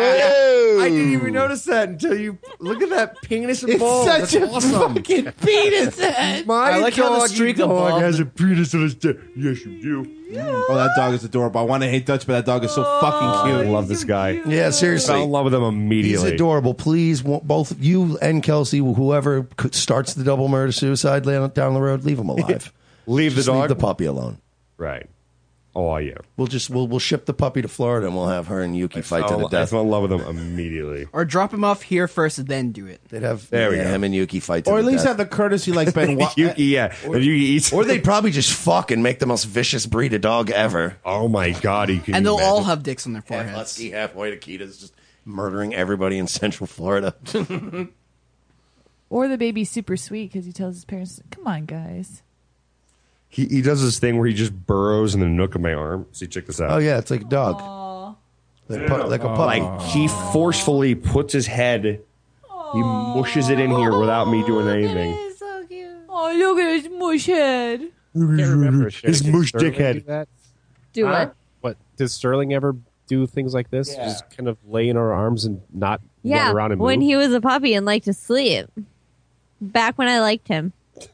I didn't even notice that until you look at that penis and It's balls. such That's a awesome. fucking penis head. My I like how the dog, streak the dog evolved. has a penis in his dick. Yes, you do. Oh, that dog is adorable. I want to hate Dutch, but that dog is so fucking I cute. love this guy. Yeah, seriously. Fell in love with him He's immediately. adorable. Please, both you and Kelsey, whoever starts the double murder suicide down the road, leave him alive. Leave the Just dog. Leave the puppy alone. Right. Oh yeah. We'll ship the puppy to Florida and we'll have her and Yuki fight to the I death. fell in love with him immediately. Or drop him off here first and then do it. They'd have There we go. him and Yuki fight to Or the at least death. have the courtesy like Ben. Yuki, yeah. If Yuki eats, Or they'd probably just fuck and make the most vicious breed of dog ever. oh my god, he can. And they'll imagine. all have dicks on their Half foreheads. husky, half white Akitas, just murdering everybody in Central Florida. Or the baby's super sweet because he tells his parents, "Come on, guys." He does this thing where he just burrows in the nook of my arm. See, check this out. Oh yeah, it's like a dog, like a puppy. Like he forcefully puts his head, he mushes it in here without me doing anything. So cute. Oh, look at his mush head. Can't remember. His Did mush Sterling dickhead. do that? Do what? What did Sterling ever do things like this? Yeah. Just kind of lay in our arms and not Yeah, run around and when move? he was a puppy and liked to sleep. Back when I liked him.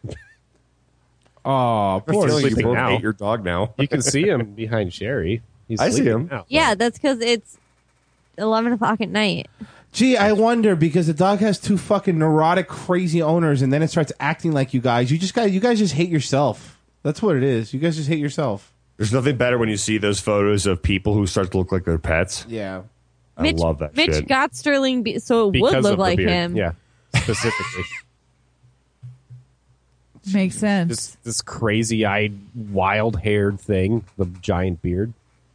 Oh, poor Sterling, you sleeping both now. hate your dog now. You can see him behind Sherry. He's I see sleeping him. now. Yeah, that's because it's 11 o'clock at night. Gee, I wonder because the dog has two fucking neurotic, crazy owners, and then it starts acting like you guys. You guys just hate yourself. That's what it is. You guys just hate yourself. There's nothing better when you see those photos of people who start to look like their pets. Yeah. I love that Mitch shit. got Sterling so it Because would of look the like beard. him. Yeah, specifically. Makes sense. This crazy-eyed, wild-haired thing, the giant beard.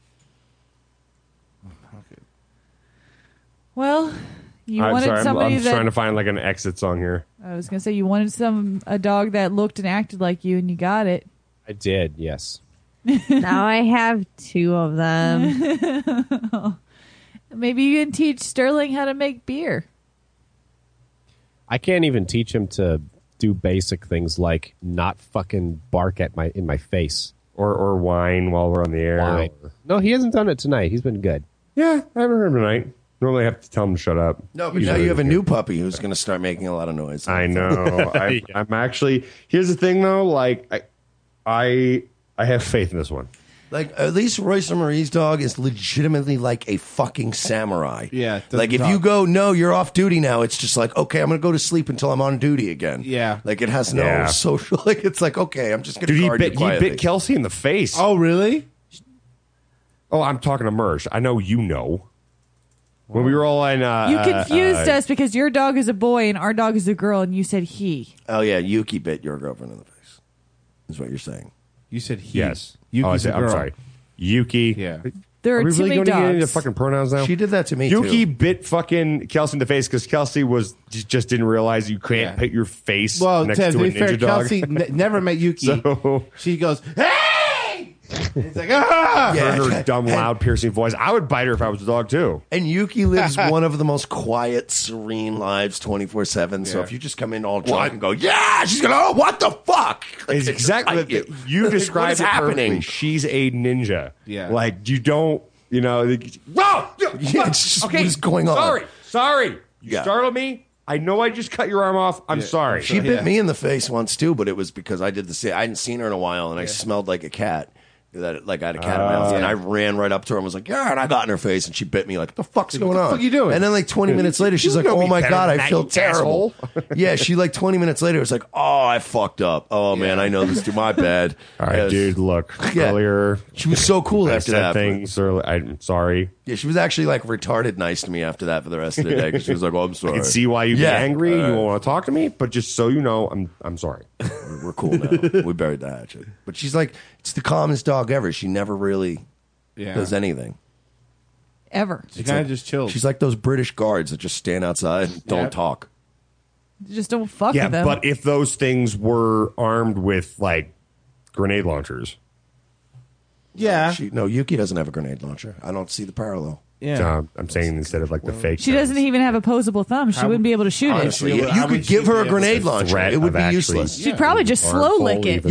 Well, you I'm wanted sorry, somebody I'm that trying to find like an exit song here. I was gonna say you wanted a dog that looked and acted like you, and you got it. I did, yes. Now I have two of them. Maybe you can teach Sterling how to make beer. I can't even teach him to do basic things like not fucking bark at in my face or whine while we're on the air. Whine. No, he hasn't done it tonight. He's been good. Yeah, I haven't heard him tonight. Normally I have to tell him to shut up. No, but He's now really you have a good. new puppy who's going to start making a lot of noise. I know. I'm actually. Here's the thing, though. Like, I have faith in this one. Like, at least Royce Marie's dog is legitimately like a fucking samurai. Yeah. Like, if you go, no, you're off duty now, it's just like, okay, I'm going to go to sleep until I'm on duty again. Yeah. Like, it has no Yeah. social, like, it's like, okay, I'm just going Dude, to he guard you bit quietly. Kelsey in the face. Oh, really? Oh, I'm talking to Mersh. I know you know. When we were all in... You confused us because your dog is a boy and our dog is a girl, and you said he. Oh, yeah, Yuki bit your girlfriend in the face, is what you're saying. You said he. Yes. Yuki's a I'm girl. sorry. Yuki. Yeah. There are we too really many going to get into dogs. fucking pronouns now? She did that to me, Yuki too. bit fucking Kelsey in the face because Kelsey just didn't realize you can't put your face Well, next to to a be fair, ninja dog. Kelsey never met Yuki. So- she goes, hey! It's like, ah! Yeah. For her dumb, loud, piercing voice. I would bite her if I was a dog, too. And Yuki lives one of the most quiet, serene lives 24/7. So Yeah. if you just come in all drunk and go, yeah, she's going to, oh, what the fuck? It's exactly Like, you what described is it happening? perfectly. She's a ninja. Yeah. Like, you don't, you know. Whoa! Yeah, it's just what is going on? Sorry. You Yeah. startled me. I know I just cut your arm off. I'm sorry. She bit me in the face once too, but it was because I did the same. I hadn't seen her in a while, and I smelled like a cat. That like I had a cat in my house, and I ran right up to her and was like, "Yeah!" And I got in her face, and she bit me. Like, "What the fuck's going on? What the fuck you doing?" And then like 20 minutes later, she's You like, know "Oh me my better god, than I that, feel you terrible." asshole. Yeah, she like 20 minutes later was like, "Oh, I fucked up. Oh man, I know this. My bad." All right, Yes. dude. Look, Yeah. earlier She was so cool I after said that. things. Or I'm sorry. Yeah, she was actually like retarded nice to me after that for the rest of the day. 'Cause she was like, "Oh, I'm sorry." I can see why you'd Yeah. be angry. You All right. won't want to talk to me, but just so you know, I'm sorry. We're cool now. We buried the hatchet. But she's like, it's the calmest dog ever. She never really does anything. Ever. She kind of just chills. She's like those British guards that just stand outside and don't Yep. talk. Just don't fuck Yeah, with them. but if those things were armed with like grenade launchers, yeah. No, Yuki doesn't have a grenade launcher. I don't see the parallel. Yeah. I'm saying instead of like the fake. she doesn't even have opposable thumb. She wouldn't be able to shoot Honestly, it. if you could give her a grenade launcher, threat it would of be actually- useless. She'd probably just slow lick it.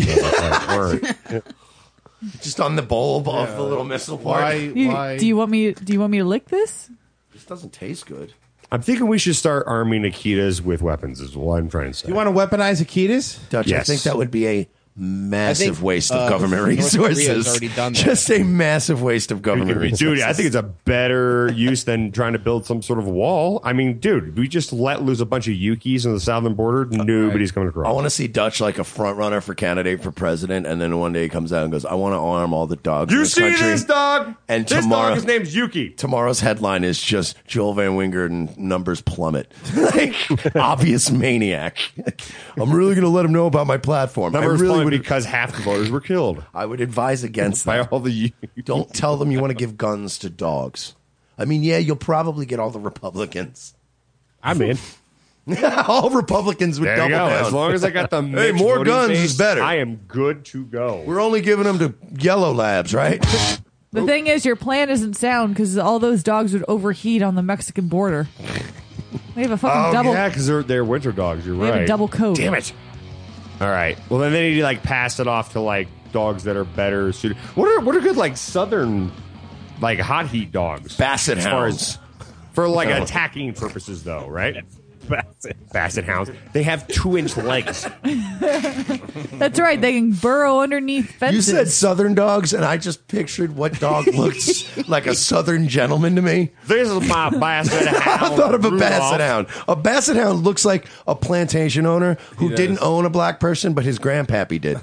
Just on the bulb of the little missile part. Why? Do you want me to lick this? This doesn't taste good. I'm thinking we should start arming Akitas with weapons. Is what I'm trying to say. You want to weaponize Akitas? Dutch, I Yes. think that would be a massive waste of the government North Korea's resources. already done that. Just a massive waste of government resources. Dude, I think it's a better use than trying to build some sort of wall. I mean, dude, we just let loose a bunch of Yukis on the southern border. Nobody's coming across. I want to see Dutch like a front runner for candidate for president, and then one day he comes out and goes, I want to arm all the dogs in You this see country. this dog? And this tomorrow, dog, his name's Yuki. Tomorrow's headline is just Joel Van Wingert numbers plummet. Like, obvious maniac. I'm really going to let him know about my platform. I Numbers really plummet would because half the voters were killed. I would advise against by that. all the. Don't tell them you want to give guns to dogs. I mean, yeah, you'll probably get all the Republicans. I'm in. All Republicans would There double you go. down. As long as I got the hey, mixed more voting guns base, is better. I am good to go. We're only giving them to yellow labs, right? The thing is, your plan isn't sound because all those dogs would overheat on the Mexican border. They have a fucking double. Yeah, because they're winter dogs. You're They right. have a double coat. Damn it. All right. Well, then they need to like pass it off to like dogs that are better suited. What are good like southern like hot heat dogs? Basset As far hounds. as- for like No. attacking purposes, though, right? Basset hounds. They have 2-inch legs. That's right. They can burrow underneath You fences. said southern dogs, and I just pictured what dog looks like a southern gentleman to me. This is my basset hound. I thought of a Rudolph. basset hound. A basset hound looks like a plantation owner who didn't own a black person, but his grandpappy did.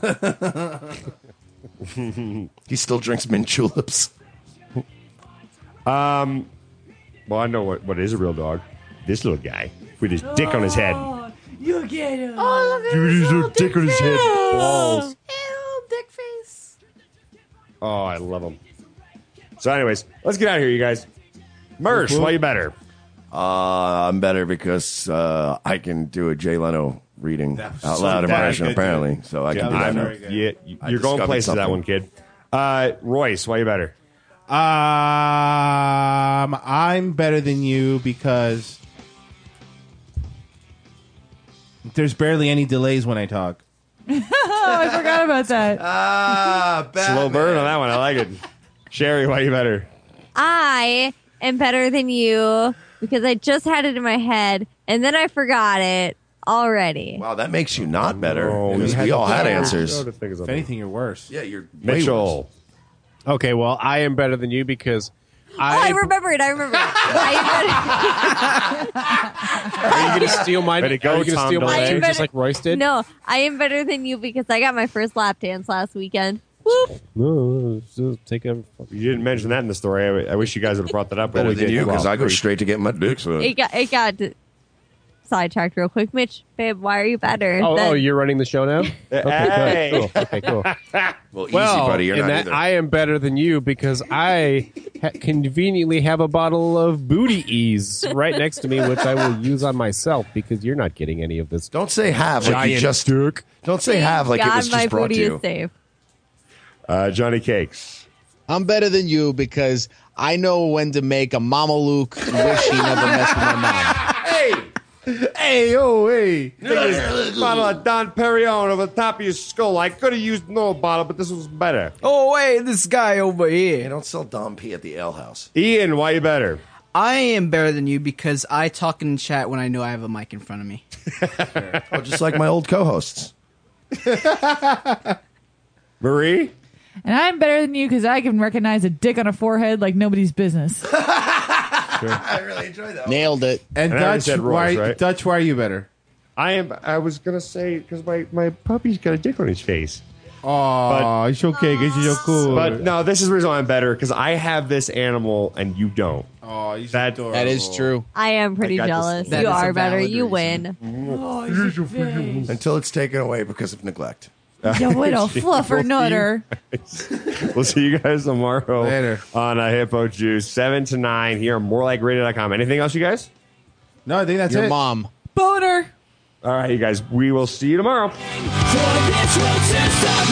He still drinks mint juleps. Well, I know what is a real dog. This little guy with his dick on his head. You get him. Oh, look at Dude, his he's little a dick on his head. face. Balls. Ew, dick face. Oh, I love him. So, anyways, let's get out of here, you guys. Mersh, why you better? I'm better because I can do a Jay Leno reading out loud impression, apparently. So I can do that now. Yeah, I you're going discovered places with that something. one, kid. Royce, why you better? I'm better than you because there's barely any delays when I talk. Oh, I forgot about that. Slow burn on that one. I like it. Sherry, why you better? I am better than you because I just had it in my head and then I forgot it already. Wow, that makes you not better. No, Because you we had all to had think. answers. If anything, you're worse. Yeah, you're way worse. Mitchell. Okay, well, I am better than you because I remember it. I remember it. Are you going to steal my? Way to go, are you going to Tom steal my DeLay. name just like Royce did? No, I am better than you because I got my first lap dance last weekend. Whoop. No, take a. You didn't mention that in the story. I wish you guys would have brought that up. Better We than did. you, because Well, I go straight to get my dick sucked. It got sidetracked real quick. Mitch, babe, why are you better? Oh, you're running the show now? Okay, Hey. cool. Okay, cool. Well, easy, buddy. You're in not that, either. I am better than you because I conveniently have a bottle of Booty Ease right next to me, which I will use on myself because you're not getting any of this. Don't say have like you giant just dick. Don't say have like it God, was my just brought to booty you. is safe. Johnny Cakes. I'm better than you because I know when to make a Mama Luke wish he never messed with my mom. Hey, oh, hey. This bottle of Don Perignon over the top of your skull. I could have used no bottle, but this was better. Oh, wait, this guy over They here. don't sell Dom P at the ale house. Ian, why you better? I am better than you because I talk in chat when I know I have a mic in front of me. Oh, just like my old co-hosts. Marie? And I'm better than you because I can recognize a dick on a forehead like nobody's business. I really enjoyed that. Nailed it. And I already Dutch, said Royce, right? Dutch, why are you better? I was going to say, because my puppy's got a dick on his face. Oh, it's okay. It's so cool. But no, this is the reason why I'm better, because I have this animal and you don't. Oh, you That- That is true. I am pretty I got jealous. this- That You is a are better. valid You reason. win. Oh, your face. Until it's taken away because of neglect. You little fluffer nutter. We'll see you guys tomorrow Later. on Hippo Juice, 7 to 9 here on morelikeradio.com. Anything else, you guys? No, I think that's Your it. mom. Boner. All right, you guys. We will see you tomorrow. Join this road system.